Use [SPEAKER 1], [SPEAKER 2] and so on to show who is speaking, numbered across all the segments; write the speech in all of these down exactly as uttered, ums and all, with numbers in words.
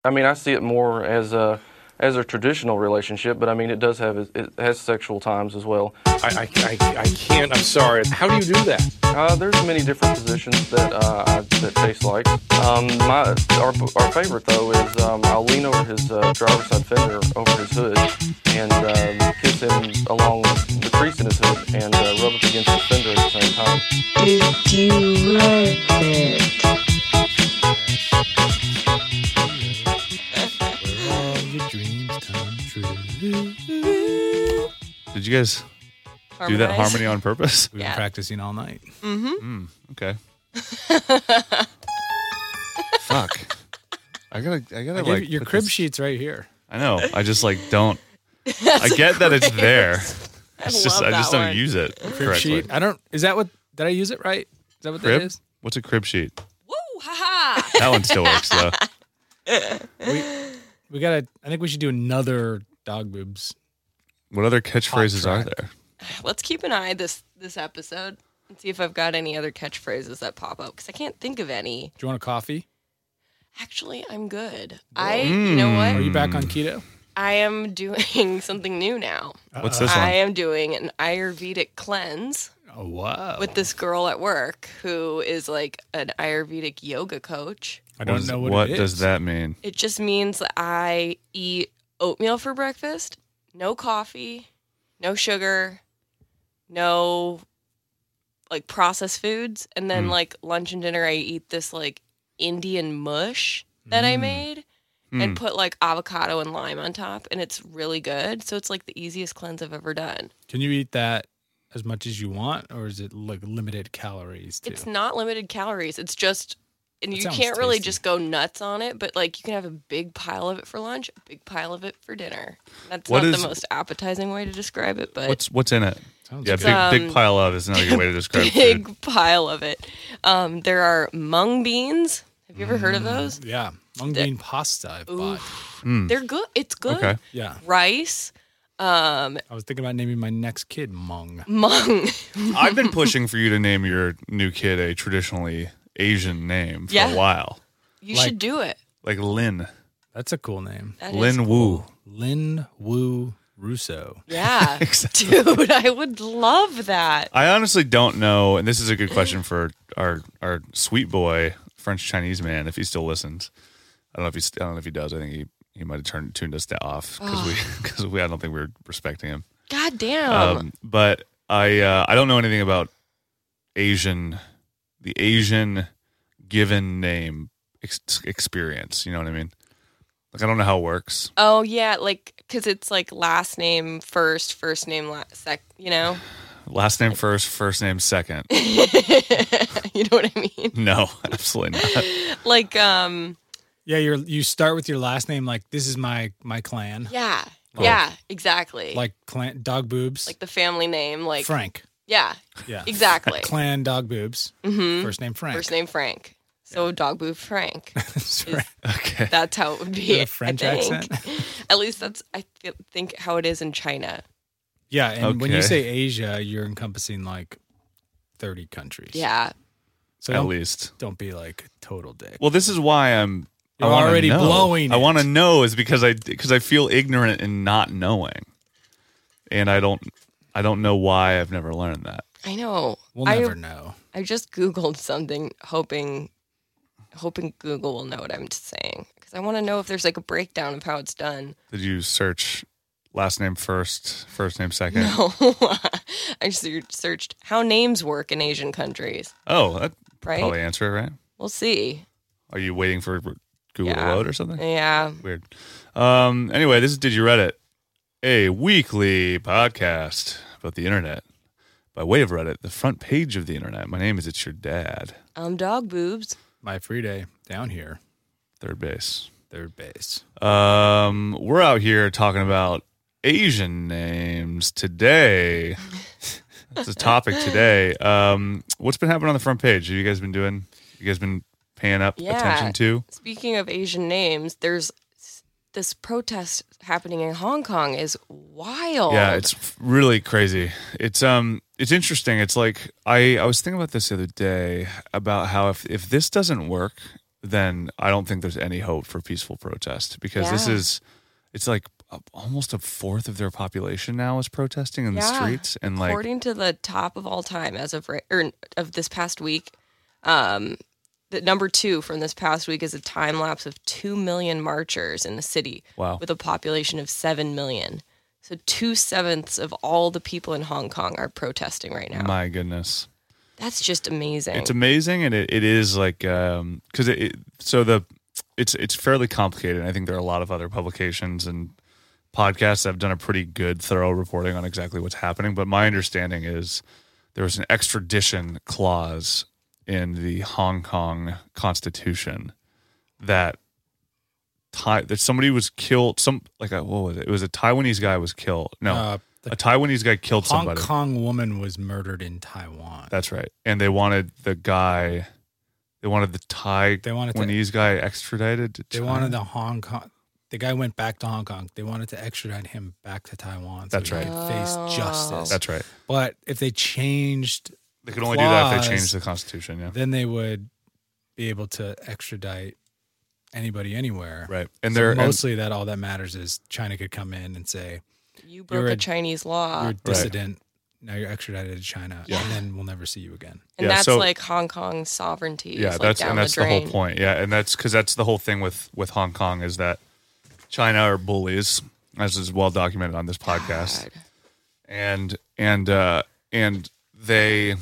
[SPEAKER 1] I mean, I see it more as a as a traditional relationship, but I mean, it does have it has sexual times as well.
[SPEAKER 2] I I, I, I can't. I'm sorry. How do you do that?
[SPEAKER 1] Uh, there's many different positions that uh, I, that Chase likes. Um, my our, our favorite though is um, I'll lean over his uh, driver's side fender over his hood and um, kiss him along the crease in his hood and uh, rub up against his fender at the same time.
[SPEAKER 3] Did you like it?
[SPEAKER 4] Where all your dreams come true.
[SPEAKER 5] Did you guys do that harmony on purpose?
[SPEAKER 4] We've
[SPEAKER 6] Yeah.
[SPEAKER 4] been practicing all night.
[SPEAKER 5] Mm, okay. Fuck. I gotta. I gotta
[SPEAKER 4] I
[SPEAKER 5] like
[SPEAKER 4] gave, your
[SPEAKER 5] put
[SPEAKER 4] crib
[SPEAKER 5] this-
[SPEAKER 4] sheet's right here.
[SPEAKER 5] I know. I just like don't. I get that it's there.
[SPEAKER 6] I
[SPEAKER 5] It's just
[SPEAKER 6] love
[SPEAKER 5] I just
[SPEAKER 6] that
[SPEAKER 5] don't
[SPEAKER 6] one.
[SPEAKER 5] use it
[SPEAKER 4] Crib
[SPEAKER 5] correctly.
[SPEAKER 4] sheet. I don't. Is that what? Did I use it right? Is that what
[SPEAKER 5] Crib?
[SPEAKER 4] that is?
[SPEAKER 5] What's a crib sheet?
[SPEAKER 6] Woo, haha.
[SPEAKER 5] That one still works though.
[SPEAKER 4] We we gotta. I think we should do another dog boobs.
[SPEAKER 5] What other catchphrases
[SPEAKER 4] Hot
[SPEAKER 5] are
[SPEAKER 4] track.
[SPEAKER 5] there?
[SPEAKER 6] Let's keep an eye this this episode and see if I've got any other catchphrases that pop up because I can't think of any.
[SPEAKER 4] Do you want a coffee?
[SPEAKER 6] Actually, I'm good. I, you know
[SPEAKER 4] Are
[SPEAKER 6] what?
[SPEAKER 4] you back on keto?
[SPEAKER 6] I am doing something new now.
[SPEAKER 5] What's this
[SPEAKER 6] I
[SPEAKER 5] one?
[SPEAKER 6] am doing an Ayurvedic cleanse
[SPEAKER 4] Oh wow!
[SPEAKER 6] with this girl at work who is like an Ayurvedic yoga coach.
[SPEAKER 4] I don't
[SPEAKER 5] is-
[SPEAKER 4] know what,
[SPEAKER 5] What
[SPEAKER 4] it is.
[SPEAKER 5] does that mean?
[SPEAKER 6] It just means that I eat oatmeal for breakfast, no coffee, no sugar, no like processed foods, and then
[SPEAKER 5] Mm.
[SPEAKER 6] like lunch and dinner I eat this like Indian mush that I made and
[SPEAKER 5] Mm.
[SPEAKER 6] put like avocado and lime on top, and it's really good. So it's like the easiest cleanse I've ever done.
[SPEAKER 4] Can you eat that as much as you want, or is it like limited calories too?
[SPEAKER 6] It's not limited calories. It's just, and
[SPEAKER 4] That
[SPEAKER 6] you
[SPEAKER 4] sounds
[SPEAKER 6] can't really
[SPEAKER 4] tasty.
[SPEAKER 6] just go nuts on it, but like you can have a big pile of it for lunch, a big pile of it for dinner. That's
[SPEAKER 5] What
[SPEAKER 6] not
[SPEAKER 5] is-
[SPEAKER 6] the most appetizing way to describe it, but
[SPEAKER 5] What's what's in it?
[SPEAKER 4] Sounds
[SPEAKER 5] Yeah,
[SPEAKER 4] good.
[SPEAKER 5] big big
[SPEAKER 6] um,
[SPEAKER 5] pile of is another good way to describe
[SPEAKER 6] big
[SPEAKER 5] food.
[SPEAKER 6] pile of it. Um, there are mung beans. Have you ever heard
[SPEAKER 5] Mm.
[SPEAKER 6] of those?
[SPEAKER 4] Yeah, mung bean pasta I've bought.
[SPEAKER 6] They're good. It's good.
[SPEAKER 5] Okay.
[SPEAKER 4] Yeah,
[SPEAKER 6] Rice, um,
[SPEAKER 4] I was thinking about naming my next kid Mung.
[SPEAKER 6] mung.
[SPEAKER 5] I've been pushing for you to name your new kid a traditionally Asian name for
[SPEAKER 6] Yeah.
[SPEAKER 5] a while,
[SPEAKER 6] You
[SPEAKER 4] Like-
[SPEAKER 6] should do it.
[SPEAKER 5] like Lin
[SPEAKER 4] That's a cool name.
[SPEAKER 6] That is
[SPEAKER 5] Lin
[SPEAKER 6] cool.
[SPEAKER 5] Wu.
[SPEAKER 4] Lin Wu Russo.
[SPEAKER 6] Yeah, dude, I would love that.
[SPEAKER 5] I honestly don't know, and this is a good question for our our sweet boy French Chinese man if he still listens. I don't know if he's, I don't know if he does. I think he, he might have turned tuned us off because we because we I don't think we were respecting him.
[SPEAKER 6] God damn.
[SPEAKER 5] Um, but I uh, I don't know anything about Asian the Asian given name ex- experience. You know what I mean? Like I don't know how it works.
[SPEAKER 6] oh yeah, like because it's like last name first, first name last, sec. You know,
[SPEAKER 5] Last name first, first name second.
[SPEAKER 6] you know what I mean?
[SPEAKER 5] No, absolutely not.
[SPEAKER 6] Like, um,
[SPEAKER 4] Yeah, you you start with your last name like this is my my clan.
[SPEAKER 6] yeah,
[SPEAKER 5] Oh.
[SPEAKER 6] yeah, exactly.
[SPEAKER 4] Like clan dog boobs.
[SPEAKER 6] like the family name, like
[SPEAKER 4] Frank.
[SPEAKER 6] yeah,
[SPEAKER 4] Yeah.
[SPEAKER 6] exactly.
[SPEAKER 4] Clan dog boobs.
[SPEAKER 6] Mhm.
[SPEAKER 4] First name Frank.
[SPEAKER 6] First name Frank. So dog boo Frank.
[SPEAKER 4] That's
[SPEAKER 6] is-
[SPEAKER 4] right.
[SPEAKER 5] Okay.
[SPEAKER 6] That's how it would
[SPEAKER 4] Is
[SPEAKER 6] be.
[SPEAKER 4] that a French
[SPEAKER 6] I think.
[SPEAKER 4] accent?
[SPEAKER 6] At least that's I feel, think how it is in China.
[SPEAKER 4] Yeah, and when you
[SPEAKER 5] Okay.
[SPEAKER 4] say Asia, you're encompassing like thirty countries.
[SPEAKER 6] Yeah.
[SPEAKER 4] So
[SPEAKER 5] At
[SPEAKER 4] don't,
[SPEAKER 5] least.
[SPEAKER 4] don't be like a total dick.
[SPEAKER 5] Well, this is why I'm. I
[SPEAKER 4] You're
[SPEAKER 5] wanna
[SPEAKER 4] already
[SPEAKER 5] know.
[SPEAKER 4] blowing
[SPEAKER 5] I
[SPEAKER 4] it.
[SPEAKER 5] want to know is because I because I feel ignorant in not knowing, and I don't I don't know why I've never learned that.
[SPEAKER 6] I know.
[SPEAKER 4] We'll
[SPEAKER 6] I,
[SPEAKER 4] never know.
[SPEAKER 6] I just Googled something hoping hoping Google will know what I'm saying. Because I want to know if there's like a breakdown of how it's done.
[SPEAKER 5] Did you search last name first, first name second?
[SPEAKER 6] No. I just searched how names work in Asian countries.
[SPEAKER 5] Oh, that
[SPEAKER 6] Right?
[SPEAKER 5] probably answer it right.
[SPEAKER 6] We'll see.
[SPEAKER 5] Are you waiting for Google to
[SPEAKER 6] Yeah.
[SPEAKER 5] load or something?
[SPEAKER 6] Yeah.
[SPEAKER 5] Weird. Um. Anyway, this is Did You Reddit, a weekly podcast about the internet by way of Reddit, the front page of the internet. My name is It's Your Dad,
[SPEAKER 6] I'm dog boobs.
[SPEAKER 4] My free day down here,
[SPEAKER 5] third base.
[SPEAKER 4] third base.
[SPEAKER 5] Um, we're out here talking about Asian names today. That's the topic today. Um, what's been happening on the front page? Have you guys been doing? You guys been paying up
[SPEAKER 6] Yeah.
[SPEAKER 5] attention to?
[SPEAKER 6] Speaking of Asian names, there's this protest happening in Hong Kong is wild.
[SPEAKER 5] Yeah, it's really crazy. It's um, it's interesting. It's like I I was thinking about this the other day about how if if this doesn't work, then I don't think there's any hope for peaceful protest because this
[SPEAKER 6] Yeah.
[SPEAKER 5] is, it's like a, almost a fourth of their population now is protesting in the
[SPEAKER 6] Yeah.
[SPEAKER 5] streets. And like,
[SPEAKER 6] According to the top of all time as of right, or of this past week, um, the number two from this past week is a time lapse of two million marchers in the city
[SPEAKER 5] wow.
[SPEAKER 6] with a population of seven million. So two sevenths of all the people in Hong Kong are protesting right now.
[SPEAKER 5] My goodness.
[SPEAKER 6] That's just amazing.
[SPEAKER 5] It's amazing, and it, it is like um because it, it so the it's it's fairly complicated. I think there are a lot of other publications and podcasts that have done a pretty good, thorough reporting on exactly what's happening. But my understanding is there was an extradition clause in the Hong Kong Constitution that Tai- that somebody was killed. Some like a, what was it? It was a Taiwanese guy was killed. No,
[SPEAKER 4] Uh, the
[SPEAKER 5] a Taiwanese guy killed
[SPEAKER 4] Hong
[SPEAKER 5] somebody.
[SPEAKER 4] Kong woman was murdered in Taiwan.
[SPEAKER 5] That's right. And they wanted the guy, they wanted the Thai
[SPEAKER 4] They wanted to-
[SPEAKER 5] Taiwanese guy extradited to
[SPEAKER 4] They
[SPEAKER 5] China.
[SPEAKER 4] wanted the Hong Kong. The guy went back to Hong Kong. They wanted to extradite him back to Taiwan. So
[SPEAKER 5] That's
[SPEAKER 4] he
[SPEAKER 5] right.
[SPEAKER 4] could face justice.
[SPEAKER 5] That's right.
[SPEAKER 4] But if they changed,
[SPEAKER 5] They could only do that if
[SPEAKER 4] clause,
[SPEAKER 5] they changed the Constitution. Yeah.
[SPEAKER 4] then they would be able to extradite anybody anywhere.
[SPEAKER 5] Right. And
[SPEAKER 4] So
[SPEAKER 5] they're
[SPEAKER 4] mostly that all that matters is China could come in and say
[SPEAKER 6] you broke
[SPEAKER 4] you're
[SPEAKER 6] a
[SPEAKER 4] a-
[SPEAKER 6] Chinese law.
[SPEAKER 4] you're a dissident. Now you're extradited to China,
[SPEAKER 6] Yeah.
[SPEAKER 4] and then we'll never see you again.
[SPEAKER 6] And
[SPEAKER 5] Yeah,
[SPEAKER 6] that's
[SPEAKER 5] so-
[SPEAKER 6] like Hong Kong's sovereignty.
[SPEAKER 5] yeah,
[SPEAKER 6] is like
[SPEAKER 5] that's
[SPEAKER 6] down
[SPEAKER 5] and that's
[SPEAKER 6] the,
[SPEAKER 5] the,
[SPEAKER 6] drain.
[SPEAKER 5] whole point. Yeah, and that's because that's the whole thing with with Hong Kong is that China are bullies, as is well documented on this podcast,
[SPEAKER 6] God.
[SPEAKER 5] and and uh, and they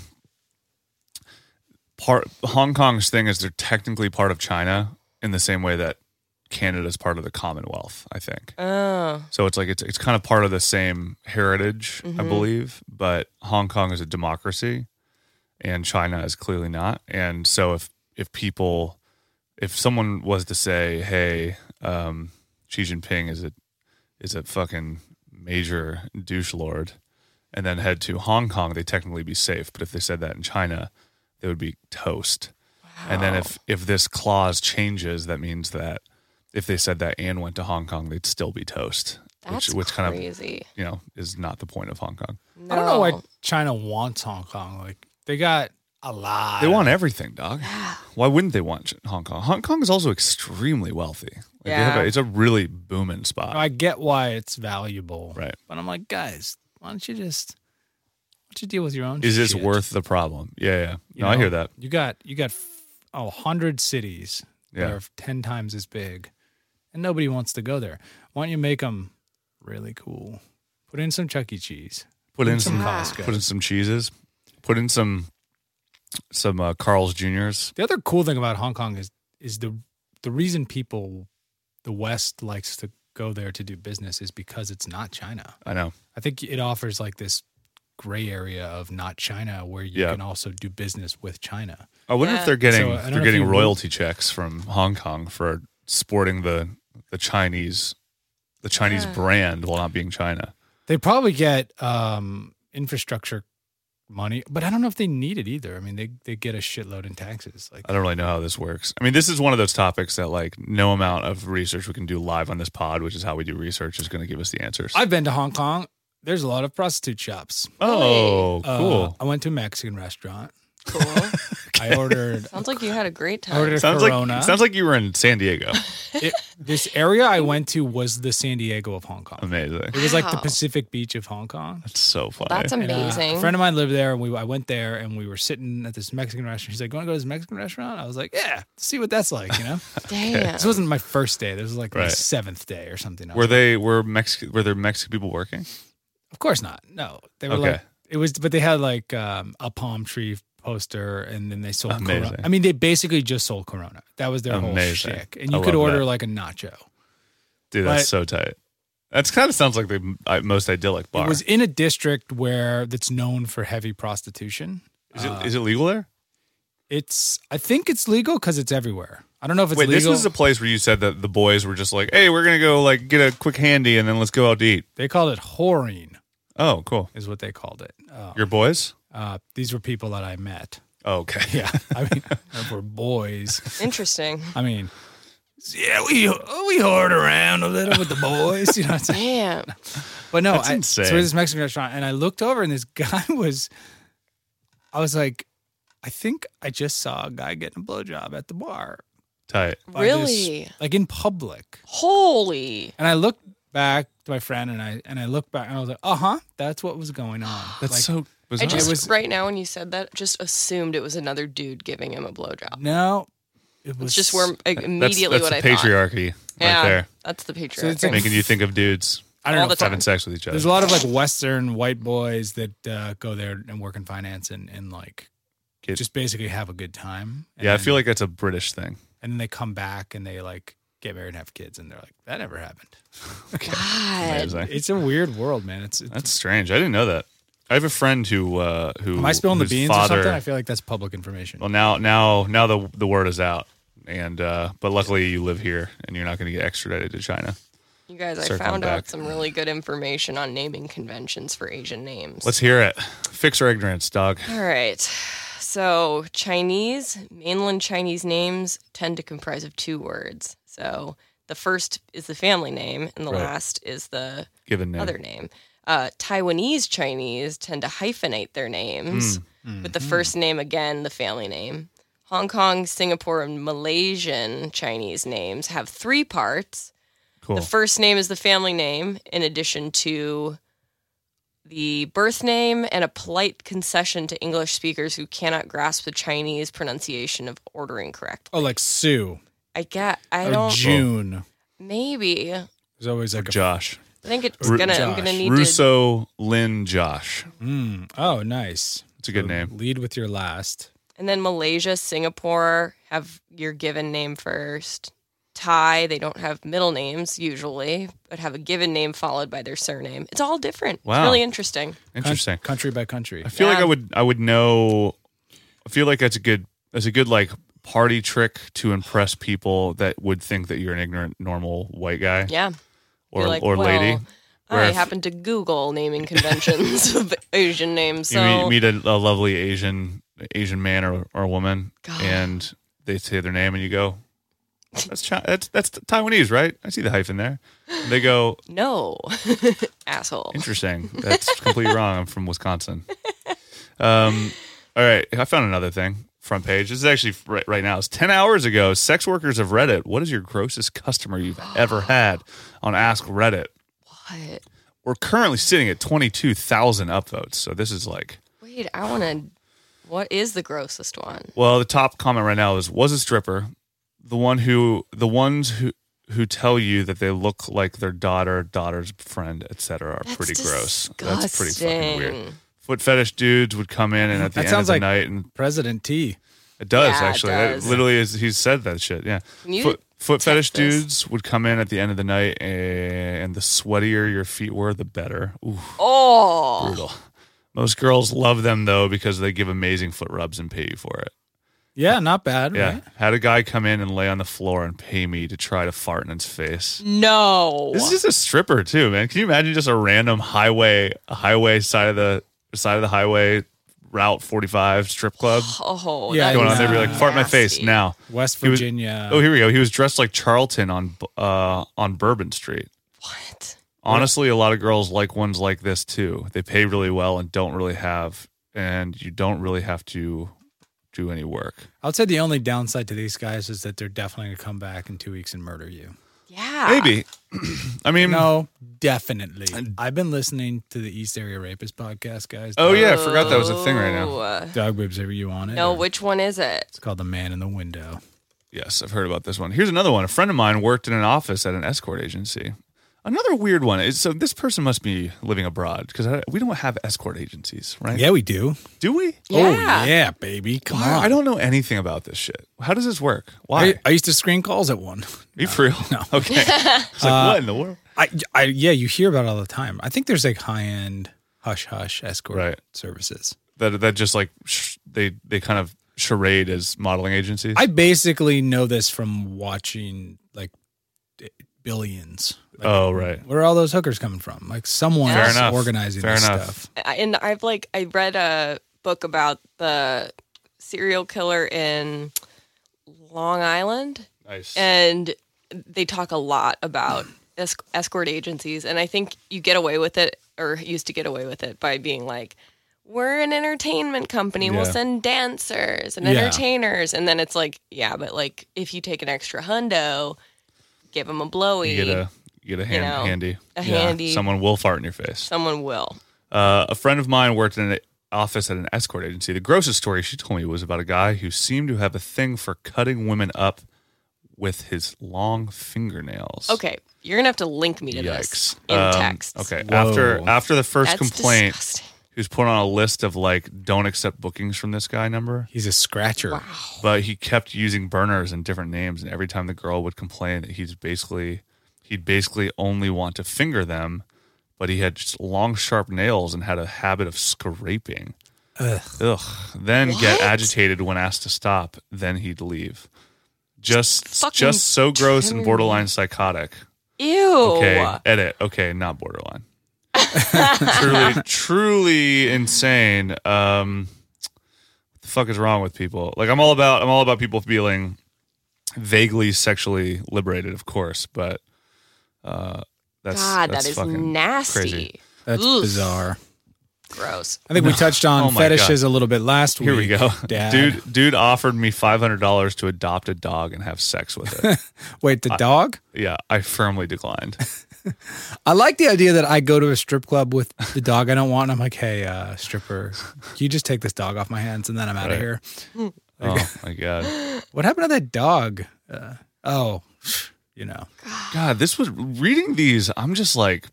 [SPEAKER 5] part Hong Kong's thing is they're technically part of China in the same way that Canada is part of the Commonwealth, I think.
[SPEAKER 6] Oh,
[SPEAKER 5] So it's like it's it's kind of part of the same heritage, I believe, but Hong Kong is a democracy and China is clearly not. And so if if people if someone was to say, "Hey, um, Xi Jinping is a is a fucking major douche lord," and then head to Hong Kong, they technically be safe. But if they said that in China, they would be toast. And then if if this clause changes, that means that if they said that and went to Hong Kong, they'd still be toast.
[SPEAKER 6] that's
[SPEAKER 5] which which kind of
[SPEAKER 6] crazy.
[SPEAKER 5] you know is not the point of Hong Kong.
[SPEAKER 4] I don't know why
[SPEAKER 6] No.
[SPEAKER 4] China wants Hong Kong. Like they got a lot.
[SPEAKER 5] They want everything, dog. Why wouldn't they want Hong Kong? Hong Kong is also extremely wealthy. Like they have
[SPEAKER 6] Yeah.
[SPEAKER 5] a, it's a really booming spot.
[SPEAKER 4] I get why it's valuable,
[SPEAKER 5] Right.
[SPEAKER 4] But I'm like, guys, why don't you just why don't you deal with your own?
[SPEAKER 5] Is this
[SPEAKER 4] shit?
[SPEAKER 5] worth the problem? Yeah, yeah.
[SPEAKER 4] You
[SPEAKER 5] No, I
[SPEAKER 4] know?
[SPEAKER 5] hear that.
[SPEAKER 4] You got you got a hundred cities
[SPEAKER 5] Yeah.
[SPEAKER 4] that are ten times as big, and nobody wants to go there. Why don't you make them really cool? Put in some Chuck E. Cheese.
[SPEAKER 5] Put in
[SPEAKER 4] some
[SPEAKER 5] some
[SPEAKER 4] Costco.
[SPEAKER 5] put in some cheeses. Put in some some uh, Carl's Juniors.
[SPEAKER 4] The other cool thing about Hong Kong is is the the reason people the West likes to go there to do business is because it's not China.
[SPEAKER 5] I know.
[SPEAKER 4] I think it offers like this gray area of not China where you
[SPEAKER 5] Yeah.
[SPEAKER 4] can also do business with China.
[SPEAKER 5] I wonder
[SPEAKER 6] Yeah.
[SPEAKER 5] if they're getting
[SPEAKER 4] So, I don't know
[SPEAKER 5] they're
[SPEAKER 4] if
[SPEAKER 5] getting
[SPEAKER 4] you-
[SPEAKER 5] royalty checks from Hong Kong for sporting the the Chinese the Chinese
[SPEAKER 6] Yeah.
[SPEAKER 5] brand while not being China.
[SPEAKER 4] They probably get um, infrastructure money, but I don't know if they need it either. I mean, they they get a shitload in taxes. Like
[SPEAKER 5] I don't really know how this works. I mean, this is one of those topics that like no amount of research we can do live on this pod, which is how we do research, is going to give us the answers.
[SPEAKER 4] I've been to Hong Kong. There's a lot of prostitute shops.
[SPEAKER 5] oh,
[SPEAKER 4] Uh,
[SPEAKER 5] cool.
[SPEAKER 4] I went to a Mexican restaurant.
[SPEAKER 6] Cool.
[SPEAKER 4] I ordered.
[SPEAKER 6] Sounds like you had a great
[SPEAKER 4] I ordered
[SPEAKER 6] time.
[SPEAKER 4] a
[SPEAKER 5] sounds
[SPEAKER 4] Corona.
[SPEAKER 5] like sounds like you were in San Diego.
[SPEAKER 4] It, this area I went to was the San Diego of Hong Kong.
[SPEAKER 5] Amazing.
[SPEAKER 4] It was like the
[SPEAKER 6] Wow.
[SPEAKER 4] Pacific Beach of Hong Kong.
[SPEAKER 5] That's so funny.
[SPEAKER 6] That's
[SPEAKER 4] And, uh,
[SPEAKER 6] amazing.
[SPEAKER 4] a friend of mine lived there, and we I went there, and we were sitting at this Mexican restaurant. He's like, "You want to go to this Mexican restaurant?" I was like, "Yeah, see what that's like." You know,
[SPEAKER 6] Damn.
[SPEAKER 4] this wasn't my first day. This was like my
[SPEAKER 5] Right.
[SPEAKER 4] seventh day or something. I was
[SPEAKER 5] were
[SPEAKER 4] like,
[SPEAKER 5] they were Mexican? Were there Mexican people working?
[SPEAKER 4] Of course not. No, they were
[SPEAKER 5] Okay.
[SPEAKER 4] like it was, but they had like um, a palm tree poster, and then they sold
[SPEAKER 5] Amazing.
[SPEAKER 4] Corona. I mean, they basically just sold Corona. That was their whole
[SPEAKER 5] Amazing.
[SPEAKER 4] shtick. And
[SPEAKER 5] I
[SPEAKER 4] you could
[SPEAKER 5] love
[SPEAKER 4] order
[SPEAKER 5] that.
[SPEAKER 4] like a nacho.
[SPEAKER 5] Dude, that's
[SPEAKER 4] But-
[SPEAKER 5] so tight. That's kind of sounds like the uh, most idyllic bar.
[SPEAKER 4] It was in a district where that's known for heavy prostitution.
[SPEAKER 5] is it is it legal there?
[SPEAKER 4] It's I think it's legal because it's everywhere. I don't know if it's
[SPEAKER 5] Wait, this
[SPEAKER 4] legal.
[SPEAKER 5] was a place where you said that the boys were just like, "Hey, we're gonna go like get a quick handy and then let's go out to eat."
[SPEAKER 4] They called it whoring,
[SPEAKER 5] Oh, cool.
[SPEAKER 4] is what they called it. Uh,
[SPEAKER 5] Your boys?
[SPEAKER 4] uh, these were people that I met.
[SPEAKER 5] Oh, okay.
[SPEAKER 4] Yeah, I mean, they were boys.
[SPEAKER 6] Interesting.
[SPEAKER 4] I mean, yeah, we we whored around a little with the boys, you know. What I'm saying?
[SPEAKER 6] Damn.
[SPEAKER 4] But no,
[SPEAKER 5] That's
[SPEAKER 4] I,
[SPEAKER 5] insane.
[SPEAKER 4] so we're at this Mexican restaurant, and I looked over, and this guy was. I was like, I think I just saw a guy getting a blowjob at the bar.
[SPEAKER 5] Tight.
[SPEAKER 4] by this-
[SPEAKER 6] Really?
[SPEAKER 4] like in public.
[SPEAKER 6] Holy.
[SPEAKER 4] And I looked back to my friend and I and I looked back and I was like, uh huh, that's what was going on.
[SPEAKER 5] That's
[SPEAKER 4] like,
[SPEAKER 5] so
[SPEAKER 6] I
[SPEAKER 5] bizarre.
[SPEAKER 6] just,
[SPEAKER 4] was-
[SPEAKER 6] right now when you said that, just assumed it was another dude giving him a blowjob.
[SPEAKER 4] no, it was
[SPEAKER 6] It's just where like,
[SPEAKER 5] That's-
[SPEAKER 6] immediately
[SPEAKER 5] that's,
[SPEAKER 6] what
[SPEAKER 5] the
[SPEAKER 6] I thought.
[SPEAKER 5] patriarchy right
[SPEAKER 6] Yeah,
[SPEAKER 5] there.
[SPEAKER 6] that's the
[SPEAKER 4] So
[SPEAKER 6] patriarchy.
[SPEAKER 4] it's like-
[SPEAKER 5] Making you think of dudes
[SPEAKER 4] I don't
[SPEAKER 6] all
[SPEAKER 4] know.
[SPEAKER 6] the time.
[SPEAKER 5] having sex with each other.
[SPEAKER 4] There's a lot of like Western white boys that uh, go there and work in finance and, and like
[SPEAKER 5] Get-
[SPEAKER 4] just basically have a good time. And
[SPEAKER 5] yeah, I
[SPEAKER 4] then-
[SPEAKER 5] feel like that's a British thing.
[SPEAKER 4] and then they come back and they like get married and have kids and they're like, that never happened.
[SPEAKER 6] God.
[SPEAKER 5] Amazing.
[SPEAKER 4] It's a weird world, man. It's, it's
[SPEAKER 5] That's strange. I didn't know that. I have a friend who uh, who
[SPEAKER 4] am I spilling the
[SPEAKER 5] whose
[SPEAKER 4] beans
[SPEAKER 5] father,
[SPEAKER 4] or something? I feel like that's public information.
[SPEAKER 5] Well, now now now the the word is out, and uh, but luckily you live here and you're not going to get extradited to China.
[SPEAKER 6] You guys, I
[SPEAKER 5] Circling
[SPEAKER 6] found out
[SPEAKER 5] back.
[SPEAKER 6] some really good information on naming conventions for Asian names.
[SPEAKER 5] Let's hear it. Fix our ignorance, dog.
[SPEAKER 6] All right. So, Chinese, mainland Chinese names tend to comprise of two words. So, the first is the family name, and the
[SPEAKER 5] Right.
[SPEAKER 6] last is the
[SPEAKER 5] Given name.
[SPEAKER 6] other name. Uh, Taiwanese Chinese tend to hyphenate their names,
[SPEAKER 5] Hmm.
[SPEAKER 6] with the first name, again, the family name. Hong Kong, Singapore, and Malaysian Chinese names have three parts.
[SPEAKER 5] Cool.
[SPEAKER 6] The first name is the family name, in addition to the birth name and a polite concession to English speakers who cannot grasp the Chinese pronunciation of ordering correctly.
[SPEAKER 4] Oh, like Sue
[SPEAKER 6] I get. I
[SPEAKER 4] or
[SPEAKER 6] don't.
[SPEAKER 4] June.
[SPEAKER 6] Maybe.
[SPEAKER 4] There's always like a
[SPEAKER 5] Josh.
[SPEAKER 6] I think it's
[SPEAKER 5] Ru-
[SPEAKER 6] gonna. I'm
[SPEAKER 4] Josh.
[SPEAKER 6] gonna need
[SPEAKER 5] Russo Lin Josh.
[SPEAKER 4] Mm, oh, nice.
[SPEAKER 5] It's a good
[SPEAKER 4] So
[SPEAKER 5] name.
[SPEAKER 4] Lead with your last.
[SPEAKER 6] to. And then Malaysia, Singapore have your given name first. Thai, they don't have middle names usually, but have a given name followed by their surname. It's all different.
[SPEAKER 5] Wow.
[SPEAKER 6] It's really interesting.
[SPEAKER 5] Interesting.
[SPEAKER 4] Coun- country by country.
[SPEAKER 5] I feel like
[SPEAKER 6] Yeah.
[SPEAKER 5] I would I would know. I feel like that's a good that's a good like party trick to impress people that would think that you're an ignorant normal white guy
[SPEAKER 6] Yeah.
[SPEAKER 5] or
[SPEAKER 6] You're like,
[SPEAKER 5] or
[SPEAKER 6] well,
[SPEAKER 5] lady. Where
[SPEAKER 6] I
[SPEAKER 5] if
[SPEAKER 6] happen to Google naming conventions of Asian names.
[SPEAKER 5] you
[SPEAKER 6] So
[SPEAKER 5] meet, meet a, a lovely Asian Asian man or, or woman,
[SPEAKER 6] God.
[SPEAKER 5] and they say their name, and you go, "That's Chi- that's that's Taiwanese, right? I see the hyphen there." And they go,
[SPEAKER 6] no, asshole.
[SPEAKER 5] "Interesting. That's completely wrong. I'm from Wisconsin." Um, all right, I found another thing. Front page. This is actually right, right now. It's ten hours ago. Sex workers of Reddit. What is your grossest customer you've ever had on Ask Reddit?
[SPEAKER 6] What?
[SPEAKER 5] We're currently sitting at twenty-two thousand upvotes. So this is like,
[SPEAKER 6] Wait, I want to. What is the grossest one?
[SPEAKER 5] well, the top comment right now is was a stripper. The one who, the ones who, who tell you that they look like their daughter, daughter's friend, et cetera, are
[SPEAKER 6] That's
[SPEAKER 5] pretty gross.
[SPEAKER 6] disgusting.
[SPEAKER 5] That's pretty fucking weird. Foot fetish dudes would come in and at the
[SPEAKER 4] That
[SPEAKER 5] end
[SPEAKER 4] sounds
[SPEAKER 5] of the
[SPEAKER 4] like-
[SPEAKER 5] night, and
[SPEAKER 4] President T.
[SPEAKER 5] it does
[SPEAKER 6] Yeah, it
[SPEAKER 5] actually.
[SPEAKER 6] does.
[SPEAKER 5] That literally is. He said that shit. Yeah.
[SPEAKER 6] Can you
[SPEAKER 5] Foot, foot
[SPEAKER 6] check
[SPEAKER 5] fetish
[SPEAKER 6] this?
[SPEAKER 5] dudes would come in at the end of the night, and the sweatier your feet were, the better. Ooh,
[SPEAKER 6] Oh,
[SPEAKER 5] brutal. Most girls love them though because they give amazing foot rubs and pay you for it.
[SPEAKER 4] Yeah, not bad.
[SPEAKER 5] Yeah.
[SPEAKER 4] Right?
[SPEAKER 5] Had a guy come in and lay on the floor and pay me to try to fart in his face.
[SPEAKER 6] no.
[SPEAKER 5] This is just a stripper too, man. Can you imagine just a random highway, a highway side of the side of the highway, Route forty-five strip club
[SPEAKER 6] Oh,
[SPEAKER 4] Yeah,
[SPEAKER 6] that
[SPEAKER 5] going on
[SPEAKER 6] is
[SPEAKER 5] there? Be like, fart in my face
[SPEAKER 6] nasty.
[SPEAKER 5] now.
[SPEAKER 4] West
[SPEAKER 5] He was-
[SPEAKER 4] Virginia.
[SPEAKER 5] Oh, here we go. He was dressed like Charlton on uh on Bourbon Street.
[SPEAKER 6] What?
[SPEAKER 5] Honestly, a lot of girls like ones like this too. They pay really well and don't really have, and you don't really have to do any work.
[SPEAKER 4] I would say the only downside to these guys is that they're definitely going to come back in two weeks and murder you.
[SPEAKER 6] Yeah.
[SPEAKER 5] Maybe. I mean,
[SPEAKER 4] No, definitely. I've been listening to the East Area Rapist podcast, guys.
[SPEAKER 5] oh yeah, I forgot that was a thing right now.
[SPEAKER 6] Oh.
[SPEAKER 4] Dog Bibs, are you on it?
[SPEAKER 6] No,
[SPEAKER 4] Or-
[SPEAKER 6] which one is it?
[SPEAKER 4] It's called The Man in the Window.
[SPEAKER 5] Yes, I've heard about this one. Here's another one. A friend of mine worked in an office at an escort agency. Another weird one is so this person must be living abroad because we don't have escort agencies, right?
[SPEAKER 4] Yeah, we do.
[SPEAKER 5] Do we?
[SPEAKER 4] Oh,
[SPEAKER 6] Yeah.
[SPEAKER 4] yeah, baby. Come
[SPEAKER 5] Why-
[SPEAKER 4] on.
[SPEAKER 5] I don't know anything about this shit. How does this work? Why?
[SPEAKER 4] I, I used to screen calls at one.
[SPEAKER 5] Are you for real?
[SPEAKER 4] No.
[SPEAKER 5] Okay. It's like,
[SPEAKER 4] Uh,
[SPEAKER 5] what in the world?
[SPEAKER 4] I, I, yeah, you hear about it all the time. I think there's like high end hush hush escort
[SPEAKER 5] Right.
[SPEAKER 4] services.
[SPEAKER 5] That that just like sh- they they kind of charade as modeling agencies.
[SPEAKER 4] I basically know this from watching like Billions. Like,
[SPEAKER 5] oh right.
[SPEAKER 4] where are all those hookers coming from? Like someone
[SPEAKER 6] Fair
[SPEAKER 4] is
[SPEAKER 5] enough.
[SPEAKER 4] organizing
[SPEAKER 5] Fair
[SPEAKER 4] this
[SPEAKER 5] enough.
[SPEAKER 4] stuff.
[SPEAKER 6] I- And I've like I read a book about the serial killer in Long Island,
[SPEAKER 5] Nice.
[SPEAKER 6] and they talk a lot about es- escort agencies. And I think you get away with it, or used to get away with it, by being like, we're an entertainment company. We'll
[SPEAKER 5] Yeah.
[SPEAKER 6] send dancers and
[SPEAKER 4] Yeah.
[SPEAKER 6] entertainers. And then it's like, yeah, but like if you take an extra hundo, give them a blowy,
[SPEAKER 5] You get a you get a hand,
[SPEAKER 6] know,
[SPEAKER 5] handy.
[SPEAKER 6] a handy,
[SPEAKER 5] Someone will fart in your face.
[SPEAKER 6] someone will.
[SPEAKER 5] Uh, a friend of mine worked in an office at an escort agency. The grossest story she told me was about a guy who seemed to have a thing for cutting women up with his long fingernails.
[SPEAKER 6] Okay, you're going to have to link me to
[SPEAKER 5] Yikes.
[SPEAKER 6] this in
[SPEAKER 5] Um,
[SPEAKER 6] text.
[SPEAKER 5] Okay.
[SPEAKER 4] Whoa.
[SPEAKER 5] After after the first
[SPEAKER 6] That's
[SPEAKER 5] complaint,
[SPEAKER 6] disgusting.
[SPEAKER 5] he was put on a list of like don't accept bookings from this guy number.
[SPEAKER 4] He's a scratcher.
[SPEAKER 5] But he kept using burners and different names, and every time the girl would complain that he's basically he'd basically only want to finger them, but he had just long sharp nails and had a habit of scraping.
[SPEAKER 4] Ugh.
[SPEAKER 5] Ugh. Then get
[SPEAKER 6] What?
[SPEAKER 5] agitated when asked to stop. Then he'd leave. Just
[SPEAKER 6] Fucking
[SPEAKER 5] just so gross and
[SPEAKER 6] turn.
[SPEAKER 5] borderline psychotic.
[SPEAKER 6] Ew.
[SPEAKER 5] Okay, edit. Okay, not borderline. truly, truly insane. Um, what the fuck is wrong with people? Like, I'm all about, I'm all about people feeling vaguely sexually liberated, of course, but uh, that's
[SPEAKER 6] God,
[SPEAKER 5] that's
[SPEAKER 6] that is
[SPEAKER 5] fucking
[SPEAKER 6] nasty.
[SPEAKER 5] crazy.
[SPEAKER 4] That's
[SPEAKER 6] Ugh.
[SPEAKER 4] bizarre.
[SPEAKER 6] Gross.
[SPEAKER 4] I think we touched on
[SPEAKER 5] Oh my
[SPEAKER 4] fetishes a little bit last
[SPEAKER 5] Here
[SPEAKER 4] week.
[SPEAKER 5] we go,
[SPEAKER 4] Dad.
[SPEAKER 5] dude. Dude offered me five hundred dollars to adopt a dog and have sex with it.
[SPEAKER 4] Wait, the dog?
[SPEAKER 5] Yeah, I firmly declined.
[SPEAKER 4] I like the idea that I go to a strip club with the dog I don't want. And I'm like, hey, uh, stripper, can you just take this dog off my hands and then I'm out
[SPEAKER 5] Right.
[SPEAKER 4] of here?
[SPEAKER 5] Oh my god.
[SPEAKER 4] What happened to that dog? Uh, oh, you know.
[SPEAKER 5] God, this was reading these. I'm just like,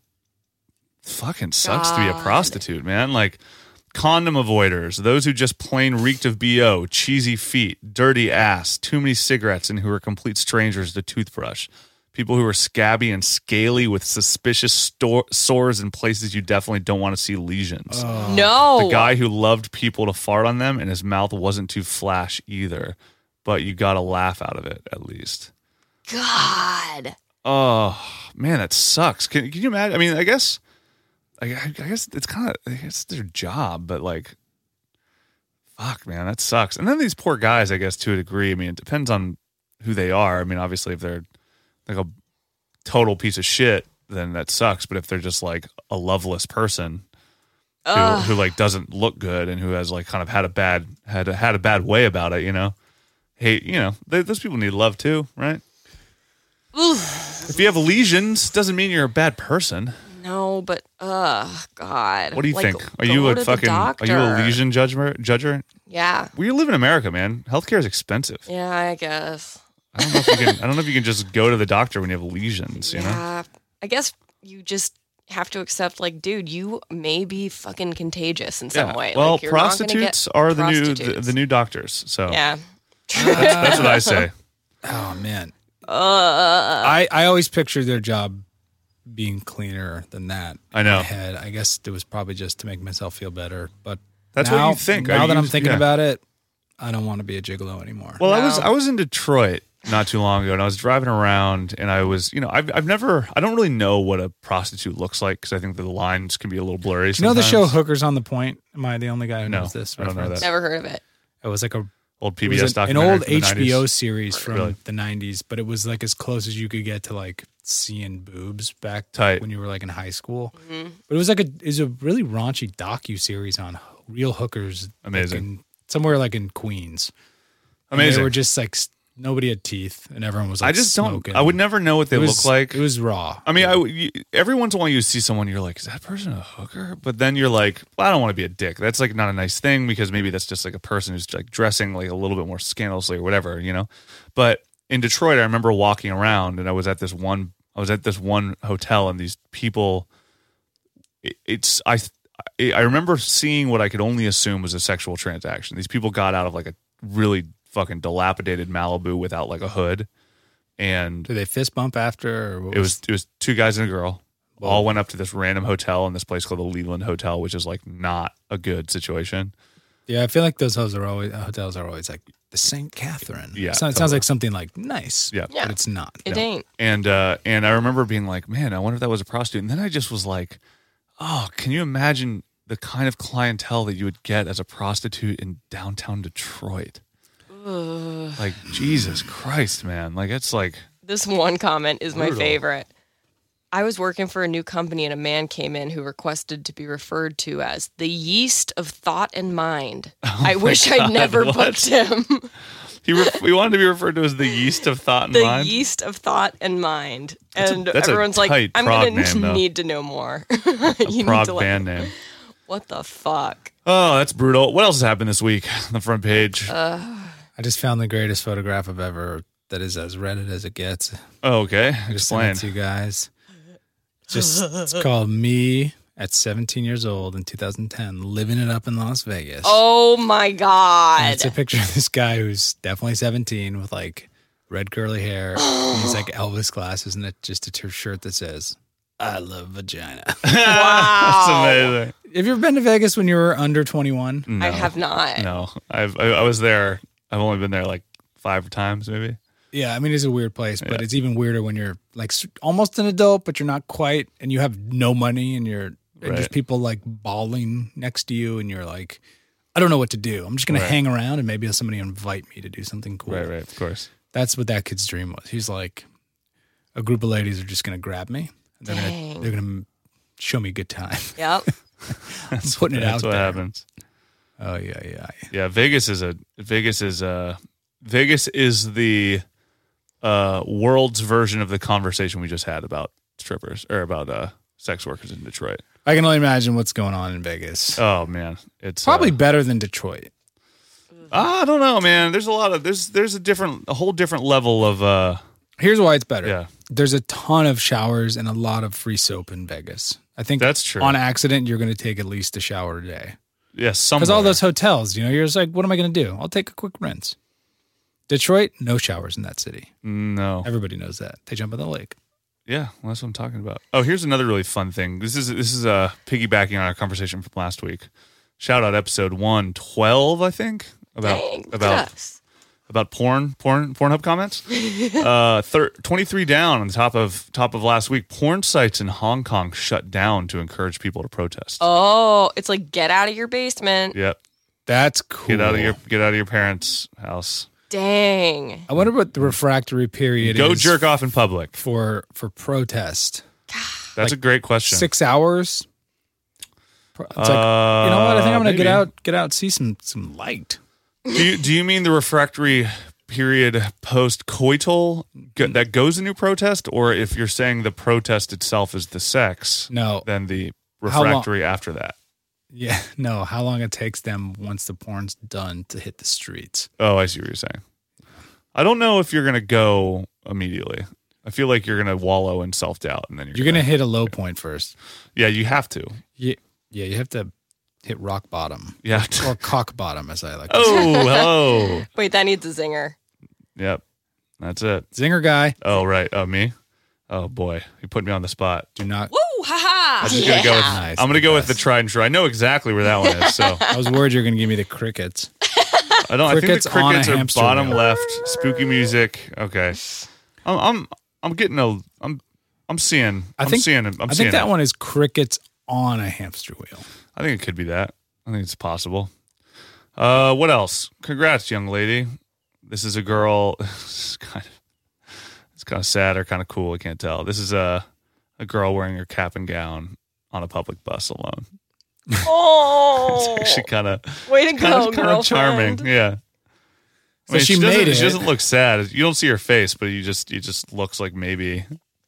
[SPEAKER 5] fucking sucks to be a
[SPEAKER 6] God.
[SPEAKER 5] prostitute, man. Like, condom avoiders, those who just plain reeked of B O, cheesy feet, dirty ass, too many cigarettes, and who are complete strangers to toothbrush. People who are scabby and scaly with suspicious sto- sores in places you definitely don't want to see lesions.
[SPEAKER 6] No.
[SPEAKER 5] The guy who loved people to fart on them and his mouth wasn't too flash either, but you got a laugh out of it at least.
[SPEAKER 6] God.
[SPEAKER 5] Oh man, that sucks. Can, can you imagine? I mean, I guess, I, I guess it's kind of, I guess it's their job, but like, fuck, man, that sucks. And then these poor guys, I guess, to a degree. I mean, it depends on who they are. I mean, obviously, if they're like a total piece of shit, then that sucks. But if they're just like a loveless person who,
[SPEAKER 6] Ugh.
[SPEAKER 5] who like doesn't look good and who has like kind of had a bad had a, had a bad way about it, you know, hey, you know, they, those people need love too, right?
[SPEAKER 6] Oof.
[SPEAKER 5] If you have lesions, doesn't mean you're a bad person.
[SPEAKER 6] No, but uh, God.
[SPEAKER 5] What do you
[SPEAKER 6] Like,
[SPEAKER 5] think? Are
[SPEAKER 6] go
[SPEAKER 5] you a
[SPEAKER 6] to the
[SPEAKER 5] fucking? Are you a
[SPEAKER 6] doctor.
[SPEAKER 5] lesion judger? Judger?
[SPEAKER 6] Yeah.
[SPEAKER 5] Well, you live in America, man. Healthcare is expensive.
[SPEAKER 6] Yeah, I guess.
[SPEAKER 5] I don't know if you can. I don't know if you can just go to the doctor when you have lesions. You know?
[SPEAKER 6] Yeah. I guess you just have to accept, like, dude, you may be fucking contagious in some way.
[SPEAKER 5] Well,
[SPEAKER 6] like, you're not gonna get
[SPEAKER 5] prostitutes are the new the,
[SPEAKER 6] prostitutes.
[SPEAKER 5] the new doctors. So
[SPEAKER 6] Yeah.
[SPEAKER 5] that's, that's what I say.
[SPEAKER 4] Oh, man.
[SPEAKER 6] Uh,
[SPEAKER 4] I, I always pictured their job being cleaner than that.
[SPEAKER 5] I know.
[SPEAKER 4] In my head. I guess it was probably just to make myself feel better. But
[SPEAKER 5] That's
[SPEAKER 4] now,
[SPEAKER 5] what you think.
[SPEAKER 4] Now
[SPEAKER 5] I
[SPEAKER 4] that I'm
[SPEAKER 5] used-
[SPEAKER 4] thinking
[SPEAKER 5] yeah.
[SPEAKER 4] about it, I don't want to be a gigolo anymore.
[SPEAKER 5] Well, I was
[SPEAKER 6] No.
[SPEAKER 5] I was in Detroit not too long ago, and I was driving around, and I was, you know, I've I've never, I don't really know what a prostitute looks like because I think that the lines can be a little blurry.
[SPEAKER 4] you know the show
[SPEAKER 5] sometimes.
[SPEAKER 4] Hookers on the Point? Am I the only guy who
[SPEAKER 5] No,
[SPEAKER 4] knows this?
[SPEAKER 5] I don't know
[SPEAKER 4] reference?
[SPEAKER 5] that.
[SPEAKER 6] never heard of it.
[SPEAKER 4] It was like a
[SPEAKER 5] Old
[SPEAKER 4] it was
[SPEAKER 5] P B S
[SPEAKER 4] an, an
[SPEAKER 5] documentary
[SPEAKER 4] old
[SPEAKER 5] from the
[SPEAKER 4] H B O
[SPEAKER 5] nineties.
[SPEAKER 4] series from
[SPEAKER 5] Really?
[SPEAKER 4] the nineties, but it was like as close as you could get to like seeing boobs back
[SPEAKER 5] Tight.
[SPEAKER 4] when you were like in high school.
[SPEAKER 6] Mm-hmm.
[SPEAKER 4] But it was like a it was a really raunchy docu series on real hookers.
[SPEAKER 5] Amazing.
[SPEAKER 4] like in- somewhere like in Queens. And
[SPEAKER 5] Amazing.
[SPEAKER 4] They were just like s- nobody had teeth, and everyone was like
[SPEAKER 5] I just
[SPEAKER 4] smoking.
[SPEAKER 5] don't. I would never know what they
[SPEAKER 4] It was-
[SPEAKER 5] look like.
[SPEAKER 4] It was raw.
[SPEAKER 5] I mean, I would- you, every once in a while you see someone, you're like, is that person a hooker? But then you're like, well, I don't want to be a dick. That's like not a nice thing because maybe that's just like a person who's like dressing like a little bit more scandalously or whatever, you know. But in Detroit, I remember walking around and I was at this one. I was at this one hotel and these people. It, it's I. I remember seeing what I could only assume was a sexual transaction. These people got out of like a really fucking dilapidated Malibu without like a hood, and
[SPEAKER 4] Did they fist bump after? Or what
[SPEAKER 5] it was it was two guys and a girl. All went up to this random hotel in this place called the Leland Hotel, which is like not a good situation.
[SPEAKER 4] Yeah, I feel like those hotels are always hotels are always like the Saint Catherine.
[SPEAKER 5] Yeah,
[SPEAKER 4] it sounds, it sounds
[SPEAKER 5] totally.
[SPEAKER 4] like something like nice.
[SPEAKER 5] Yeah.
[SPEAKER 6] Yeah.
[SPEAKER 4] but it's not.
[SPEAKER 6] It
[SPEAKER 5] No.
[SPEAKER 6] ain't.
[SPEAKER 5] And uh, and I remember being like, man, I wonder if that was a prostitute. And then I just was like, oh, can you imagine the kind of clientele that you would get as a prostitute in downtown Detroit?
[SPEAKER 6] Ugh.
[SPEAKER 5] Like Jesus Christ, man! Like it's like
[SPEAKER 6] This one comment is my
[SPEAKER 5] Brutal.
[SPEAKER 6] favorite. I was working for a new company and a man came in who requested to be referred to as the yeast of thought and mind.
[SPEAKER 5] Oh
[SPEAKER 6] I wish I'd never
[SPEAKER 5] what?
[SPEAKER 6] booked him.
[SPEAKER 5] He re- we wanted to be referred to as the yeast of thought and
[SPEAKER 6] the
[SPEAKER 5] mind.
[SPEAKER 6] yeast of thought and mind.
[SPEAKER 5] That's a-
[SPEAKER 6] And
[SPEAKER 5] that's a
[SPEAKER 6] everyone's like,
[SPEAKER 5] tight
[SPEAKER 6] I'm
[SPEAKER 5] prog
[SPEAKER 6] going
[SPEAKER 5] name,
[SPEAKER 6] to
[SPEAKER 5] though.
[SPEAKER 6] need to know more. you
[SPEAKER 5] Prog
[SPEAKER 6] need to like,
[SPEAKER 5] band name.
[SPEAKER 6] what the fuck?
[SPEAKER 5] Oh, that's brutal. What else has happened this week on the front page?
[SPEAKER 6] Uh,
[SPEAKER 4] I just found the greatest photograph I've ever that is as Reddit as it gets.
[SPEAKER 5] oh, okay.
[SPEAKER 4] I just sent
[SPEAKER 5] Explain.
[SPEAKER 4] it to you guys. Just it's called me at seventeen years old in two thousand ten, living it up in Las Vegas.
[SPEAKER 6] oh my God.
[SPEAKER 4] And it's a picture of this guy who's definitely seventeen with like red curly hair. and he's like Elvis glasses and it just a t- shirt that says, I love vagina.
[SPEAKER 5] That's
[SPEAKER 6] Wow.
[SPEAKER 5] amazing.
[SPEAKER 4] Have you ever been to Vegas when you were under twenty-one?
[SPEAKER 5] No,
[SPEAKER 6] I have not.
[SPEAKER 5] No, I've I, I was there. I've only been there like five times, maybe.
[SPEAKER 4] Yeah, I mean, it's a weird place, but
[SPEAKER 5] Yeah.
[SPEAKER 4] it's even weirder when you're like s- almost an adult, but you're not quite, and you have no money, and you're and there's
[SPEAKER 5] Right.
[SPEAKER 4] people like bawling next to you, and you're like, I don't know what to do. I'm just gonna
[SPEAKER 5] Right.
[SPEAKER 4] hang around, and maybe somebody will invite me to do something cool.
[SPEAKER 5] Right, right, of course.
[SPEAKER 4] That's what that kid's dream was. He's like, a group of ladies are just gonna grab me. And they're
[SPEAKER 6] Dang.
[SPEAKER 4] gonna they're gonna show me a good time.
[SPEAKER 6] Yep.
[SPEAKER 4] I'm putting it
[SPEAKER 5] That's
[SPEAKER 4] out
[SPEAKER 5] what
[SPEAKER 4] there.
[SPEAKER 5] happens.
[SPEAKER 4] Oh yeah, yeah.
[SPEAKER 5] Yeah, Vegas is a Vegas is a Vegas is the uh, world's version of the conversation we just had about strippers or about uh, sex workers in Detroit.
[SPEAKER 4] I can only imagine what's going on in Vegas.
[SPEAKER 5] Oh man, it's
[SPEAKER 4] Probably
[SPEAKER 5] Uh,
[SPEAKER 4] better than Detroit.
[SPEAKER 5] I don't know, man. There's a lot of there's there's a different a whole different level of uh,
[SPEAKER 4] Here's why it's better.
[SPEAKER 5] yeah.
[SPEAKER 4] There's a ton of showers and a lot of free soap in Vegas. I think
[SPEAKER 5] That's true.
[SPEAKER 4] on accident, you're going to take at least a shower a day.
[SPEAKER 5] Yeah, somewhere.
[SPEAKER 4] Because all those hotels, you know, you're just like, what am I going to do? I'll take a quick rinse. Detroit, no showers in that city.
[SPEAKER 5] no.
[SPEAKER 4] Everybody knows that. They jump in the lake.
[SPEAKER 5] Yeah, well, that's what I'm talking about. Oh, here's another really fun thing. This is this is uh piggybacking on our conversation from last week. Shout out episode one twelve, I think, about
[SPEAKER 6] Dang, look
[SPEAKER 5] about
[SPEAKER 6] at us.
[SPEAKER 5] about porn, porn, Pornhub comments. uh, thir- twenty-three down on the top of top of last week. Porn sites in Hong Kong shut down to encourage people to protest.
[SPEAKER 6] Oh, it's like get out of your basement.
[SPEAKER 5] Yep,
[SPEAKER 4] That's cool.
[SPEAKER 5] get out of your get out of your parents' house.
[SPEAKER 6] Dang.
[SPEAKER 4] I wonder what the refractory period
[SPEAKER 5] Go
[SPEAKER 4] is
[SPEAKER 5] jerk off in public.
[SPEAKER 4] for for protest.
[SPEAKER 5] That's
[SPEAKER 4] Like
[SPEAKER 5] a great question.
[SPEAKER 4] Six hours. Pro- It's like,
[SPEAKER 5] Uh,
[SPEAKER 4] you know what? I think I'm going to get
[SPEAKER 5] maybe.
[SPEAKER 4] out, get out, see some some light.
[SPEAKER 5] Do you, do you mean the refractory period post coital go, that goes into protest, or if you're saying the protest itself is the sex,
[SPEAKER 4] No,
[SPEAKER 5] then the
[SPEAKER 4] How long-
[SPEAKER 5] refractory after that?
[SPEAKER 4] yeah, no. How long it takes them once the porn's done to hit the streets?
[SPEAKER 5] Oh, I see what you're saying. I don't know if you're gonna go immediately. I feel like you're gonna wallow in self doubt, and then you're,
[SPEAKER 4] You're going to hit a low point first.
[SPEAKER 5] yeah, you have to.
[SPEAKER 4] Yeah, yeah. You have to hit rock bottom
[SPEAKER 5] You have to.
[SPEAKER 4] or cock bottom, as I like. to say.
[SPEAKER 5] Oh, hello.
[SPEAKER 6] Wait, that needs a zinger.
[SPEAKER 5] Yep, that's it.
[SPEAKER 4] Zinger guy,
[SPEAKER 5] Oh, right. Oh, me. Oh boy, you put me on the spot.
[SPEAKER 4] do not.
[SPEAKER 6] Woo, haha.
[SPEAKER 5] I'm just gonna go with.
[SPEAKER 4] Nice.
[SPEAKER 5] I'm gonna go with the tried and true. I know exactly where that one is. So
[SPEAKER 4] I was worried you were going to give me the crickets.
[SPEAKER 5] I don't.
[SPEAKER 4] Crickets
[SPEAKER 5] I think the
[SPEAKER 4] on a
[SPEAKER 5] crickets are
[SPEAKER 4] hamster
[SPEAKER 5] bottom
[SPEAKER 4] wheel.
[SPEAKER 5] left. Spooky music. Okay. I'm. I'm. I'm getting a. I'm. I'm seeing.
[SPEAKER 4] I
[SPEAKER 5] I'm
[SPEAKER 4] think-
[SPEAKER 5] seeing it. I'm
[SPEAKER 4] I
[SPEAKER 5] seeing
[SPEAKER 4] think that
[SPEAKER 5] it.
[SPEAKER 4] one is crickets on a hamster wheel.
[SPEAKER 5] I think it could be that. I think it's possible. Uh, what else? Congrats, young lady. This is a girl. It's kind of. It's kind of sad or kind of cool. I can't tell. This is a a girl wearing her cap and gown on a public bus alone.
[SPEAKER 6] Oh,
[SPEAKER 5] It's actually kind of
[SPEAKER 6] way to
[SPEAKER 5] kind
[SPEAKER 6] go,
[SPEAKER 5] of kind of charming.
[SPEAKER 6] girlfriend.
[SPEAKER 5] Yeah.
[SPEAKER 4] So she
[SPEAKER 5] doesn't-
[SPEAKER 4] made it.
[SPEAKER 5] She doesn't look sad. You don't see her face, but you just you just looks like maybe.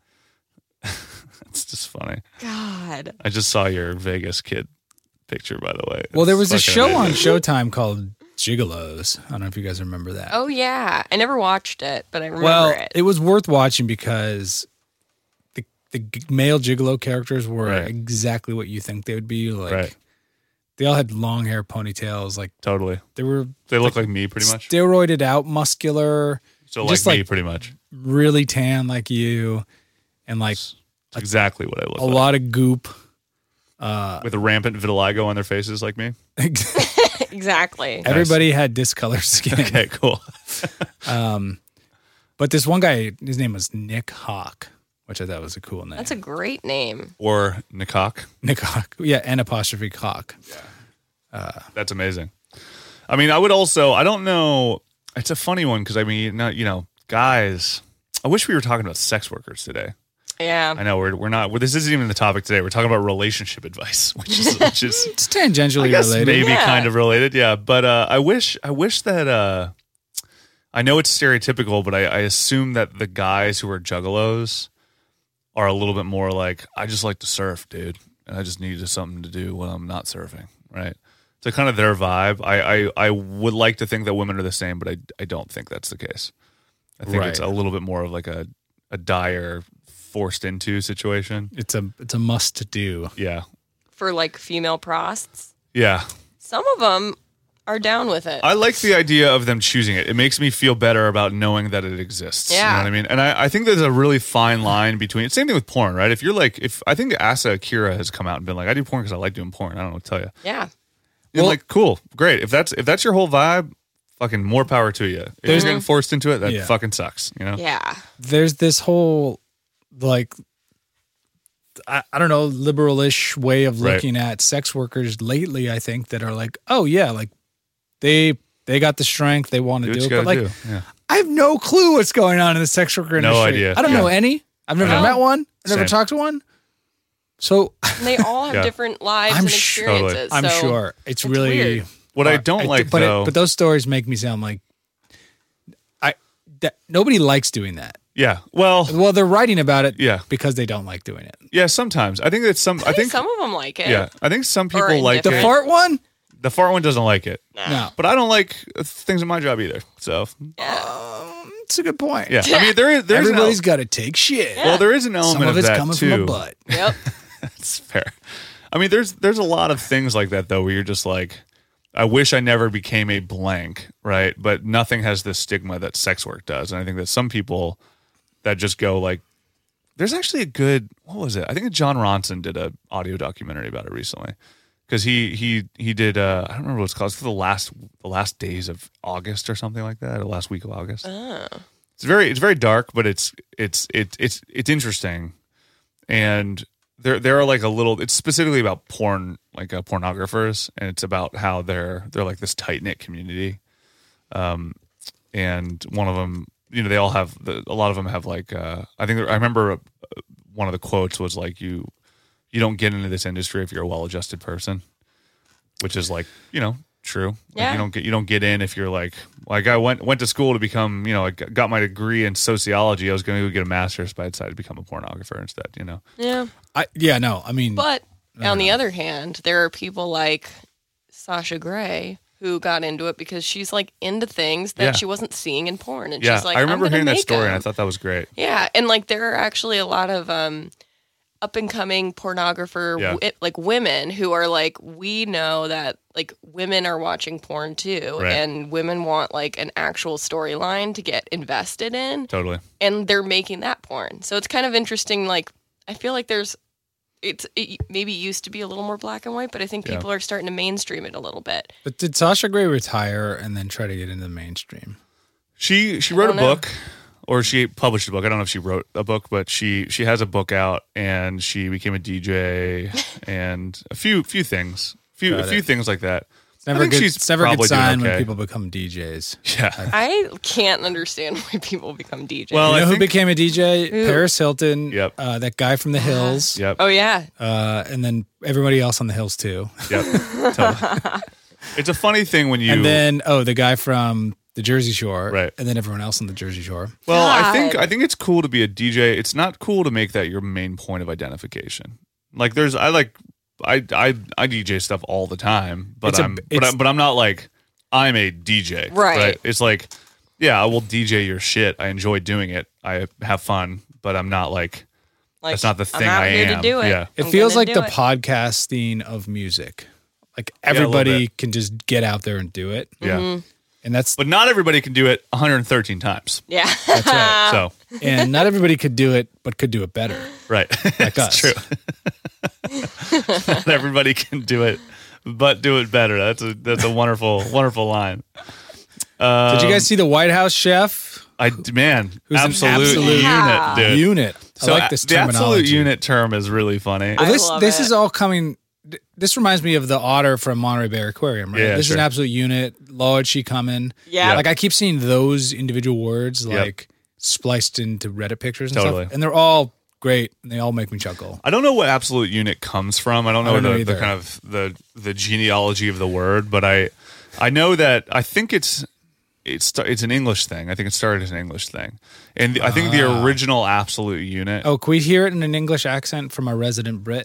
[SPEAKER 5] It's just funny.
[SPEAKER 6] God.
[SPEAKER 5] I just saw your Vegas kid picture, by the way.
[SPEAKER 4] Well, there
[SPEAKER 5] It's
[SPEAKER 4] was a
[SPEAKER 5] fucking
[SPEAKER 4] show on
[SPEAKER 5] amazing.
[SPEAKER 4] Showtime called Gigolos. I don't know if you guys remember that.
[SPEAKER 6] Oh yeah, I never watched it, but I remember
[SPEAKER 4] well,
[SPEAKER 6] it.
[SPEAKER 4] it was worth watching because the the g- male gigolo characters were
[SPEAKER 5] Right.
[SPEAKER 4] exactly what you think they would be. Like
[SPEAKER 5] Right.
[SPEAKER 4] they all had long hair, ponytails. Like
[SPEAKER 5] Totally.
[SPEAKER 4] they were
[SPEAKER 5] They look like me, pretty much.
[SPEAKER 4] steroided out, muscular,
[SPEAKER 5] So
[SPEAKER 4] just
[SPEAKER 5] like me,
[SPEAKER 4] like-
[SPEAKER 5] pretty much.
[SPEAKER 4] really tan like you, and like
[SPEAKER 5] It's exactly what I look
[SPEAKER 4] a
[SPEAKER 5] like.
[SPEAKER 4] lot of goop. Uh,
[SPEAKER 5] With a rampant vitiligo on their faces, like me.
[SPEAKER 6] Exactly.
[SPEAKER 4] everybody had discolored skin.
[SPEAKER 5] Okay, cool.
[SPEAKER 4] Um, but this one guy, his name was Nick Hawk, which I thought was a cool name.
[SPEAKER 6] That's a great name.
[SPEAKER 5] Or Nikok.
[SPEAKER 4] Nick Hawk. Yeah, N apostrophe Hawk.
[SPEAKER 5] That's amazing. I mean, I would also. I don't know. It's a funny one because I mean, not you know, guys. I wish we were talking about sex workers today.
[SPEAKER 6] Yeah.
[SPEAKER 5] I know we're we're not. Well, this isn't even the topic today. We're talking about relationship advice, which is which is
[SPEAKER 4] It's tangentially
[SPEAKER 5] I guess
[SPEAKER 4] related.
[SPEAKER 5] maybe
[SPEAKER 6] Yeah.
[SPEAKER 5] kind of related. Yeah, but uh, I wish I wish that uh, I know it's stereotypical, but I, I assume that the guys who are juggalos are a little bit more like, I just like to surf, dude, and I just need something to do when I'm not surfing, right? So kind of their vibe. I, I, I would like to think that women are the same, but I, I don't think that's the case. I think it's
[SPEAKER 4] Right.
[SPEAKER 5] a little bit more of like a, a dire forced into situation.
[SPEAKER 4] It's a it's a must do.
[SPEAKER 5] Yeah.
[SPEAKER 6] For like female prosts.
[SPEAKER 5] Yeah.
[SPEAKER 6] Some of them are down with it.
[SPEAKER 5] I like the idea of them choosing it. It makes me feel better about knowing that it exists. You know
[SPEAKER 6] Yeah.
[SPEAKER 5] what I mean? And I, I think there's a really fine line between, same thing with porn, right? If you're like, if I think Asa Akira has come out and been like, I do porn because I like doing porn. I don't know what to tell you.
[SPEAKER 6] yeah.
[SPEAKER 5] You're
[SPEAKER 4] Well-
[SPEAKER 5] like, cool, great. If that's if that's your whole vibe, fucking more power to you. If
[SPEAKER 4] There's-
[SPEAKER 5] you're getting forced into it, that
[SPEAKER 4] Yeah.
[SPEAKER 5] fucking sucks. You know?
[SPEAKER 6] Yeah.
[SPEAKER 4] There's this whole like I, I don't know, liberal-ish way of
[SPEAKER 5] Right.
[SPEAKER 4] looking at sex workers lately, I think, that are like, oh yeah, like they they got the strength, they want
[SPEAKER 5] Do
[SPEAKER 4] to
[SPEAKER 5] what
[SPEAKER 4] do
[SPEAKER 5] you
[SPEAKER 4] it.
[SPEAKER 5] gotta
[SPEAKER 4] But like
[SPEAKER 5] do. Yeah.
[SPEAKER 4] I have no clue what's going on in the sex worker
[SPEAKER 5] No
[SPEAKER 4] industry.
[SPEAKER 5] idea.
[SPEAKER 4] I don't
[SPEAKER 5] Yeah.
[SPEAKER 4] know any. I've never
[SPEAKER 6] No.
[SPEAKER 4] met one. I've never
[SPEAKER 5] Same.
[SPEAKER 4] talked to one. So
[SPEAKER 6] And they all have
[SPEAKER 5] Yeah.
[SPEAKER 6] different lives
[SPEAKER 4] I'm
[SPEAKER 6] and
[SPEAKER 4] sure-
[SPEAKER 6] experiences.
[SPEAKER 4] I'm
[SPEAKER 6] so
[SPEAKER 4] sure it's,
[SPEAKER 6] it's
[SPEAKER 4] really
[SPEAKER 6] weird.
[SPEAKER 5] What I
[SPEAKER 4] Uh,
[SPEAKER 5] don't
[SPEAKER 4] I-
[SPEAKER 5] like
[SPEAKER 4] but
[SPEAKER 5] though,
[SPEAKER 4] it, but those stories make me sound like I that nobody likes doing that.
[SPEAKER 5] yeah. Well,
[SPEAKER 4] Well, they're writing about it
[SPEAKER 5] Yeah.
[SPEAKER 4] because they don't like doing it.
[SPEAKER 5] yeah. Sometimes I think it's some. I
[SPEAKER 6] I think
[SPEAKER 5] think
[SPEAKER 6] some of them like it.
[SPEAKER 5] yeah. I think some people
[SPEAKER 6] Or
[SPEAKER 5] like
[SPEAKER 4] The
[SPEAKER 6] indifferent.
[SPEAKER 5] it.
[SPEAKER 4] fart one?
[SPEAKER 5] The fart one doesn't like it,
[SPEAKER 4] No.
[SPEAKER 5] but I don't like uh, things in my job either. So
[SPEAKER 4] Um, it's a good point.
[SPEAKER 5] yeah. I mean, there is there's an
[SPEAKER 4] Everybody's
[SPEAKER 5] el-
[SPEAKER 4] got to take shit.
[SPEAKER 5] well, there is an element
[SPEAKER 4] Some of it's
[SPEAKER 5] that
[SPEAKER 4] coming
[SPEAKER 5] too.
[SPEAKER 4] from a butt.
[SPEAKER 6] Yep.
[SPEAKER 5] That's fair. I mean, there's there's a lot of things like that though, where you're just like, I wish I never became a blank, right? But nothing has the stigma that sex work does, and I think that some people that just go like, there's actually a good, what was it? I think John Ronson did a audio documentary about it recently, because he he he did uh, I don't remember what it's called. It's for the last the last days of August or something like that, or last week of August.
[SPEAKER 6] Oh.
[SPEAKER 5] It's very it's very dark, but it's it's it's it's it's interesting, and there there are like a little. It's specifically about porn, like uh, pornographers, and it's about how they're they're like this tight knit community, um, and one of them, you know, they all have the, a lot of them have like uh, I think I remember uh, one of the quotes was like you you don't get into this industry if you're a well adjusted person, which is like, you know, true. Like,
[SPEAKER 6] Yeah.
[SPEAKER 5] you don't get you don't get in if you're like like I went went to school to become, you know, I got my degree in sociology. I was going to go get a master's, but I decided to become a pornographer instead. You know,
[SPEAKER 6] Yeah.
[SPEAKER 4] I, yeah, no, I mean,
[SPEAKER 6] But on the other hand, there are people like Sasha Grey who got into it because she's like into things that
[SPEAKER 5] Yeah.
[SPEAKER 6] she wasn't seeing in porn, and
[SPEAKER 5] yeah.
[SPEAKER 6] she's like,
[SPEAKER 5] I remember
[SPEAKER 6] I'm gonna
[SPEAKER 5] hearing that
[SPEAKER 6] make
[SPEAKER 5] story, and I
[SPEAKER 6] them.
[SPEAKER 5] thought that was great.
[SPEAKER 6] Yeah, and like there are actually a lot of um, up and coming pornographer
[SPEAKER 5] Yeah.
[SPEAKER 6] wi- like women who are like, we know that like women are watching porn too,
[SPEAKER 5] Right.
[SPEAKER 6] and women want like an actual storyline to get invested in,
[SPEAKER 5] Totally.
[SPEAKER 6] and they're making that porn. So it's kind of interesting. Like I feel like there's. It's it maybe used to be a little more black and white, but I think
[SPEAKER 5] Yeah.
[SPEAKER 6] people are starting to mainstream it a little bit.
[SPEAKER 4] but did Sasha Grey retire and then try to get into the mainstream?
[SPEAKER 5] She she wrote a
[SPEAKER 6] don't know.
[SPEAKER 5] book, or she published a book. I don't know if she wrote a book, but she she has a book out, and she became a D J and a few few things, few
[SPEAKER 4] Got
[SPEAKER 5] a few
[SPEAKER 4] it.
[SPEAKER 5] things like that.
[SPEAKER 4] It's never
[SPEAKER 5] I think
[SPEAKER 4] good.
[SPEAKER 5] she's
[SPEAKER 4] It's never a good
[SPEAKER 5] probably doing
[SPEAKER 4] sign when
[SPEAKER 5] okay.
[SPEAKER 4] people become D Js.
[SPEAKER 5] Yeah.
[SPEAKER 6] I can't understand why people become D Js.
[SPEAKER 5] Well,
[SPEAKER 4] You
[SPEAKER 5] I
[SPEAKER 4] know who
[SPEAKER 5] think-
[SPEAKER 4] became a D J?
[SPEAKER 6] Who?
[SPEAKER 4] Paris Hilton.
[SPEAKER 5] Yep.
[SPEAKER 4] Uh, that guy from the Hills.
[SPEAKER 5] Yep.
[SPEAKER 6] oh yeah,
[SPEAKER 4] Uh, and then everybody else on the Hills too.
[SPEAKER 5] Yep. Totally. It's a funny thing when you
[SPEAKER 4] And then oh, the guy from the Jersey Shore.
[SPEAKER 5] Right.
[SPEAKER 4] And then everyone else on the Jersey Shore.
[SPEAKER 5] Well, I think
[SPEAKER 6] God.
[SPEAKER 5] I think it's cool to be a D J. It's not cool to make that your main point of identification. Like there's I like I I I D J stuff all the time, but
[SPEAKER 4] It's a-
[SPEAKER 5] I'm but
[SPEAKER 4] it's-
[SPEAKER 5] I'm but I'm not like I'm a D J.
[SPEAKER 6] Right.
[SPEAKER 5] It's like, yeah, I will D J your shit. I enjoy doing it. I have fun, but I'm not like
[SPEAKER 6] like,
[SPEAKER 5] that's not the thing
[SPEAKER 6] I'm out
[SPEAKER 5] I
[SPEAKER 6] here
[SPEAKER 5] am.
[SPEAKER 6] to do it.
[SPEAKER 5] Yeah.
[SPEAKER 4] It
[SPEAKER 6] I'm
[SPEAKER 4] feels
[SPEAKER 6] gonna
[SPEAKER 4] like
[SPEAKER 6] do
[SPEAKER 4] the
[SPEAKER 6] it.
[SPEAKER 4] podcasting of music. Like
[SPEAKER 5] a little
[SPEAKER 4] everybody
[SPEAKER 5] bit.
[SPEAKER 4] can just get out there and do it.
[SPEAKER 5] Yeah.
[SPEAKER 6] Mm-hmm.
[SPEAKER 4] And that's
[SPEAKER 5] But not everybody can do it one hundred thirteen times.
[SPEAKER 6] Yeah,
[SPEAKER 4] that's right.
[SPEAKER 5] So,
[SPEAKER 4] And not everybody could do it, but could do it better.
[SPEAKER 5] right.
[SPEAKER 4] Like
[SPEAKER 5] That's
[SPEAKER 4] us.
[SPEAKER 5] true. Not everybody can do it, but do it better. That's a that's a wonderful wonderful line. Um,
[SPEAKER 4] Did you guys see the White House chef?
[SPEAKER 5] I man,
[SPEAKER 4] Who's an
[SPEAKER 5] absolute,
[SPEAKER 4] absolute
[SPEAKER 5] unit, dude.
[SPEAKER 4] Unit. I
[SPEAKER 5] So
[SPEAKER 4] like this
[SPEAKER 5] a- the absolute
[SPEAKER 4] terminology.
[SPEAKER 5] unit term is really funny.
[SPEAKER 6] I
[SPEAKER 4] Well, this
[SPEAKER 6] love
[SPEAKER 4] this
[SPEAKER 6] it.
[SPEAKER 4] is all coming. th- This reminds me of the otter from Monterey Bay Aquarium, right?
[SPEAKER 5] Yeah,
[SPEAKER 4] this is
[SPEAKER 5] sure.
[SPEAKER 4] an absolute unit. Lord, she coming.
[SPEAKER 6] Yeah.
[SPEAKER 4] Like I keep seeing those individual words
[SPEAKER 5] Yep.
[SPEAKER 4] like spliced into Reddit pictures and
[SPEAKER 5] Totally.
[SPEAKER 4] stuff, and they're all great. And they all make me chuckle.
[SPEAKER 5] I don't know what absolute unit comes from. I don't know,
[SPEAKER 4] I don't know
[SPEAKER 5] the, the
[SPEAKER 4] either.
[SPEAKER 5] kind of the the genealogy of the word, but I I know that I think it's it's it's an English thing. I think it started as an English thing, and I think the
[SPEAKER 4] Ah.
[SPEAKER 5] original absolute unit.
[SPEAKER 4] Oh, can we hear it in an English accent from our resident Brit?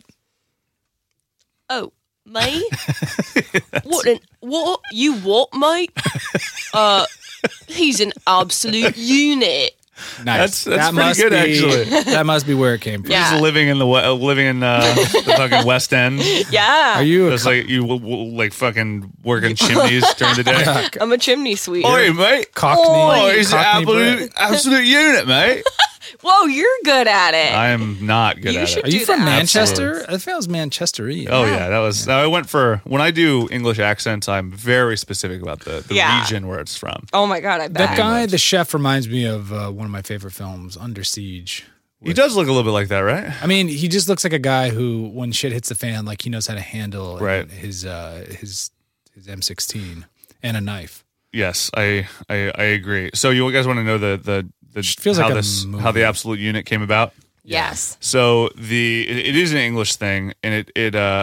[SPEAKER 6] Oh, mate? what an what you what, mate? uh, he's an absolute unit.
[SPEAKER 4] Nice.
[SPEAKER 5] That's- that's
[SPEAKER 4] that
[SPEAKER 5] pretty
[SPEAKER 4] must
[SPEAKER 5] good,
[SPEAKER 4] be,
[SPEAKER 5] actually.
[SPEAKER 4] That must be where it came from.
[SPEAKER 6] Yeah.
[SPEAKER 5] Just living in the we- uh, living in uh, the fucking West End.
[SPEAKER 6] Yeah,
[SPEAKER 4] Are you a
[SPEAKER 5] Just
[SPEAKER 4] co-
[SPEAKER 5] like you w- w- like fucking working chimneys during the day.
[SPEAKER 6] I'm a chimney sweeper.
[SPEAKER 5] Oi, mate.
[SPEAKER 4] Cockney?
[SPEAKER 5] Oh, he's an
[SPEAKER 4] Cockney
[SPEAKER 5] absolute,
[SPEAKER 4] Brit?
[SPEAKER 5] absolute unit, mate.
[SPEAKER 6] Whoa, you're good at it.
[SPEAKER 5] I am not good
[SPEAKER 6] You
[SPEAKER 5] at
[SPEAKER 6] should
[SPEAKER 5] it.
[SPEAKER 4] Are you
[SPEAKER 6] do
[SPEAKER 4] from
[SPEAKER 6] that.
[SPEAKER 4] Manchester? I think I was Manchesterian.
[SPEAKER 5] Oh yeah, that was. I went for when I do English accents. I'm very specific about the, the
[SPEAKER 6] Yeah.
[SPEAKER 5] region where it's from.
[SPEAKER 6] Oh my god, I bet.
[SPEAKER 4] That guy, the chef, reminds me of uh, one of my favorite films, Under Siege.
[SPEAKER 5] He does look a little bit like that, right?
[SPEAKER 4] I mean, he just looks like a guy who, when shit hits the fan, like he knows how to handle
[SPEAKER 5] Right.
[SPEAKER 4] his uh, his his M sixteen and a knife.
[SPEAKER 5] Yes, I, I I agree. So you guys want to know the the, the
[SPEAKER 4] Feels
[SPEAKER 5] how
[SPEAKER 4] like a
[SPEAKER 5] this
[SPEAKER 4] movie.
[SPEAKER 5] how the absolute unit came about?
[SPEAKER 6] Yes.
[SPEAKER 5] So the it, it is an English thing, and it it uh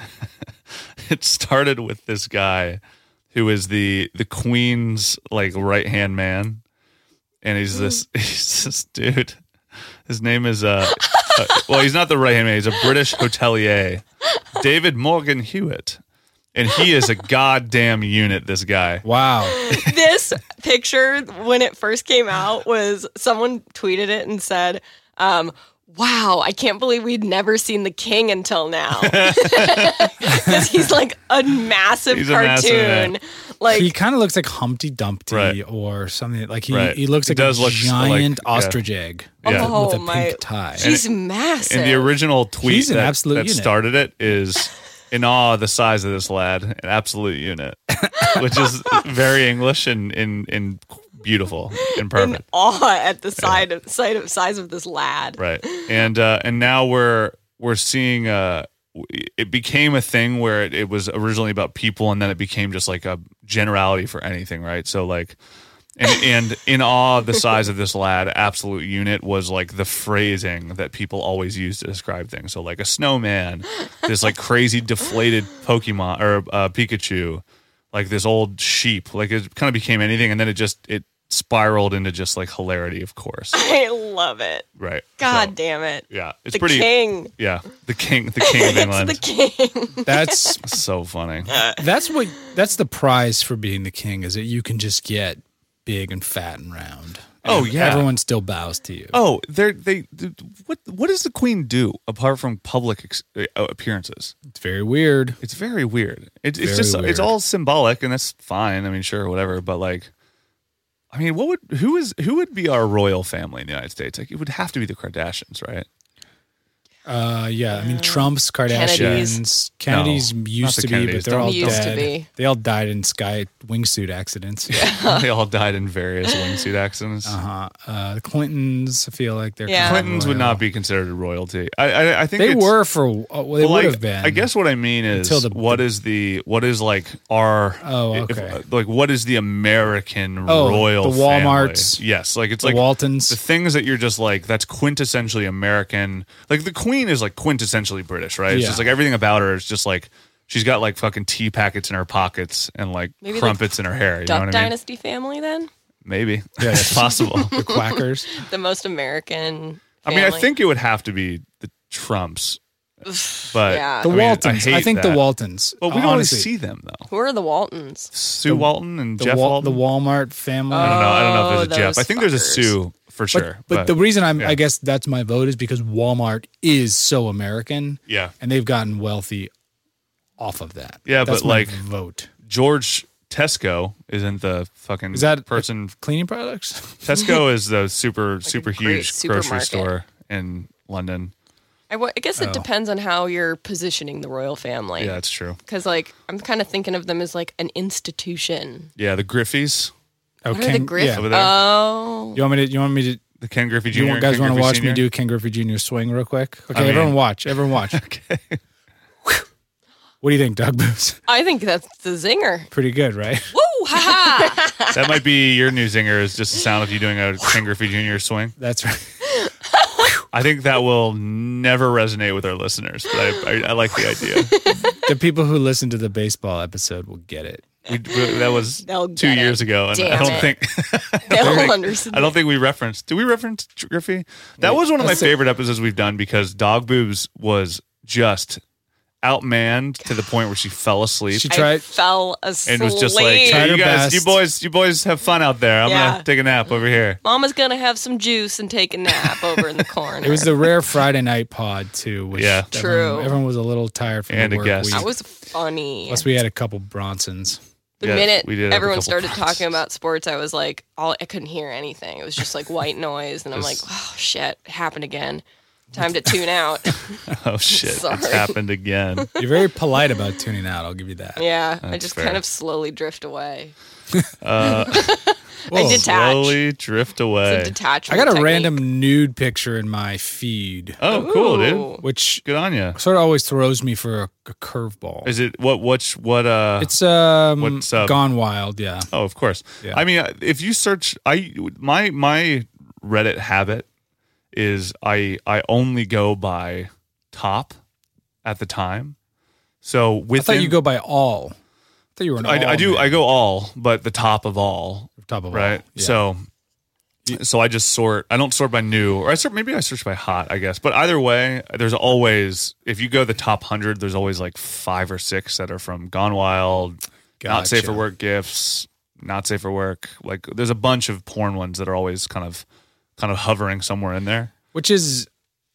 [SPEAKER 5] it started with this guy who is the the Queen's like right hand man, and he's this he's this dude. His name is uh, uh well he's not the right hand man. He's a British hotelier, David Morgan Hewitt, and he is a goddamn unit. This guy.
[SPEAKER 4] Wow.
[SPEAKER 6] This picture, when it first came out, was someone tweeted it and said, um, wow, I can't believe we'd never seen the king until now. Because he's like a massive
[SPEAKER 5] He's a massive
[SPEAKER 6] cartoon.
[SPEAKER 5] man.
[SPEAKER 6] like,
[SPEAKER 4] He kind of looks like Humpty Dumpty
[SPEAKER 5] Right.
[SPEAKER 4] or something. Like he,
[SPEAKER 5] Right.
[SPEAKER 4] he looks
[SPEAKER 5] He
[SPEAKER 4] like
[SPEAKER 5] does
[SPEAKER 4] a
[SPEAKER 5] look
[SPEAKER 4] giant
[SPEAKER 5] like- yeah.
[SPEAKER 4] ostrich egg
[SPEAKER 5] Yeah.
[SPEAKER 6] oh
[SPEAKER 4] with a
[SPEAKER 6] my,
[SPEAKER 4] pink tie.
[SPEAKER 6] he's massive.
[SPEAKER 5] And the original tweet
[SPEAKER 4] He's an
[SPEAKER 5] that,
[SPEAKER 4] absolute
[SPEAKER 5] that
[SPEAKER 4] unit.
[SPEAKER 5] started it is in awe of the size of this lad, an absolute unit, which is very English and, and, and beautiful and
[SPEAKER 6] in
[SPEAKER 5] perfect.
[SPEAKER 6] awe at the side of, sight of, size of this lad.
[SPEAKER 5] Right. And uh, and now we're we're seeing uh, it became a thing where it, it was originally about people, and then it became just like a generality for anything, right? So like. And, and in awe of the size of this lad, absolute unit was like the phrasing that people always use to describe things. So like a snowman, this like crazy deflated Pokemon or uh, Pikachu, like this old sheep. Like it kind of became anything, and then it just it spiraled into just like hilarity, of course.
[SPEAKER 6] I love it.
[SPEAKER 5] Right?
[SPEAKER 6] God
[SPEAKER 5] So,
[SPEAKER 6] damn it.
[SPEAKER 5] yeah, it's
[SPEAKER 6] The
[SPEAKER 5] pretty.
[SPEAKER 6] king.
[SPEAKER 5] Yeah, the king, the king of England.
[SPEAKER 6] It's the king.
[SPEAKER 4] That's
[SPEAKER 5] So funny.
[SPEAKER 4] that's what that's the prize for being the king, is that you can just get big and fat and round.
[SPEAKER 5] Oh,
[SPEAKER 4] And
[SPEAKER 5] yeah.
[SPEAKER 4] everyone still bows to you.
[SPEAKER 5] Oh, they're they. What what does the queen do apart from public ex- uh, appearances?
[SPEAKER 4] It's very weird.
[SPEAKER 5] It's very weird. It, it's
[SPEAKER 4] Very
[SPEAKER 5] just
[SPEAKER 4] weird.
[SPEAKER 5] it's all symbolic, and that's fine. I mean, sure, whatever. But like, I mean, what would who is who would be our royal family in the United States? Like, it would have to be the Kardashians, right?
[SPEAKER 4] Uh, yeah, I mean Trump's, Kardashians, Kennedys
[SPEAKER 5] No,
[SPEAKER 4] used
[SPEAKER 5] not the
[SPEAKER 4] to be,
[SPEAKER 5] Kennedys.
[SPEAKER 4] but they're
[SPEAKER 5] Don't-
[SPEAKER 4] all
[SPEAKER 6] Used to
[SPEAKER 4] dead.
[SPEAKER 6] be.
[SPEAKER 4] They all died in sky wingsuit accidents.
[SPEAKER 5] They all died in various wingsuit accidents.
[SPEAKER 4] Uh-huh. Uh, the Clintons, I feel like they're
[SPEAKER 6] Yeah.
[SPEAKER 4] kind of
[SPEAKER 5] Clintons would
[SPEAKER 4] royal.
[SPEAKER 5] not be considered royalty. I I, I think
[SPEAKER 4] They
[SPEAKER 5] it's,
[SPEAKER 4] were for. Uh, well, they
[SPEAKER 5] well,
[SPEAKER 4] would
[SPEAKER 5] like,
[SPEAKER 4] have been.
[SPEAKER 5] I guess what I mean is,
[SPEAKER 4] Until the-
[SPEAKER 5] what is the what is like our
[SPEAKER 4] Oh,
[SPEAKER 5] if-
[SPEAKER 4] okay.
[SPEAKER 5] like what is the American
[SPEAKER 4] Oh,
[SPEAKER 5] royal
[SPEAKER 4] the
[SPEAKER 5] family?
[SPEAKER 4] Walmarts,
[SPEAKER 5] Yes, like it's
[SPEAKER 4] the
[SPEAKER 5] like
[SPEAKER 4] Waltons.
[SPEAKER 5] the things that you're just like that's quintessentially American. Like the Queen is like quintessentially British, right? It's
[SPEAKER 4] Yeah.
[SPEAKER 5] just like everything about her is just like she's got like fucking tea packets in her pockets and like
[SPEAKER 6] Maybe like
[SPEAKER 5] crumpets in her hair. You know
[SPEAKER 6] Duck
[SPEAKER 5] what I mean?
[SPEAKER 6] Dynasty family, then?
[SPEAKER 5] Maybe.
[SPEAKER 4] Yeah,
[SPEAKER 5] It's possible.
[SPEAKER 4] the Quackers.
[SPEAKER 6] The most American
[SPEAKER 5] I mean, I
[SPEAKER 6] family.
[SPEAKER 5] think it would have to be the Trumps, but
[SPEAKER 6] Yeah.
[SPEAKER 4] The
[SPEAKER 5] I mean, I
[SPEAKER 4] Waltons. I,
[SPEAKER 5] hate
[SPEAKER 4] think the
[SPEAKER 5] that.
[SPEAKER 4] Waltons.
[SPEAKER 5] But we don't
[SPEAKER 4] honestly,
[SPEAKER 5] always see them though.
[SPEAKER 6] Who are the Waltons?
[SPEAKER 5] Sue
[SPEAKER 4] The-
[SPEAKER 5] Walton and
[SPEAKER 4] the,
[SPEAKER 5] Jeff
[SPEAKER 4] Wal-
[SPEAKER 5] Walton.
[SPEAKER 4] the Walmart family.
[SPEAKER 5] I don't know. I don't know if
[SPEAKER 6] Oh,
[SPEAKER 5] there's a Jeff.
[SPEAKER 6] those
[SPEAKER 5] I think there's a
[SPEAKER 6] fuckers.
[SPEAKER 5] Sue for
[SPEAKER 4] But,
[SPEAKER 5] sure.
[SPEAKER 4] but the reason I'm,
[SPEAKER 5] yeah.
[SPEAKER 4] I guess that's my vote is because Walmart is so American,
[SPEAKER 5] yeah,
[SPEAKER 4] and they've gotten wealthy off of that.
[SPEAKER 5] Yeah,
[SPEAKER 4] That's
[SPEAKER 5] but
[SPEAKER 4] my
[SPEAKER 5] like-
[SPEAKER 4] vote.
[SPEAKER 5] George Tesco isn't the fucking
[SPEAKER 4] Is that
[SPEAKER 5] person.
[SPEAKER 4] Cleaning products?
[SPEAKER 5] Tesco is the super super
[SPEAKER 6] a great
[SPEAKER 5] huge grocery
[SPEAKER 6] supermarket.
[SPEAKER 5] store in London.
[SPEAKER 6] I, w- I guess it
[SPEAKER 4] Oh.
[SPEAKER 6] depends on how you're positioning the royal family.
[SPEAKER 5] Yeah, that's true.
[SPEAKER 6] Because, like, I'm kind of thinking of them as, like, an institution.
[SPEAKER 5] Yeah, the Griffies,
[SPEAKER 4] Oh,
[SPEAKER 6] What are the Griff?
[SPEAKER 4] yeah.
[SPEAKER 5] over there.
[SPEAKER 6] Oh.
[SPEAKER 4] You want me to? You want me to?
[SPEAKER 5] the Ken Griffey
[SPEAKER 4] You
[SPEAKER 5] Junior
[SPEAKER 4] want- guys
[SPEAKER 5] Ken
[SPEAKER 4] want to
[SPEAKER 5] Griffey
[SPEAKER 4] watch
[SPEAKER 5] Senior?
[SPEAKER 4] me do Ken Griffey Junior swing real quick? Okay,
[SPEAKER 5] I mean-
[SPEAKER 4] everyone watch. Everyone watch.
[SPEAKER 5] Okay.
[SPEAKER 4] What do you think, Doug Booth?
[SPEAKER 6] I think that's the zinger.
[SPEAKER 4] Pretty good, right?
[SPEAKER 6] Woo! Ha ha!
[SPEAKER 5] That might be your new zinger. Is just the sound of you doing a Ken Griffey Junior swing.
[SPEAKER 4] That's right.
[SPEAKER 5] I think that will never resonate with our listeners, but I, I, I like the idea.
[SPEAKER 4] The people who listen to the baseball episode will get it.
[SPEAKER 5] We, we- that was
[SPEAKER 6] They'll
[SPEAKER 5] two
[SPEAKER 6] get
[SPEAKER 5] years
[SPEAKER 6] it.
[SPEAKER 5] ago, and I
[SPEAKER 6] Damn
[SPEAKER 5] don't
[SPEAKER 6] it.
[SPEAKER 5] think
[SPEAKER 6] They'll understand.
[SPEAKER 5] I don't think we referenced. Did we reference Griffey? That was one of my
[SPEAKER 4] let's see.
[SPEAKER 5] favorite episodes we've done because Dog Boobs was just outmanned to the point where she fell asleep.
[SPEAKER 4] She
[SPEAKER 6] I
[SPEAKER 4] tried.
[SPEAKER 6] fell asleep.
[SPEAKER 5] and was just like,
[SPEAKER 4] Tried
[SPEAKER 5] hey,
[SPEAKER 4] her
[SPEAKER 5] you guys,
[SPEAKER 4] best.
[SPEAKER 5] you boys, you boys have fun out there. I'm
[SPEAKER 6] Yeah.
[SPEAKER 5] gonna take a nap over here.
[SPEAKER 6] Mama's gonna have some juice and take a nap over in the corner.
[SPEAKER 4] It was the rare Friday night pod too. Which
[SPEAKER 5] Yeah.
[SPEAKER 4] everyone,
[SPEAKER 6] True.
[SPEAKER 4] Everyone was a little tired from
[SPEAKER 5] And
[SPEAKER 4] the
[SPEAKER 5] a
[SPEAKER 4] work
[SPEAKER 5] guest.
[SPEAKER 4] week.
[SPEAKER 6] That was funny.
[SPEAKER 4] Plus, we had a couple Bronsons.
[SPEAKER 6] The
[SPEAKER 5] Yeah,
[SPEAKER 6] minute
[SPEAKER 5] we did have a
[SPEAKER 6] everyone
[SPEAKER 5] couple
[SPEAKER 6] started
[SPEAKER 5] problems.
[SPEAKER 6] talking about sports, I was like, all I couldn't hear anything. It was just like white noise, and I'm like,
[SPEAKER 5] Just-
[SPEAKER 6] oh shit, it happened again. Time to tune out.
[SPEAKER 5] Oh shit,
[SPEAKER 6] Sorry.
[SPEAKER 5] it's happened again.
[SPEAKER 4] You're very polite about tuning out. I'll give you that.
[SPEAKER 6] Yeah, I
[SPEAKER 5] That's
[SPEAKER 6] just
[SPEAKER 5] fair.
[SPEAKER 6] kind of slowly drift away.
[SPEAKER 5] Uh,
[SPEAKER 6] I
[SPEAKER 4] Whoa.
[SPEAKER 6] detach.
[SPEAKER 5] slowly drift
[SPEAKER 6] It's a
[SPEAKER 5] away.
[SPEAKER 6] detachment.
[SPEAKER 4] I got a
[SPEAKER 6] technique.
[SPEAKER 4] random nude picture in my feed,
[SPEAKER 5] Oh, cool, dude.
[SPEAKER 6] Ooh.
[SPEAKER 4] which
[SPEAKER 5] Good on you.
[SPEAKER 4] sort of always throws me for a, a curveball.
[SPEAKER 5] Is it what? What's what? Uh,
[SPEAKER 4] It's um
[SPEAKER 5] What's up?
[SPEAKER 4] Gone Wild, yeah.
[SPEAKER 5] oh, of course.
[SPEAKER 4] Yeah.
[SPEAKER 5] I mean, uh, if you search, I my my Reddit habit is I I only go by top at the time. So
[SPEAKER 4] I
[SPEAKER 5] within,
[SPEAKER 4] thought you go by all. I thought you were an all.
[SPEAKER 5] I, I do.
[SPEAKER 4] man.
[SPEAKER 5] I go all, but the top of all,
[SPEAKER 4] top of
[SPEAKER 5] right?
[SPEAKER 4] all. Yeah.
[SPEAKER 5] So, so I just sort. I don't sort by new, or I sort. Maybe I search by hot, I guess. But either way, there's always, if you go the top hundred, there's always like five or six that are from Gone Wild, not safe for
[SPEAKER 4] Gotcha.
[SPEAKER 5] work gifts, not safe for work. Like there's a bunch of porn ones that are always kind of, kind of hovering somewhere in there.
[SPEAKER 4] Which is,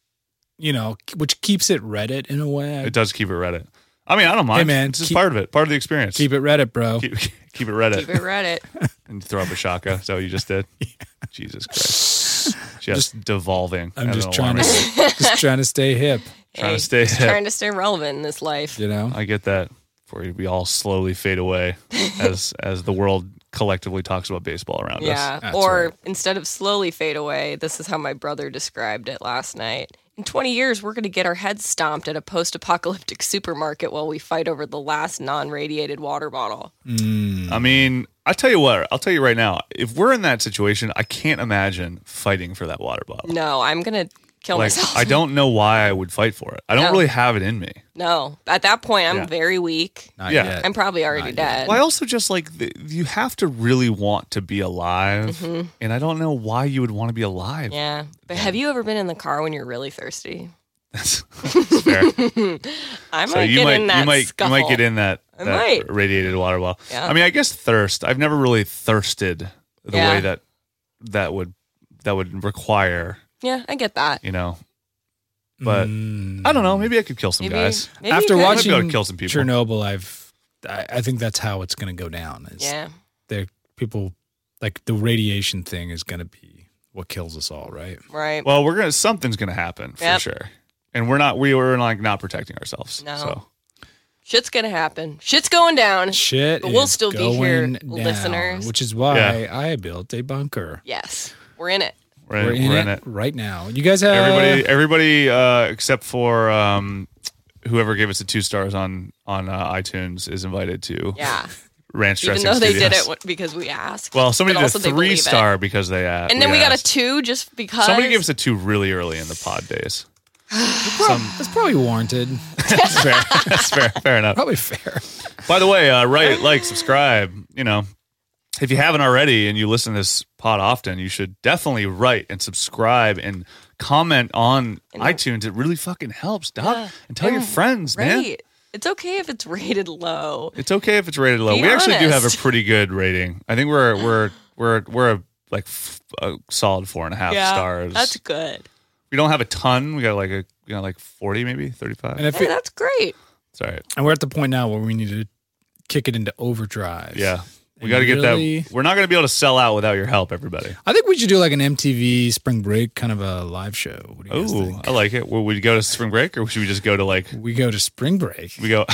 [SPEAKER 4] you know, which keeps it Reddit in a way.
[SPEAKER 5] It does keep it Reddit. I mean, I don't mind.
[SPEAKER 4] Hey, man,
[SPEAKER 5] it's just
[SPEAKER 4] keep-
[SPEAKER 5] part of it, part of the experience.
[SPEAKER 4] Keep it Reddit, bro.
[SPEAKER 5] keep, keep it Reddit,
[SPEAKER 6] Keep it Reddit.
[SPEAKER 5] and throw up a shaka. Is that what you just did? Jesus Christ. Just, devolving.
[SPEAKER 4] I'm
[SPEAKER 5] at
[SPEAKER 4] just
[SPEAKER 5] an
[SPEAKER 4] trying to
[SPEAKER 5] alarming-
[SPEAKER 4] just trying to stay hip.
[SPEAKER 5] Trying
[SPEAKER 6] Hey,
[SPEAKER 5] to stay
[SPEAKER 6] just
[SPEAKER 5] hip.
[SPEAKER 6] trying to stay relevant in this life.
[SPEAKER 4] You know,
[SPEAKER 5] I get that. Before we all slowly fade away as as the world collectively talks about baseball around
[SPEAKER 6] Yeah.
[SPEAKER 5] us.
[SPEAKER 4] That's
[SPEAKER 6] Or
[SPEAKER 4] right.
[SPEAKER 6] instead of slowly fade away, this is how my brother described it last night. In twenty years, we're going to get our heads stomped at a post apocalyptic supermarket while we fight over the last non radiated water bottle.
[SPEAKER 5] I mean, I tell you what, I'll tell you right now, if we're in that situation, I can't imagine fighting for that water bottle.
[SPEAKER 6] No, I'm going to kill
[SPEAKER 5] Like,
[SPEAKER 6] myself.
[SPEAKER 5] I don't know why I would fight for it. I don't
[SPEAKER 6] No.
[SPEAKER 5] really have it in me.
[SPEAKER 6] No. At that point, I'm
[SPEAKER 5] Yeah.
[SPEAKER 6] very weak.
[SPEAKER 4] not
[SPEAKER 5] Yeah.
[SPEAKER 4] yet.
[SPEAKER 6] I'm probably already
[SPEAKER 4] Not
[SPEAKER 6] dead.
[SPEAKER 5] Well, I also just like, the, you have to really want to be alive. And I don't know why you would want to be alive.
[SPEAKER 6] Mm-hmm. Yeah. But have you ever been in the car when you're really thirsty?
[SPEAKER 5] That's, that's fair.
[SPEAKER 6] I might
[SPEAKER 5] So you
[SPEAKER 6] get
[SPEAKER 5] might
[SPEAKER 6] in that
[SPEAKER 5] you might
[SPEAKER 6] scuffle.
[SPEAKER 5] you might get in that,
[SPEAKER 6] I
[SPEAKER 5] that
[SPEAKER 6] might.
[SPEAKER 5] radiated water bottle.
[SPEAKER 6] Yeah.
[SPEAKER 5] I mean, I guess thirst. I've never really thirsted the
[SPEAKER 6] Yeah.
[SPEAKER 5] way that that would that would require,
[SPEAKER 6] Yeah, I get that.
[SPEAKER 5] you know. But
[SPEAKER 4] Mm.
[SPEAKER 5] I don't know. Maybe I could kill some
[SPEAKER 6] Maybe,
[SPEAKER 5] guys.
[SPEAKER 6] maybe
[SPEAKER 4] After
[SPEAKER 6] you could.
[SPEAKER 5] I might
[SPEAKER 4] watching
[SPEAKER 5] be able to kill some people.
[SPEAKER 4] Chernobyl, I've I, I think that's how it's going to go down. Is
[SPEAKER 6] Yeah.
[SPEAKER 4] the people like the radiation thing is going to be what kills us all, right?
[SPEAKER 6] Right.
[SPEAKER 5] Well, we're gonna something's gonna happen for
[SPEAKER 6] Yep.
[SPEAKER 5] sure, and we're not we were like not protecting ourselves.
[SPEAKER 6] No.
[SPEAKER 5] So
[SPEAKER 6] Shit's going to happen. Shit's going down.
[SPEAKER 4] Shit,
[SPEAKER 6] But we'll
[SPEAKER 4] is
[SPEAKER 6] still be here,
[SPEAKER 4] going down,
[SPEAKER 6] listeners.
[SPEAKER 4] which is why
[SPEAKER 5] Yeah.
[SPEAKER 4] I built a bunker.
[SPEAKER 6] Yes. We're in it.
[SPEAKER 5] we're,
[SPEAKER 4] We're in,
[SPEAKER 5] we're
[SPEAKER 4] it,
[SPEAKER 5] in it.
[SPEAKER 4] right now. You guys have
[SPEAKER 5] Everybody, everybody, uh, except for um, whoever gave us the two stars on on uh, iTunes is invited to
[SPEAKER 6] Yeah.
[SPEAKER 5] Ranch
[SPEAKER 6] Even
[SPEAKER 5] Dressing
[SPEAKER 6] though they did
[SPEAKER 5] Studios.
[SPEAKER 6] it w- because we asked.
[SPEAKER 5] Well, somebody
[SPEAKER 6] but
[SPEAKER 5] did
[SPEAKER 6] also
[SPEAKER 5] a
[SPEAKER 6] they
[SPEAKER 5] three
[SPEAKER 6] believe it.
[SPEAKER 5] star because they asked.
[SPEAKER 6] And then we got a
[SPEAKER 5] asked.
[SPEAKER 6] two just because.
[SPEAKER 5] Somebody gave us a two really early in the pod days.
[SPEAKER 4] that's probably warranted.
[SPEAKER 5] That's fair. That's fair. Fair enough.
[SPEAKER 4] Probably fair.
[SPEAKER 5] By the way, uh, write, like, subscribe. You know, if you haven't already and you listen to this pod often, you should definitely write and subscribe and comment on
[SPEAKER 6] And-
[SPEAKER 5] iTunes. It really fucking helps, dog.
[SPEAKER 6] Yeah.
[SPEAKER 5] And tell your
[SPEAKER 6] And-
[SPEAKER 5] friends, man.
[SPEAKER 6] Right. It's okay if it's rated low.
[SPEAKER 5] It's okay if it's rated low.
[SPEAKER 6] Be
[SPEAKER 5] we actually do have a
[SPEAKER 6] honest.
[SPEAKER 5] pretty good rating. I think we're we're we're we're a, like f- a solid four and a half
[SPEAKER 6] Yeah.
[SPEAKER 5] stars.
[SPEAKER 6] That's good.
[SPEAKER 5] we don't have a ton. We got like a you know like forty maybe thirty-five.
[SPEAKER 4] And if
[SPEAKER 6] Hey,
[SPEAKER 4] it,
[SPEAKER 6] that's great.
[SPEAKER 5] It's all right.
[SPEAKER 4] and we're at the point now where we need to kick it into overdrive.
[SPEAKER 5] Yeah. We
[SPEAKER 4] And
[SPEAKER 5] got to get
[SPEAKER 4] really-
[SPEAKER 5] that. We're not going to be able to sell out without your help, everybody.
[SPEAKER 4] I think we should do like an M T V spring break kind of a live show. What do you guys
[SPEAKER 5] Oh,
[SPEAKER 4] think?
[SPEAKER 5] I like it. Well, would you go to spring break or should we just go to like,
[SPEAKER 4] We go to spring break.
[SPEAKER 5] we go,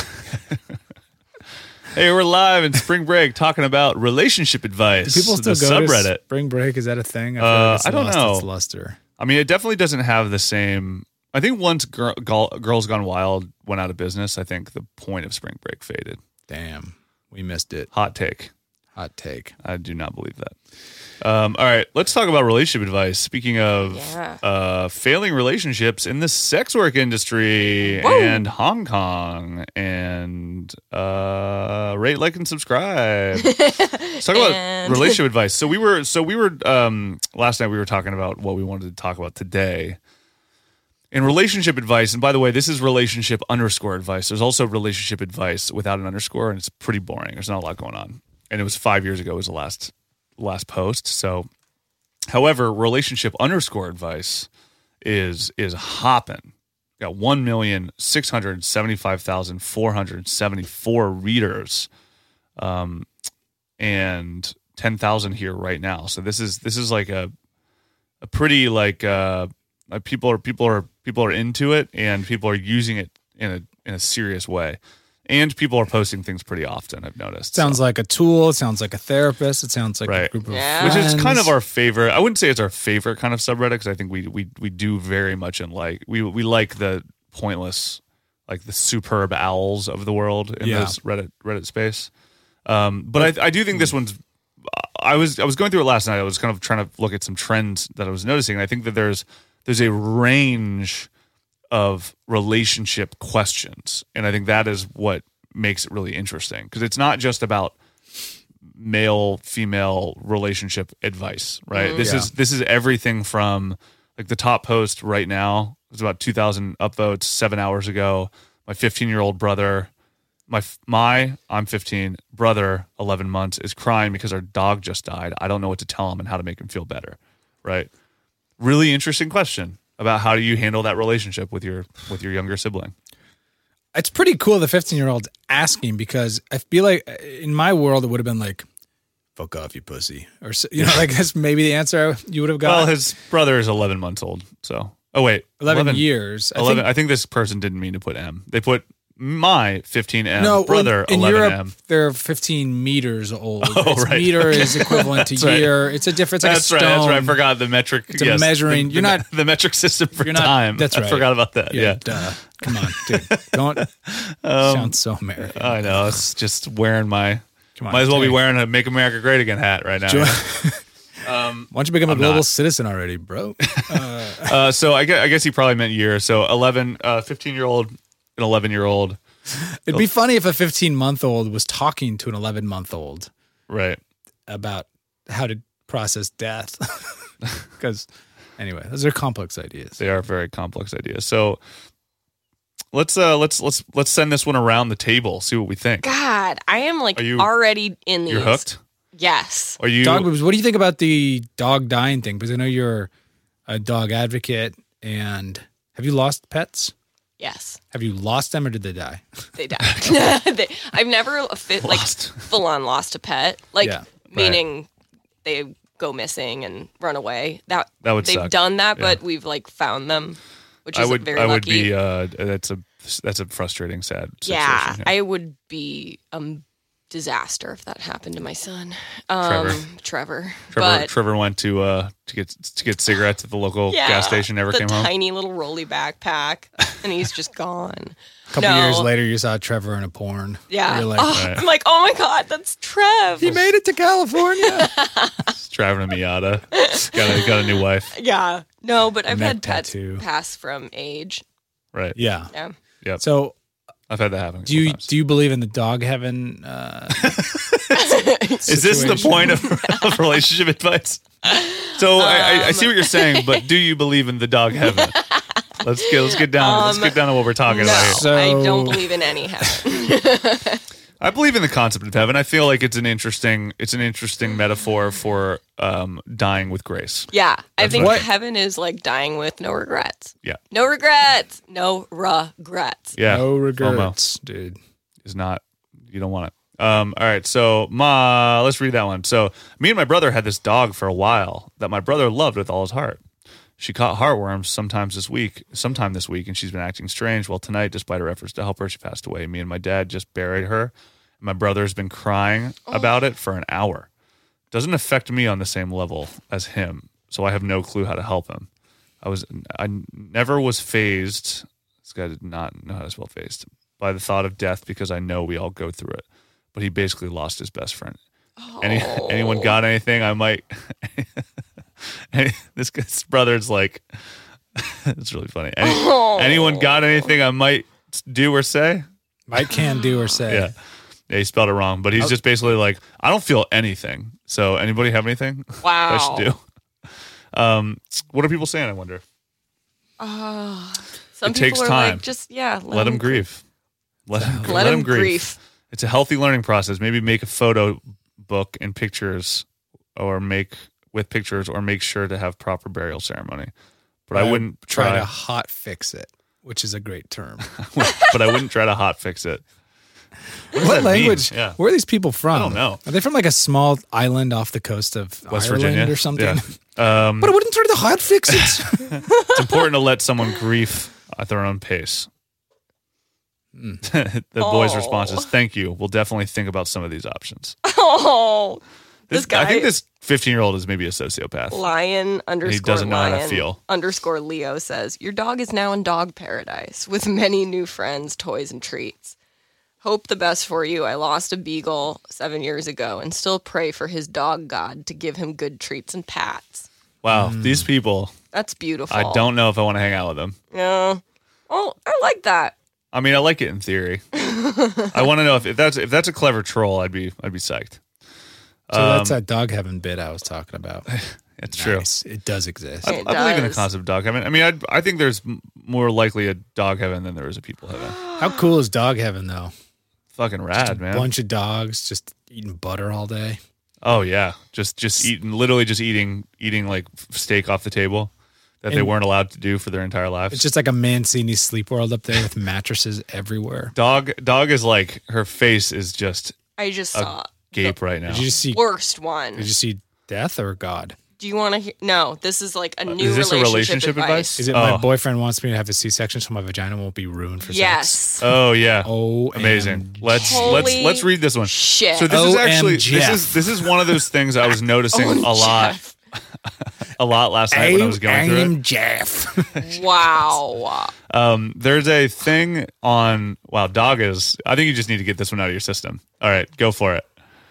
[SPEAKER 5] hey, we're live in spring break talking about relationship advice.
[SPEAKER 4] Do people still
[SPEAKER 5] the
[SPEAKER 4] go
[SPEAKER 5] subreddit.
[SPEAKER 4] to spring break? Is that a thing? I, feel
[SPEAKER 5] Uh,
[SPEAKER 4] like it's
[SPEAKER 5] I don't
[SPEAKER 4] lost
[SPEAKER 5] know.
[SPEAKER 4] Its luster.
[SPEAKER 5] I mean, it definitely doesn't have the same. I think once Gir- Gol- Girls Gone Wild went out of business, I think the point of spring break faded.
[SPEAKER 4] Damn, we missed it.
[SPEAKER 5] Hot take.
[SPEAKER 4] Hot take.
[SPEAKER 5] I do not believe that. Um, all right, let's talk about relationship advice. Speaking of
[SPEAKER 6] Yeah.
[SPEAKER 5] uh, failing relationships in the sex work industry
[SPEAKER 6] Woo.
[SPEAKER 5] and Hong Kong, and uh, rate, like, and subscribe. Let's talk about
[SPEAKER 6] And-
[SPEAKER 5] relationship advice. So we were, so we were um, last night. We were talking about what we wanted to talk about today. In relationship advice, and by the way, this is relationship underscore advice. There's also relationship advice without an underscore, and it's pretty boring. There's not a lot going on. And it was five years ago was the last last post. So, however, relationship underscore advice is is hopping. Got one million six hundred seventy five thousand four hundred seventy four readers, um, and ten thousand here right now. So this is this is like a a pretty like uh, people are people are people are into it, and people are using it in a in a serious way. And people are posting things pretty often, I've noticed.
[SPEAKER 4] Sounds like a tool. It sounds like a therapist. It sounds like a
[SPEAKER 5] Right.
[SPEAKER 4] group of
[SPEAKER 6] Yeah.
[SPEAKER 5] Which is kind of
[SPEAKER 4] friends.
[SPEAKER 5] our favorite. I wouldn't say it's our favorite kind of subreddit, because I think we we we do very much in like we we like the pointless, like the superb owls of the world in
[SPEAKER 4] Yeah.
[SPEAKER 5] this Reddit Reddit space. Um, but I I do think this one's. I was I was going through it last night. I was kind of trying to look at some trends that I was noticing. And I think that there's there's a range of relationship questions, and I think that is what makes it really interesting, because it's not just about male female relationship advice, right? This
[SPEAKER 4] Yeah.
[SPEAKER 5] is this is everything from like the top post right now. It's about two thousand upvotes seven hours ago. My fifteen year old brother, my my I'm fifteen brother, eleven months, is crying because our dog just died. I don't know what to tell him and how to make him feel better. Right? Really interesting question about how do you handle that relationship with your with your younger sibling.
[SPEAKER 4] It's pretty cool the fifteen year old asking, because I feel like in my world it would have been like, fuck off, you pussy. Or, so- you know, like that's maybe the answer you would have got.
[SPEAKER 5] Well, his brother is eleven months old. So, oh wait,
[SPEAKER 4] eleven, years. I
[SPEAKER 5] eleven.
[SPEAKER 4] think-
[SPEAKER 5] I think this person didn't mean to put M. They put my fifteen M
[SPEAKER 4] no,
[SPEAKER 5] brother
[SPEAKER 4] in, in
[SPEAKER 5] eleven
[SPEAKER 4] Europe,
[SPEAKER 5] M.
[SPEAKER 4] they're fifteen meters old.
[SPEAKER 5] Oh,
[SPEAKER 4] It's
[SPEAKER 5] right.
[SPEAKER 4] Meter is equivalent to
[SPEAKER 5] That's right.
[SPEAKER 4] year. It's a difference. Like
[SPEAKER 5] That's
[SPEAKER 4] a
[SPEAKER 5] right.
[SPEAKER 4] stone.
[SPEAKER 5] That's right. I forgot the metric.
[SPEAKER 4] It's a
[SPEAKER 5] yes,
[SPEAKER 4] measuring-
[SPEAKER 5] The,
[SPEAKER 4] you're
[SPEAKER 5] the,
[SPEAKER 4] not-
[SPEAKER 5] the metric system for
[SPEAKER 4] you're not-
[SPEAKER 5] time.
[SPEAKER 4] that's
[SPEAKER 5] I
[SPEAKER 4] right.
[SPEAKER 5] forgot about that.
[SPEAKER 4] Yeah,
[SPEAKER 5] Yeah.
[SPEAKER 4] duh. Come on, dude. Don't
[SPEAKER 5] Um,
[SPEAKER 4] sound so American.
[SPEAKER 5] I know. It's just wearing my.
[SPEAKER 4] Come on,
[SPEAKER 5] Might as well be
[SPEAKER 4] Jay.
[SPEAKER 5] wearing a "Make America Great Again" hat right now.
[SPEAKER 4] Join-
[SPEAKER 5] Um,
[SPEAKER 4] Why don't you become a
[SPEAKER 5] I'm
[SPEAKER 4] global
[SPEAKER 5] not.
[SPEAKER 4] citizen already, bro? Uh,
[SPEAKER 5] uh, so I guess, I guess he probably meant year. So eleven, uh, fifteen year old, an eleven year old.
[SPEAKER 4] it'd be funny if a fifteen month old was talking to an eleven month old
[SPEAKER 5] Right.
[SPEAKER 4] about how to process death. Because anyway, those are complex ideas.
[SPEAKER 5] They are very complex ideas. So let's uh let's let's let's send this one around the table. See what we think.
[SPEAKER 6] God, I am like
[SPEAKER 5] Are you-
[SPEAKER 6] already in these.
[SPEAKER 5] You're hooked.
[SPEAKER 6] Yes.
[SPEAKER 5] Are you?
[SPEAKER 4] Dog boobs. What do you think about the dog dying thing? Because I know you're a dog advocate. And have you lost pets?
[SPEAKER 6] Yes.
[SPEAKER 4] Have you lost them or did they die?
[SPEAKER 6] They died. they, I've never fit, like
[SPEAKER 5] Lost.
[SPEAKER 6] full on lost a pet. Like
[SPEAKER 4] Yeah.
[SPEAKER 6] meaning they go missing and run away. That
[SPEAKER 5] That would
[SPEAKER 6] they've
[SPEAKER 5] suck.
[SPEAKER 6] done that,
[SPEAKER 5] Yeah.
[SPEAKER 6] but we've like found them, which
[SPEAKER 5] I
[SPEAKER 6] is
[SPEAKER 5] would.
[SPEAKER 6] very
[SPEAKER 5] I would
[SPEAKER 6] lucky.
[SPEAKER 5] be. Uh, that's a that's a frustrating, sad situation.
[SPEAKER 6] yeah, I would be a disaster if that happened to my son, um,
[SPEAKER 5] Trevor.
[SPEAKER 6] Trevor.
[SPEAKER 5] Trevor,
[SPEAKER 6] but
[SPEAKER 5] Trevor went to uh to get to get cigarettes at the local
[SPEAKER 6] yeah,
[SPEAKER 5] gas station. Never
[SPEAKER 6] the
[SPEAKER 5] came home.
[SPEAKER 6] tiny little rolly backpack, and he's just gone.
[SPEAKER 4] A couple
[SPEAKER 6] No.
[SPEAKER 4] years later, you saw Trevor in a porn.
[SPEAKER 6] Yeah.
[SPEAKER 4] You're like,
[SPEAKER 6] Oh,
[SPEAKER 5] Right.
[SPEAKER 6] I'm like, oh my god, that's Trev.
[SPEAKER 4] he made it to California.
[SPEAKER 5] He's driving a Miata. got a got a new wife.
[SPEAKER 6] Yeah. No, but I've
[SPEAKER 4] Neck
[SPEAKER 6] had pets
[SPEAKER 4] tattoo.
[SPEAKER 6] pass from age.
[SPEAKER 5] Right.
[SPEAKER 4] yeah.
[SPEAKER 6] Yeah.
[SPEAKER 5] Yep.
[SPEAKER 4] So
[SPEAKER 5] I've had that happen. a
[SPEAKER 4] do you
[SPEAKER 5] couple times.
[SPEAKER 4] do you believe in the dog heaven? Uh,
[SPEAKER 5] Is this the
[SPEAKER 4] situation?
[SPEAKER 5] point of, of relationship advice? So I, I, I see what you're saying, but do you believe in the dog heaven? Let's get let's get down let's
[SPEAKER 6] Um,
[SPEAKER 5] get down to what we're talking
[SPEAKER 6] No,
[SPEAKER 5] about here.
[SPEAKER 4] So-
[SPEAKER 6] I don't believe in any heaven.
[SPEAKER 5] I believe in the concept of heaven. I feel like it's an interesting it's an interesting metaphor for um, dying with grace.
[SPEAKER 6] Yeah. I think
[SPEAKER 4] what-
[SPEAKER 6] heaven is like dying with no regrets.
[SPEAKER 5] Yeah.
[SPEAKER 6] No regrets. No regrets.
[SPEAKER 5] Yeah.
[SPEAKER 4] no
[SPEAKER 5] FOMO
[SPEAKER 4] regrets, dude.
[SPEAKER 5] is not you don't want it. Um, all right, so ma, let's read that one. So me and my brother had this dog for a while that my brother loved with all his heart. She caught heartworms sometimes this week, sometime this week, and she's been acting strange. Well, tonight, despite her efforts to help her, she passed away. Me and my dad just buried her. My brother's been crying about it for an hour. Doesn't affect me on the same level as him, so I have no clue how to help him. I was, I never was phased. This guy did not know how to spell phased by the thought of death because I know we all go through it. But he basically lost his best friend. Any anyone got anything? I might. this guy's brother's like, it's really funny. Any,
[SPEAKER 6] Oh.
[SPEAKER 5] Anyone got anything I might do or say?
[SPEAKER 4] Might can do or say.
[SPEAKER 5] Yeah. Yeah, he spelled it wrong, but he's just basically like, I don't feel anything. So anybody have anything
[SPEAKER 6] Wow.
[SPEAKER 5] I should do? Um, what are people saying, I wonder?
[SPEAKER 6] Uh, some
[SPEAKER 5] It
[SPEAKER 6] people
[SPEAKER 5] takes
[SPEAKER 6] are
[SPEAKER 5] time.
[SPEAKER 6] like, just, yeah.
[SPEAKER 5] Let him grieve. Let him,
[SPEAKER 6] Let,
[SPEAKER 5] let
[SPEAKER 6] him
[SPEAKER 5] him grieve.
[SPEAKER 6] grieve.
[SPEAKER 5] It's a healthy learning process. Maybe make a photo book and pictures or make with pictures or make sure to have proper burial ceremony. But I wouldn't
[SPEAKER 4] try
[SPEAKER 5] try,
[SPEAKER 4] to hot fix it, which is a great term.
[SPEAKER 5] but I wouldn't try to hot fix it. What, does
[SPEAKER 4] What
[SPEAKER 5] that
[SPEAKER 4] language?
[SPEAKER 5] mean? Yeah.
[SPEAKER 4] Where are these people from?
[SPEAKER 5] I don't know.
[SPEAKER 4] Are they from like a small island off the coast of
[SPEAKER 5] West
[SPEAKER 4] Ireland
[SPEAKER 5] Virginia
[SPEAKER 4] or something?
[SPEAKER 5] Yeah. Um,
[SPEAKER 4] But I wouldn't try to hot fix it.
[SPEAKER 5] it's important to let someone grieve at their own pace. the boy's
[SPEAKER 6] Oh.
[SPEAKER 5] response is, thank you. We'll definitely think about some of these options.
[SPEAKER 6] Oh, this, guy.
[SPEAKER 5] I think this fifteen-year-old is maybe a sociopath.
[SPEAKER 6] Lion underscore
[SPEAKER 5] doesn't know how to
[SPEAKER 6] lion
[SPEAKER 5] feel.
[SPEAKER 6] underscore Leo says, your dog is now in dog paradise with many new friends, toys, and treats. Hope the best for you. I lost a beagle seven years ago and still pray for his dog god to give him good treats and pats.
[SPEAKER 5] Wow, these people,
[SPEAKER 6] That's beautiful.
[SPEAKER 5] I don't know if I want to hang out with them.
[SPEAKER 6] Yeah. Oh, I like that.
[SPEAKER 5] I mean, I like it in theory. I want to know if, if that's if that's a clever troll, I'd be I'd be psyched.
[SPEAKER 4] So
[SPEAKER 5] Um,
[SPEAKER 4] that's that dog heaven bit I was talking about.
[SPEAKER 5] It's true.
[SPEAKER 4] Nice. It does exist.
[SPEAKER 5] I,
[SPEAKER 6] It
[SPEAKER 5] I believe in the
[SPEAKER 6] does.
[SPEAKER 5] concept of dog heaven. I mean, I I think there's m- more likely a dog heaven than there is a people heaven.
[SPEAKER 4] How cool is dog heaven though?
[SPEAKER 5] Fucking
[SPEAKER 4] Just
[SPEAKER 5] rad,
[SPEAKER 4] a
[SPEAKER 5] man.
[SPEAKER 4] bunch of dogs just eating butter all day.
[SPEAKER 5] Oh yeah, just just eating, literally just eating eating like steak off the table that they
[SPEAKER 4] And-
[SPEAKER 5] weren't allowed to do for their entire lives.
[SPEAKER 4] It's just like a Mancini sleep world up there with mattresses everywhere.
[SPEAKER 5] dog dog is like, her face is just
[SPEAKER 6] I just saw
[SPEAKER 5] gape right now.
[SPEAKER 4] Did you see?
[SPEAKER 6] worst one.
[SPEAKER 4] Did you see death or God?
[SPEAKER 6] Do you want to hear? No, this is like a new
[SPEAKER 5] is this a
[SPEAKER 6] relationship,
[SPEAKER 5] relationship advice?
[SPEAKER 4] Is it
[SPEAKER 5] Oh.
[SPEAKER 4] my boyfriend wants me to have a C-section so my vagina won't be ruined for sex?
[SPEAKER 6] Yes.
[SPEAKER 5] Oh yeah,
[SPEAKER 4] Oh,
[SPEAKER 5] amazing. Let's
[SPEAKER 6] Holy
[SPEAKER 5] let's let's read this one.
[SPEAKER 6] Shit.
[SPEAKER 5] So this is
[SPEAKER 4] O M
[SPEAKER 5] actually
[SPEAKER 4] Jeff.
[SPEAKER 5] this is this is one of those things I was noticing
[SPEAKER 6] Oh,
[SPEAKER 5] a lot
[SPEAKER 6] Jeff.
[SPEAKER 5] a lot last night when I was going through it.
[SPEAKER 4] Jeff.
[SPEAKER 6] Wow.
[SPEAKER 5] Um, there's a thing on wow, dog is. I think you just need to get this one out of your system. All right, go for it.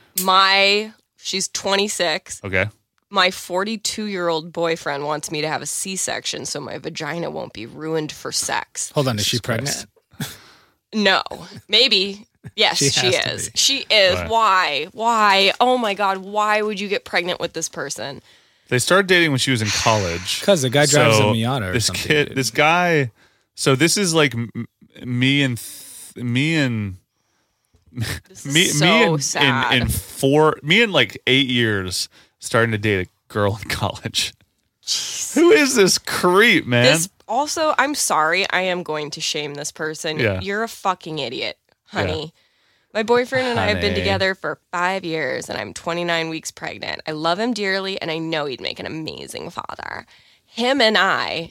[SPEAKER 6] My, she's twenty-six.
[SPEAKER 5] Okay.
[SPEAKER 6] My forty-two-year-old boyfriend wants me to have a C-section so my vagina won't be ruined for sex.
[SPEAKER 4] Hold on, is she
[SPEAKER 5] Jesus
[SPEAKER 4] pregnant?
[SPEAKER 5] Christ.
[SPEAKER 6] No, maybe. Yes,
[SPEAKER 4] She
[SPEAKER 6] she,
[SPEAKER 4] has to
[SPEAKER 6] is.
[SPEAKER 4] be.
[SPEAKER 6] She is.
[SPEAKER 5] Right.
[SPEAKER 6] Why? Why? Oh my God, why would you get pregnant with this person?
[SPEAKER 5] They started dating when she was in college.
[SPEAKER 4] Because the guy drives
[SPEAKER 5] So
[SPEAKER 4] a Miata or
[SPEAKER 5] this
[SPEAKER 4] something.
[SPEAKER 5] kid,
[SPEAKER 4] dude.
[SPEAKER 5] this guy. So this is like m- me and th- me and
[SPEAKER 6] This is
[SPEAKER 5] me
[SPEAKER 6] so
[SPEAKER 5] me and
[SPEAKER 6] sad.
[SPEAKER 5] in, in four me in like eight years starting to date a girl in college. Who is this creep, man?
[SPEAKER 6] This also, I'm sorry, I am going to shame this person.
[SPEAKER 5] Yeah.
[SPEAKER 6] You're a fucking idiot, honey. My boyfriend and I have been
[SPEAKER 5] Honey.
[SPEAKER 6] together for five years and I'm twenty-nine weeks pregnant. I love him dearly and I know he'd make an amazing father. Him and I,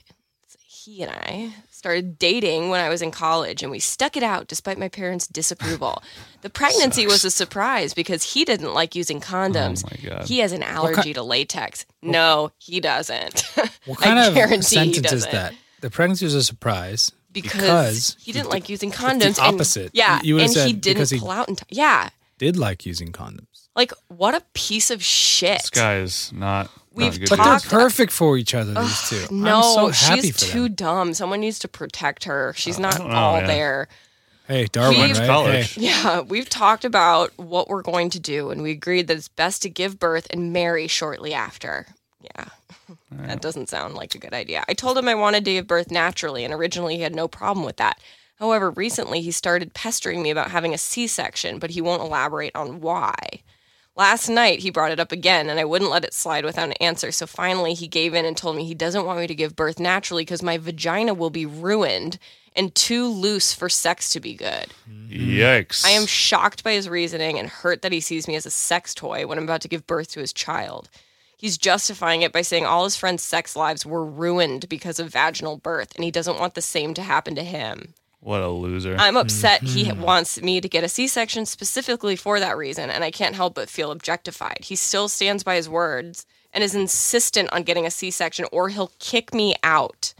[SPEAKER 6] he and I, started dating when I was in college and we stuck it out despite my parents' disapproval. The pregnancy was a surprise because he didn't like using condoms.
[SPEAKER 5] Oh my God.
[SPEAKER 6] He has an allergy to latex. No, he doesn't.
[SPEAKER 4] What kind
[SPEAKER 6] I
[SPEAKER 4] of
[SPEAKER 6] guarantee he
[SPEAKER 4] sentence is
[SPEAKER 6] doesn't.
[SPEAKER 4] that? The pregnancy was a surprise.
[SPEAKER 6] Because,
[SPEAKER 4] Because
[SPEAKER 6] he didn't like using
[SPEAKER 4] the
[SPEAKER 6] condoms.
[SPEAKER 4] opposite.
[SPEAKER 6] And, yeah,
[SPEAKER 4] You would've
[SPEAKER 6] and he
[SPEAKER 4] said
[SPEAKER 6] didn't
[SPEAKER 4] because he-
[SPEAKER 6] pull out in time. Yeah,
[SPEAKER 4] Did like using condoms.
[SPEAKER 6] like what a piece of shit.
[SPEAKER 5] This guy is not.
[SPEAKER 6] We've
[SPEAKER 5] not a good
[SPEAKER 4] But
[SPEAKER 5] dude.
[SPEAKER 6] talked-
[SPEAKER 4] they're perfect for each other, these two.
[SPEAKER 6] No,
[SPEAKER 4] I'm so happy
[SPEAKER 6] she's
[SPEAKER 4] for
[SPEAKER 6] too
[SPEAKER 4] them.
[SPEAKER 6] dumb. Someone needs to protect her. She's not
[SPEAKER 5] don't know,
[SPEAKER 6] all
[SPEAKER 5] man.
[SPEAKER 6] there.
[SPEAKER 4] Hey, Darwin,
[SPEAKER 6] We've-
[SPEAKER 4] right?
[SPEAKER 5] college.
[SPEAKER 4] Hey.
[SPEAKER 6] Yeah, we've talked about what we're going to do, and we agreed that it's best to give birth and marry shortly after. Yeah, that doesn't sound like a good idea. I told him I wanted to give birth naturally, and originally he had no problem with that. However, recently he started pestering me about having a C-section, but he won't elaborate on why. Last night he brought it up again, and I wouldn't let it slide without an answer, so finally he gave in and told me he doesn't want me to give birth naturally because my vagina will be ruined and too loose for sex to be good.
[SPEAKER 5] Yikes!
[SPEAKER 6] I am shocked by his reasoning and hurt that he sees me as a sex toy when I'm about to give birth to his child. He's justifying it by saying all his friends' sex lives were ruined because of vaginal birth, and he doesn't want the same to happen to him.
[SPEAKER 5] What a loser.
[SPEAKER 6] I'm upset he wants me to get a C-section specifically for that reason, and I can't help but feel objectified. He still stands by his words and is insistent on getting a C-section, or he'll kick me out.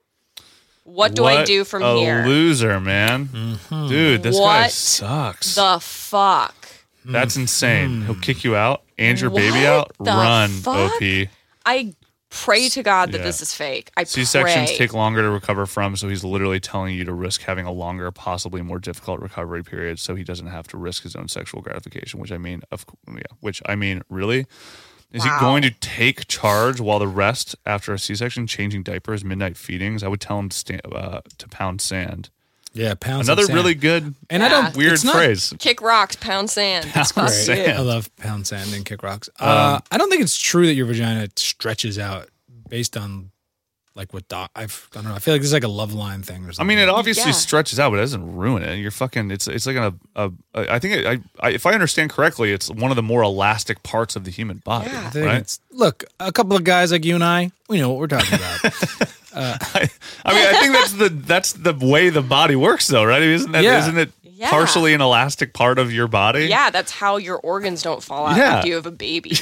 [SPEAKER 6] What do I
[SPEAKER 5] What
[SPEAKER 6] do from
[SPEAKER 5] a
[SPEAKER 6] here?
[SPEAKER 5] loser, man. Dude, this guy
[SPEAKER 6] What
[SPEAKER 5] sucks.
[SPEAKER 6] The fuck?
[SPEAKER 5] That's insane. He'll kick you out and your baby out.
[SPEAKER 6] What the
[SPEAKER 5] Run,
[SPEAKER 6] fuck?
[SPEAKER 5] O P.
[SPEAKER 6] I pray to God that
[SPEAKER 5] Yeah.
[SPEAKER 6] this is fake. I
[SPEAKER 5] C-sections
[SPEAKER 6] pray.
[SPEAKER 5] take longer to recover from, so he's literally telling you to risk having a longer, possibly more difficult recovery period, so he doesn't have to risk his own sexual gratification. Which I mean, of yeah. Which I mean, really, is
[SPEAKER 6] Wow.
[SPEAKER 5] he going to take charge while the rest after a C-section, changing diapers, midnight feedings? I would tell him to sta- uh, to pound sand.
[SPEAKER 4] Yeah, pounds.
[SPEAKER 5] Another
[SPEAKER 4] of sand.
[SPEAKER 5] really good,
[SPEAKER 4] and I
[SPEAKER 6] Yeah.
[SPEAKER 4] don't
[SPEAKER 5] weird
[SPEAKER 4] it's not-
[SPEAKER 5] phrase.
[SPEAKER 6] Kick rocks, pound sand.
[SPEAKER 5] Pound
[SPEAKER 6] Fuck
[SPEAKER 5] sand.
[SPEAKER 6] you.
[SPEAKER 4] I love pound sand and kick rocks. Uh,
[SPEAKER 5] Um,
[SPEAKER 4] I don't think it's true that your vagina stretches out based on like what doc. I've, I don't know. I feel like this is like a love line thing or
[SPEAKER 5] I
[SPEAKER 4] something.
[SPEAKER 5] mean, it obviously
[SPEAKER 6] Yeah.
[SPEAKER 5] stretches out, but it doesn't ruin it. You're fucking. It's it's like a. a, a I think it, I, I if I understand correctly, it's one of the more elastic parts of the human body.
[SPEAKER 6] Yeah.
[SPEAKER 4] I think
[SPEAKER 5] Right?
[SPEAKER 4] it's, look, a couple of guys like you and I, we know what we're talking about.
[SPEAKER 5] I, I mean, I think that's the that's the way the body works, though, right? Isn't that
[SPEAKER 4] Yeah.
[SPEAKER 5] not it
[SPEAKER 6] Yeah.
[SPEAKER 5] partially an elastic part of your body?
[SPEAKER 6] Yeah, that's how your organs don't fall out
[SPEAKER 5] Yeah.
[SPEAKER 6] after you have a baby.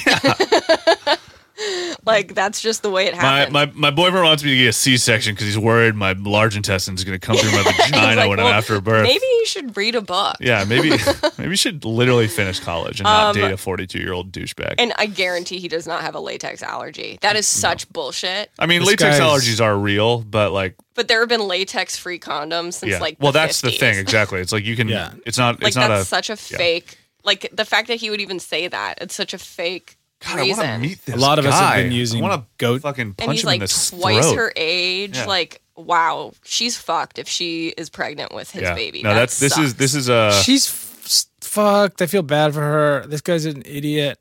[SPEAKER 6] Like, that's just the way it
[SPEAKER 5] My,
[SPEAKER 6] happens.
[SPEAKER 5] my my boyfriend wants me to get a C-section because he's worried my large intestine is going to come through my
[SPEAKER 6] He's
[SPEAKER 5] vagina
[SPEAKER 6] like,
[SPEAKER 5] when
[SPEAKER 6] well,
[SPEAKER 5] I'm after birth.
[SPEAKER 6] Maybe you should read a book.
[SPEAKER 5] Yeah, maybe maybe you should literally finish college and not
[SPEAKER 6] Um,
[SPEAKER 5] date a forty-two year old douchebag.
[SPEAKER 6] And I guarantee he does not have a latex allergy. That is such bullshit.
[SPEAKER 5] I mean,
[SPEAKER 4] This
[SPEAKER 5] latex
[SPEAKER 4] guy's-
[SPEAKER 5] allergies are real, but like,
[SPEAKER 6] But there have been latex free condoms since
[SPEAKER 5] yeah.
[SPEAKER 6] like
[SPEAKER 5] well,
[SPEAKER 6] the
[SPEAKER 5] that's the
[SPEAKER 6] fifties.
[SPEAKER 5] thing exactly. It's like you can.
[SPEAKER 4] Yeah.
[SPEAKER 5] It's not.
[SPEAKER 6] Like
[SPEAKER 5] it's not
[SPEAKER 6] that's
[SPEAKER 5] a.
[SPEAKER 6] such a
[SPEAKER 5] yeah.
[SPEAKER 6] fake. Like the fact that he would even say that, it's such a fake
[SPEAKER 5] God, I want to
[SPEAKER 6] reason.
[SPEAKER 5] meet this
[SPEAKER 4] A lot of us have
[SPEAKER 5] guy.
[SPEAKER 4] been using
[SPEAKER 5] I want to
[SPEAKER 4] goat-
[SPEAKER 5] fucking punch
[SPEAKER 6] and he's
[SPEAKER 5] him
[SPEAKER 6] like
[SPEAKER 5] in the
[SPEAKER 6] twice
[SPEAKER 5] throat.
[SPEAKER 6] her age.
[SPEAKER 5] Yeah.
[SPEAKER 6] Like, wow, she's fucked if she is pregnant with his
[SPEAKER 5] yeah.
[SPEAKER 6] baby.
[SPEAKER 5] No,
[SPEAKER 6] That
[SPEAKER 5] that's this is
[SPEAKER 6] sucks.
[SPEAKER 5] this is a.
[SPEAKER 4] She's f- fucked. I feel bad for her. This guy's an idiot.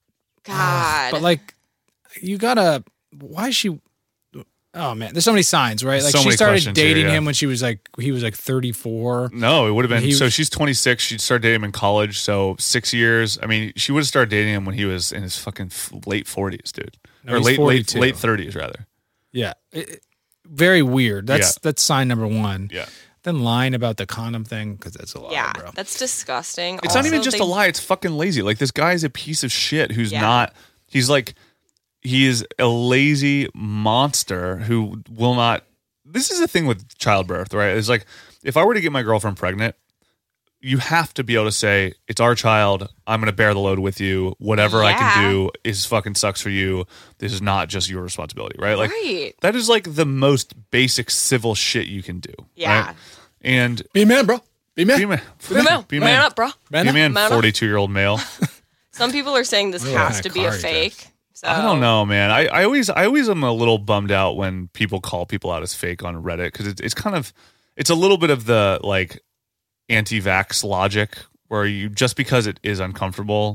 [SPEAKER 6] God.
[SPEAKER 4] But like, you gotta. Why is she? Oh man, there's so many signs, right? Like
[SPEAKER 5] So
[SPEAKER 4] she
[SPEAKER 5] many
[SPEAKER 4] started
[SPEAKER 5] questions here,
[SPEAKER 4] dating
[SPEAKER 5] yeah.
[SPEAKER 4] him when she was like he was like thirty-four.
[SPEAKER 5] No, it would have been.
[SPEAKER 4] He
[SPEAKER 5] so
[SPEAKER 4] was-
[SPEAKER 5] she's twenty-six. She started dating him in college. So six years. I mean, she would have started dating him when he was in his fucking f- late forties, dude,
[SPEAKER 4] No,
[SPEAKER 5] or
[SPEAKER 4] he's
[SPEAKER 5] late late
[SPEAKER 4] forty-two.
[SPEAKER 5] late thirties rather.
[SPEAKER 4] Yeah, It- it- very weird. That's
[SPEAKER 5] Yeah.
[SPEAKER 4] that's sign number one.
[SPEAKER 5] Yeah.
[SPEAKER 4] Then lying about the condom thing because that's a lie,
[SPEAKER 6] yeah,
[SPEAKER 4] bro.
[SPEAKER 6] that's disgusting.
[SPEAKER 5] It's not
[SPEAKER 6] Also,
[SPEAKER 5] even just
[SPEAKER 6] they-
[SPEAKER 5] a lie. It's fucking lazy. Like this guy's a piece of shit who's
[SPEAKER 6] Yeah.
[SPEAKER 5] not. He's like, he is a lazy monster who will not. This is the thing with childbirth, right? It's like if I were to get my girlfriend pregnant, you have to be able to say it's our child. I'm going to bear the load with you. Whatever I
[SPEAKER 6] Yeah.
[SPEAKER 5] can do is fucking sucks for you. This is not just your responsibility, right? Like
[SPEAKER 6] Right.
[SPEAKER 5] that is like the most basic civil shit you can do.
[SPEAKER 6] Yeah.
[SPEAKER 5] right? And
[SPEAKER 4] Be a man, bro. Be a man.
[SPEAKER 5] be a man.
[SPEAKER 6] Be a man.
[SPEAKER 5] Be a
[SPEAKER 6] Man
[SPEAKER 5] man.
[SPEAKER 6] up, bro.
[SPEAKER 4] Man
[SPEAKER 5] Be a
[SPEAKER 4] up.
[SPEAKER 5] man.
[SPEAKER 6] Man up.
[SPEAKER 5] Forty-two year old male.
[SPEAKER 6] Some people are saying this
[SPEAKER 4] What
[SPEAKER 6] has
[SPEAKER 4] kind
[SPEAKER 6] to
[SPEAKER 4] of
[SPEAKER 6] be a
[SPEAKER 4] car he drives?
[SPEAKER 6] fake. So
[SPEAKER 5] I don't know, man. I, I always I always am a little bummed out when people call people out as fake on Reddit because it's it's kind of it's a little bit of the like anti-vax logic where you just because it is uncomfortable,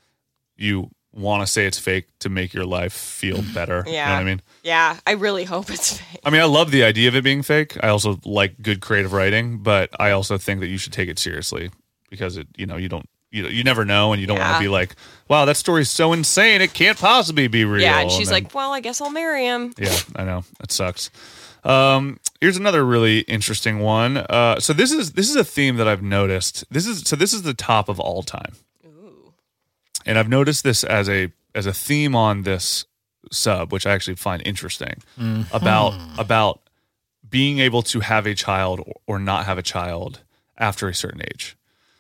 [SPEAKER 5] you want to say it's fake to make your life feel better. You know
[SPEAKER 6] Yeah.
[SPEAKER 5] what I mean?
[SPEAKER 6] Yeah, I really hope it's fake.
[SPEAKER 5] I mean, I love the idea of it being fake. I also like good creative writing, but I also think that you should take it seriously because it, you know, you don't, you you never know, and you don't want
[SPEAKER 6] Yeah.
[SPEAKER 5] to be like, wow, that story's so insane, it can't possibly be real.
[SPEAKER 6] Yeah, and she's
[SPEAKER 5] then-
[SPEAKER 6] like, well, I guess I'll marry him.
[SPEAKER 5] yeah, I know that sucks. Um, here's another really interesting one. Uh, so this is this is a theme that I've noticed. This is so this is the top of all time,
[SPEAKER 6] Ooh.
[SPEAKER 5] and I've noticed this as a as a theme on this sub, which I actually find interesting about about being able to have a child or, or not have a child after a certain age.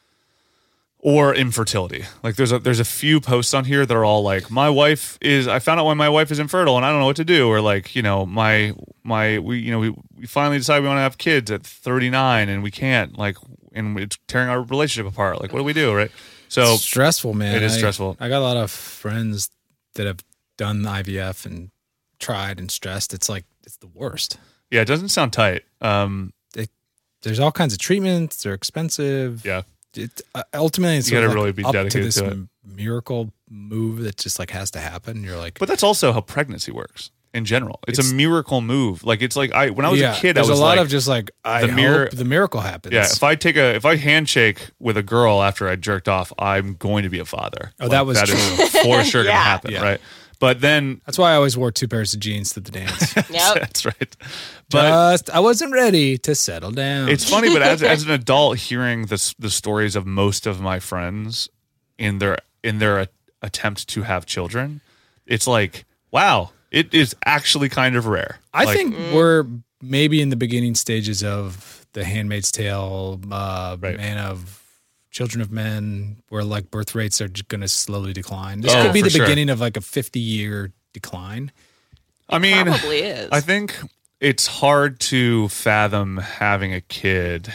[SPEAKER 5] Or infertility. Like there's a there's a few posts on here that are all like, my wife is I found out why my wife is infertile and I don't know what to do. Or like, you know, my my we you know, we, we finally decided we want to have kids at thirty-nine and we can't, like, and it's tearing our relationship apart. Like, what do we do, right? So
[SPEAKER 4] It's stressful, man.
[SPEAKER 5] It is
[SPEAKER 4] I-
[SPEAKER 5] stressful.
[SPEAKER 4] I got a lot of friends that have done I V F and tried and stressed. It's like it's the worst.
[SPEAKER 5] yeah, it doesn't sound tight. Um
[SPEAKER 4] There's all kinds of treatments. They're expensive.
[SPEAKER 5] yeah.
[SPEAKER 4] It, uh, ultimately, it's
[SPEAKER 5] You
[SPEAKER 4] sort of
[SPEAKER 5] gotta
[SPEAKER 4] like
[SPEAKER 5] really be
[SPEAKER 4] up
[SPEAKER 5] dedicated
[SPEAKER 4] to this
[SPEAKER 5] to it.
[SPEAKER 4] m- miracle move that just like has to happen. You're like,
[SPEAKER 5] But that's also how pregnancy works in general. It's,
[SPEAKER 4] It's-
[SPEAKER 5] a miracle move. Like it's like I when I was
[SPEAKER 4] yeah,
[SPEAKER 5] a kid, I
[SPEAKER 4] there's
[SPEAKER 5] was
[SPEAKER 4] a lot
[SPEAKER 5] like,
[SPEAKER 4] of just like I
[SPEAKER 5] the
[SPEAKER 4] hope
[SPEAKER 5] mir-
[SPEAKER 4] the miracle happens.
[SPEAKER 5] yeah, if I take a if I handshake with a girl after I jerked off, I'm going to be a father.
[SPEAKER 4] Oh, that was
[SPEAKER 5] that
[SPEAKER 4] true.
[SPEAKER 5] is for sure gonna
[SPEAKER 6] Yeah.
[SPEAKER 5] happen,
[SPEAKER 4] Yeah.
[SPEAKER 5] right? But then
[SPEAKER 4] That's why I always wore two pairs of jeans to the dance.
[SPEAKER 6] Yep.
[SPEAKER 5] that's right. But
[SPEAKER 4] Just I wasn't ready to settle down.
[SPEAKER 5] it's funny, but as as an adult, hearing the the stories of most of my friends in their in their attempt to have children, it's like, wow, it is actually kind of rare.
[SPEAKER 4] I
[SPEAKER 5] Like,
[SPEAKER 4] think we're maybe in the beginning stages of The Handmaid's Tale, uh,
[SPEAKER 5] Right.
[SPEAKER 4] Man of Children of Men, where like birth rates are going to slowly decline. This
[SPEAKER 5] Oh,
[SPEAKER 4] could be
[SPEAKER 5] for
[SPEAKER 4] the
[SPEAKER 5] sure.
[SPEAKER 4] beginning of like a fifty-year decline.
[SPEAKER 5] I mean,
[SPEAKER 6] Probably is.
[SPEAKER 5] I think it's hard to fathom having a kid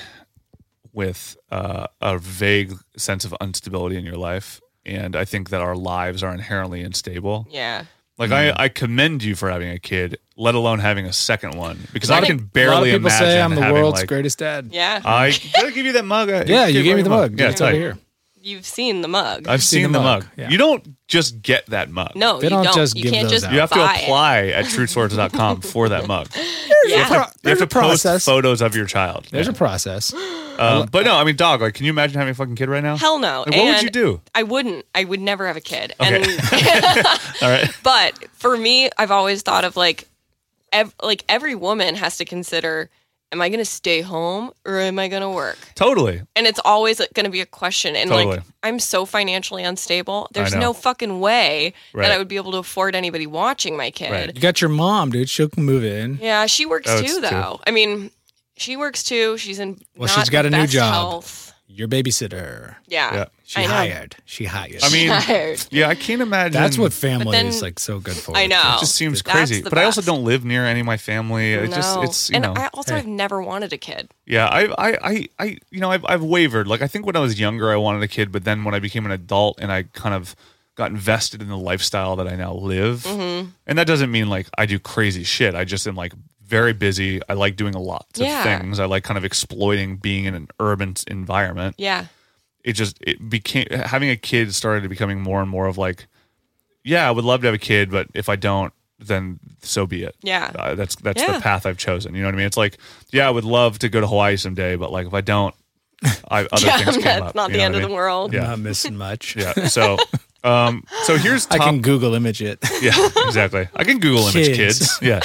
[SPEAKER 5] with uh, a vague sense of instability in your life. And I think that our lives are inherently unstable.
[SPEAKER 6] Yeah.
[SPEAKER 5] Like, I, I commend you for having a kid, let alone having a second one, because
[SPEAKER 4] A
[SPEAKER 5] I
[SPEAKER 4] lot
[SPEAKER 5] can
[SPEAKER 4] of-
[SPEAKER 5] barely
[SPEAKER 4] a lot of people
[SPEAKER 5] imagine
[SPEAKER 4] say I'm the
[SPEAKER 5] having,
[SPEAKER 4] world's
[SPEAKER 5] like,
[SPEAKER 4] greatest dad.
[SPEAKER 6] Yeah.
[SPEAKER 5] I gotta give you that mug.
[SPEAKER 4] Yeah, you gave me the mug.
[SPEAKER 5] Yeah,
[SPEAKER 4] It's
[SPEAKER 5] it's
[SPEAKER 4] over
[SPEAKER 5] like,
[SPEAKER 4] here.
[SPEAKER 6] You've seen the mug.
[SPEAKER 5] I've seen,
[SPEAKER 4] seen
[SPEAKER 5] the
[SPEAKER 4] the
[SPEAKER 5] mug.
[SPEAKER 4] mug, yeah.
[SPEAKER 5] You don't just get that mug.
[SPEAKER 6] no,
[SPEAKER 4] They
[SPEAKER 6] you
[SPEAKER 4] don't
[SPEAKER 6] don't.
[SPEAKER 4] just
[SPEAKER 6] you
[SPEAKER 4] give
[SPEAKER 6] can't
[SPEAKER 4] those
[SPEAKER 6] just
[SPEAKER 4] out.
[SPEAKER 5] You have to
[SPEAKER 6] buy
[SPEAKER 5] apply at true swords dot com for that mug.
[SPEAKER 6] It.
[SPEAKER 4] There's
[SPEAKER 6] Yeah.
[SPEAKER 4] a pro-
[SPEAKER 5] You
[SPEAKER 4] there's
[SPEAKER 5] have
[SPEAKER 4] a
[SPEAKER 5] to post
[SPEAKER 4] process.
[SPEAKER 5] photos of your child.
[SPEAKER 4] There's
[SPEAKER 5] Yeah.
[SPEAKER 4] a process.
[SPEAKER 5] Um, but no, I mean, dog. Like, can you imagine having a fucking kid right now?
[SPEAKER 6] Hell no.
[SPEAKER 5] Like, what would
[SPEAKER 6] And
[SPEAKER 5] you do?
[SPEAKER 6] I wouldn't. I would never have a kid.
[SPEAKER 5] Okay.
[SPEAKER 6] And
[SPEAKER 5] All right.
[SPEAKER 6] but for me, I've always thought of like, ev- like every woman has to consider: am I going to stay home or am I going to work?
[SPEAKER 5] Totally.
[SPEAKER 6] And it's always going to be a question. And
[SPEAKER 5] Totally.
[SPEAKER 6] like, I'm so financially unstable. There's
[SPEAKER 5] know.
[SPEAKER 6] no fucking way
[SPEAKER 5] Right.
[SPEAKER 6] that I would be able to afford anybody watching my kid.
[SPEAKER 5] Right.
[SPEAKER 4] You got your mom, dude. She'll move in.
[SPEAKER 6] Yeah, she works
[SPEAKER 5] Oh, it's
[SPEAKER 6] too,
[SPEAKER 5] too.
[SPEAKER 6] though. I mean, she works too. She's in.
[SPEAKER 4] Well,
[SPEAKER 6] not
[SPEAKER 4] she's got
[SPEAKER 6] the
[SPEAKER 4] a new
[SPEAKER 6] best
[SPEAKER 4] job.
[SPEAKER 6] health.
[SPEAKER 4] Your babysitter.
[SPEAKER 6] Yeah.
[SPEAKER 5] Yeah.
[SPEAKER 4] She
[SPEAKER 6] I know.
[SPEAKER 4] hired. She hired.
[SPEAKER 5] I mean,
[SPEAKER 6] Tired.
[SPEAKER 5] yeah, I can't imagine.
[SPEAKER 4] that's what family
[SPEAKER 6] then-
[SPEAKER 4] is like so good for.
[SPEAKER 6] I know.
[SPEAKER 5] It just seems
[SPEAKER 6] That's
[SPEAKER 5] crazy.
[SPEAKER 6] the
[SPEAKER 5] But I also
[SPEAKER 6] best.
[SPEAKER 5] don't live near any of my family. It just,
[SPEAKER 6] No.
[SPEAKER 5] it's you
[SPEAKER 6] and
[SPEAKER 5] know.
[SPEAKER 6] I also
[SPEAKER 4] Hey.
[SPEAKER 6] have never wanted a kid.
[SPEAKER 5] Yeah, I, I, I, I, you know, I've, I've wavered. Like, I think when I was younger, I wanted a kid, but then when I became an adult and I kind of got invested in the lifestyle that I now live,
[SPEAKER 6] Mm-hmm.
[SPEAKER 5] and that doesn't mean like I do crazy shit. I just am like very busy. I like doing a lot of
[SPEAKER 6] Yeah.
[SPEAKER 5] things. I like kind of exploiting being in an urban s- environment.
[SPEAKER 6] Yeah.
[SPEAKER 5] It just it became having a kid started becoming more and more of like, yeah, I would love to have a kid, but if I don't, then so be it.
[SPEAKER 6] Yeah.
[SPEAKER 5] Uh, that's that's
[SPEAKER 6] Yeah.
[SPEAKER 5] the path I've chosen. You know what I mean? It's like, yeah, I would love to go to Hawaii someday, but like if I don't, I, other
[SPEAKER 6] Yeah,
[SPEAKER 5] things came
[SPEAKER 6] that's
[SPEAKER 5] up.
[SPEAKER 6] not
[SPEAKER 5] you
[SPEAKER 6] the
[SPEAKER 5] know
[SPEAKER 6] end
[SPEAKER 5] what
[SPEAKER 6] of
[SPEAKER 5] I
[SPEAKER 6] the
[SPEAKER 5] mean?
[SPEAKER 6] world.
[SPEAKER 5] Yeah.
[SPEAKER 4] Not missing much.
[SPEAKER 5] Yeah. So, um, so here's
[SPEAKER 4] I
[SPEAKER 5] top.
[SPEAKER 4] can Google image it.
[SPEAKER 5] Yeah, exactly. I can Google image
[SPEAKER 4] Kids.
[SPEAKER 5] kids. Yeah.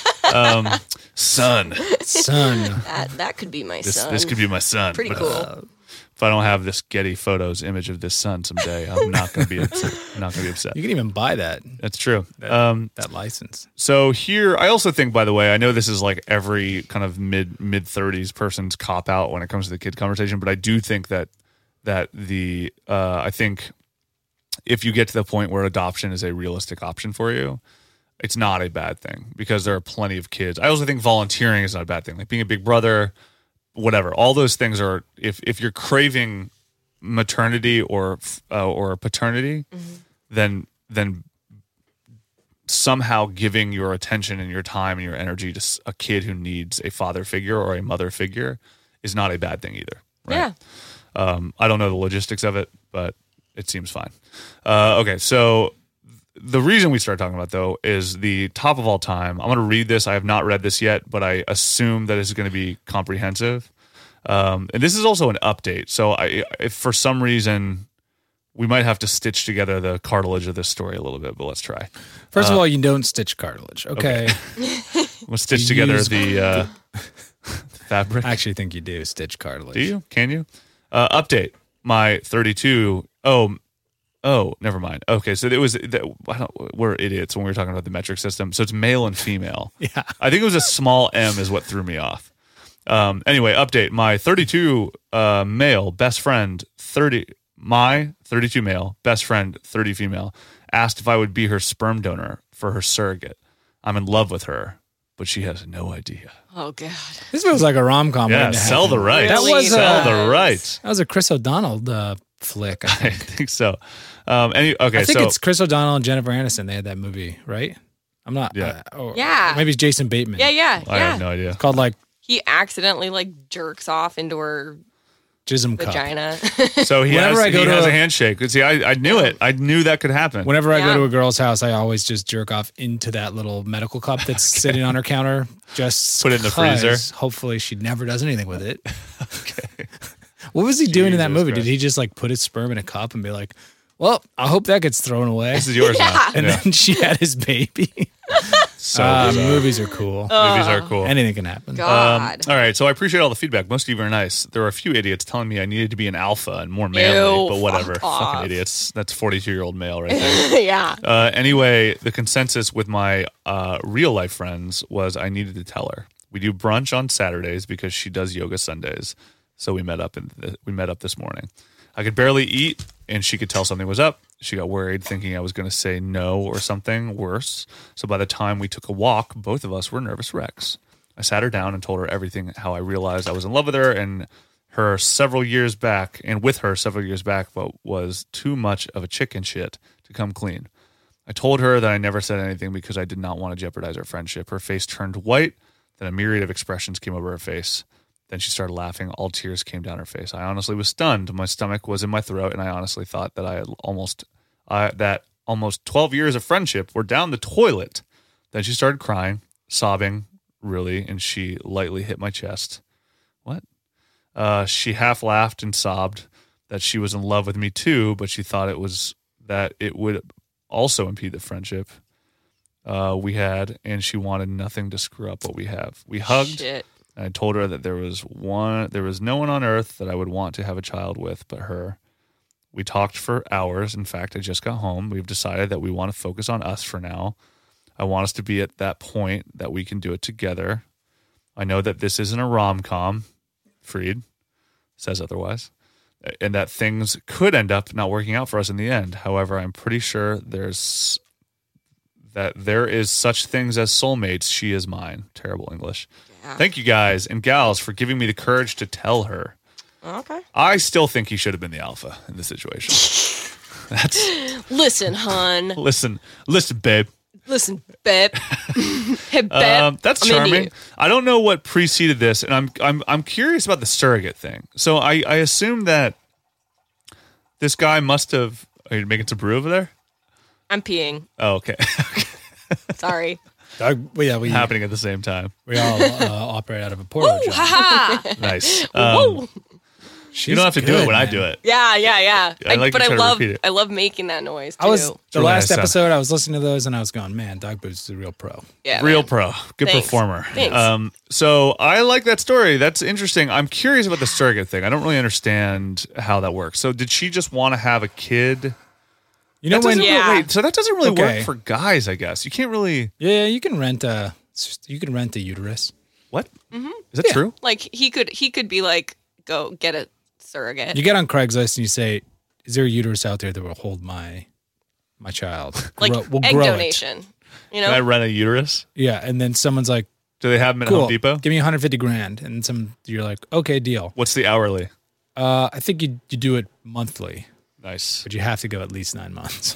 [SPEAKER 5] Um, son,
[SPEAKER 4] Son.
[SPEAKER 6] That that could be my
[SPEAKER 5] this
[SPEAKER 6] son.
[SPEAKER 5] this could be my son.
[SPEAKER 6] Pretty
[SPEAKER 5] but,
[SPEAKER 6] cool.
[SPEAKER 5] uh, if I don't have this Getty Photos image of this son someday, I'm not going to be upset. I'm not going to be upset.
[SPEAKER 4] You can even buy that
[SPEAKER 5] That's true. Um,
[SPEAKER 4] that license.
[SPEAKER 5] So here, I also think, by the way, I know this is like every kind of mid mid thirties person's cop out when it comes to the kid conversation, but I do think that that the uh, I think if you get to the point where adoption is a realistic option for you, it's not a bad thing because there are plenty of kids. I also think volunteering is not a bad thing, like being a big brother, whatever. All those things are if if you're craving maternity or uh, or paternity, then then somehow giving your attention and your time and your energy to s- a kid who needs a father figure or a mother figure is not a bad thing either. Right?
[SPEAKER 6] Yeah.
[SPEAKER 5] Um, I don't know the logistics of it, but it seems fine. Uh, okay, so the reason we start talking about though is the top of all time. I'm going to read this. I have not read this yet, but I assume that it's going to be comprehensive. Um, and this is also an update. So I, if for some reason we might have to stitch together the cartilage of this story a little bit, but let's try.
[SPEAKER 4] First of all, you don't stitch cartilage. Okay.
[SPEAKER 5] We'll stitch
[SPEAKER 4] You
[SPEAKER 5] together
[SPEAKER 4] use-
[SPEAKER 5] the uh, fabric.
[SPEAKER 4] I actually think you do stitch cartilage.
[SPEAKER 5] Do you? Can you? Uh, update. My thirty-two. Oh, oh, never mind. Okay, so it was. That, I don't, we're idiots when we were talking about the metric system. So it's male and female.
[SPEAKER 4] Yeah.
[SPEAKER 5] I think it was a small m is what threw me off. Um, anyway, update. My thirty-two uh, male best friend, thirty. My thirty-two male best friend, thirty female, asked if I would be her sperm donor for her surrogate. I'm in love with her, but she has no idea.
[SPEAKER 6] Oh god.
[SPEAKER 4] This feels like a rom com.
[SPEAKER 5] Yeah, sell the rights.
[SPEAKER 4] That was
[SPEAKER 5] sell
[SPEAKER 4] uh,
[SPEAKER 5] the rights.
[SPEAKER 4] That was a Chris O'Donnell uh, flick. I
[SPEAKER 5] I
[SPEAKER 4] think.
[SPEAKER 5] think so. Um, any okay,
[SPEAKER 4] I think
[SPEAKER 5] so
[SPEAKER 4] it's Chris O'Donnell and Jennifer Aniston. They had that movie, right? I'm not.
[SPEAKER 5] Yeah.
[SPEAKER 4] Uh, or,
[SPEAKER 6] Yeah.
[SPEAKER 4] Maybe it's Jason Bateman.
[SPEAKER 6] Yeah, yeah,
[SPEAKER 5] I
[SPEAKER 6] yeah.
[SPEAKER 5] have no idea.
[SPEAKER 4] It's called like
[SPEAKER 6] He accidentally like jerks off into her
[SPEAKER 4] Jism Cup.
[SPEAKER 6] vagina.
[SPEAKER 5] So he has,
[SPEAKER 4] Whenever I go
[SPEAKER 5] he
[SPEAKER 4] to
[SPEAKER 5] has
[SPEAKER 4] a-
[SPEAKER 5] a handshake. See, I, I knew it. I knew that could happen.
[SPEAKER 4] Whenever I
[SPEAKER 6] Yeah.
[SPEAKER 4] go to a girl's house, I always just jerk off into that little medical cup that's sitting on her counter. Just
[SPEAKER 5] Put it in the
[SPEAKER 4] 'cause
[SPEAKER 5] freezer.
[SPEAKER 4] Hopefully, she never does anything with it. Okay. What was he doing in that
[SPEAKER 5] Jesus
[SPEAKER 4] movie?
[SPEAKER 5] Christ.
[SPEAKER 4] Did he just like put his sperm in a cup and be like, "Well, I hope that gets thrown away"?
[SPEAKER 5] This is yours now.
[SPEAKER 4] and
[SPEAKER 5] Yeah.
[SPEAKER 4] then she had his baby.
[SPEAKER 5] So
[SPEAKER 4] Uh,
[SPEAKER 5] bizarre.
[SPEAKER 4] movies are cool.
[SPEAKER 5] Movies are cool.
[SPEAKER 4] Anything can happen.
[SPEAKER 5] Um,
[SPEAKER 6] God.
[SPEAKER 5] all right, so I appreciate all the feedback. Most of you are nice. There were a few idiots telling me I needed to be an alpha and more manly,
[SPEAKER 6] Ew,
[SPEAKER 5] but whatever.
[SPEAKER 6] fuck off.
[SPEAKER 5] Fucking idiots. That's forty-two-year-old male right there.
[SPEAKER 6] yeah.
[SPEAKER 5] Uh, anyway, the consensus with my uh, real life friends was I needed to tell her. We do brunch on Saturdays because she does yoga Sundays. So we met up and we met up this morning. I could barely eat, and she could tell something was up. She got worried, thinking I was going to say no or something worse. So by the time we took a walk, both of us were nervous wrecks. I sat her down and told her everything, how I realized I was in love with her and her several years back, and with her several years back, but was too much of a chicken shit to come clean. I told her that I never said anything because I did not want to jeopardize our friendship. Her face turned white, then a myriad of expressions came over her face. Then she started laughing. All tears came down her face. I honestly was stunned. My stomach was in my throat, and I honestly thought that I had almost uh, that almost twelve years of friendship were down the toilet. Then she started crying, sobbing, really, and she lightly hit my chest. What? Uh, she half laughed and sobbed that she was in love with me too, but she thought it was that it would also impede the friendship uh, we had, and she wanted nothing to screw up what we have. We hugged.
[SPEAKER 6] Shit.
[SPEAKER 5] And I told her that there was one, there was no one on earth that I would want to have a child with but her. We talked for hours. In fact, I just got home. We've decided that we want to focus on us for now. I want us to be at that point that we can do it together. I know that this isn't a rom-com, Freed says otherwise, and that things could end up not working out for us in the end. However, I'm pretty sure there's that there is such things as soulmates. She is mine. Terrible English.
[SPEAKER 6] Yeah.
[SPEAKER 5] Thank you guys and gals for giving me the courage to tell her.
[SPEAKER 6] Okay.
[SPEAKER 5] I still think he should have been the alpha in this situation. That's
[SPEAKER 6] Listen, hun.
[SPEAKER 5] listen, listen, babe.
[SPEAKER 6] Listen, babe. Hey, babe.
[SPEAKER 5] Um, that's
[SPEAKER 6] I'm into
[SPEAKER 5] charming.
[SPEAKER 6] you.
[SPEAKER 5] I don't know what preceded this, and I'm I'm I'm curious about the surrogate thing. So I I assume that this guy must have. Are you making some brew over there?
[SPEAKER 6] I'm peeing.
[SPEAKER 5] Oh, okay.
[SPEAKER 6] Sorry.
[SPEAKER 4] Doug, well, yeah, we
[SPEAKER 5] Happening at the same time.
[SPEAKER 4] we all uh, operate out of a portal jar.
[SPEAKER 6] Ha
[SPEAKER 5] Nice.
[SPEAKER 6] Whoa.
[SPEAKER 5] Um, you don't have to do it
[SPEAKER 4] good,
[SPEAKER 5] when I
[SPEAKER 4] man.
[SPEAKER 5] do it.
[SPEAKER 6] Yeah, yeah, yeah.
[SPEAKER 5] I like
[SPEAKER 6] but
[SPEAKER 5] to
[SPEAKER 6] I
[SPEAKER 5] try to
[SPEAKER 6] love
[SPEAKER 5] repeat it.
[SPEAKER 6] I love making that noise too.
[SPEAKER 4] I was the
[SPEAKER 5] really
[SPEAKER 4] last
[SPEAKER 5] nice sound.
[SPEAKER 4] episode. I was listening to those, and I was going, "Man, Dog Boots is a real pro."
[SPEAKER 6] yeah,
[SPEAKER 5] Real
[SPEAKER 6] man.
[SPEAKER 5] pro. Good
[SPEAKER 6] Thanks.
[SPEAKER 5] performer.
[SPEAKER 6] Thanks.
[SPEAKER 5] Um, so I like that story. That's interesting. I'm curious about the surrogate thing. I don't really understand how that works. So did she just want to have a kid?
[SPEAKER 4] You know
[SPEAKER 5] That
[SPEAKER 4] when?
[SPEAKER 5] doesn't
[SPEAKER 6] Yeah.
[SPEAKER 5] really, wait, so that doesn't really
[SPEAKER 4] Okay.
[SPEAKER 5] work for guys, I guess. You can't really.
[SPEAKER 4] Yeah, you can rent a you can rent a uterus.
[SPEAKER 5] What?
[SPEAKER 6] Mm-hmm.
[SPEAKER 5] Is that
[SPEAKER 4] Yeah.
[SPEAKER 5] true?
[SPEAKER 6] Like he could he could be like, go get a surrogate.
[SPEAKER 4] You get on Craigslist and you say, "Is there a uterus out there that will hold my my child?
[SPEAKER 6] like
[SPEAKER 4] Grow- we'll
[SPEAKER 6] egg
[SPEAKER 4] grow it."
[SPEAKER 6] donation. You
[SPEAKER 5] Can I
[SPEAKER 6] know?
[SPEAKER 5] rent a uterus?
[SPEAKER 4] Yeah, and then someone's like,
[SPEAKER 5] Do they have them at
[SPEAKER 4] "Cool,
[SPEAKER 5] Home Depot?
[SPEAKER 4] give me one hundred fifty grand," and some you're like, "Okay, deal."
[SPEAKER 5] What's the hourly?
[SPEAKER 4] Uh, I think you you do it monthly,
[SPEAKER 5] Nice.
[SPEAKER 4] but you have to go at least nine months.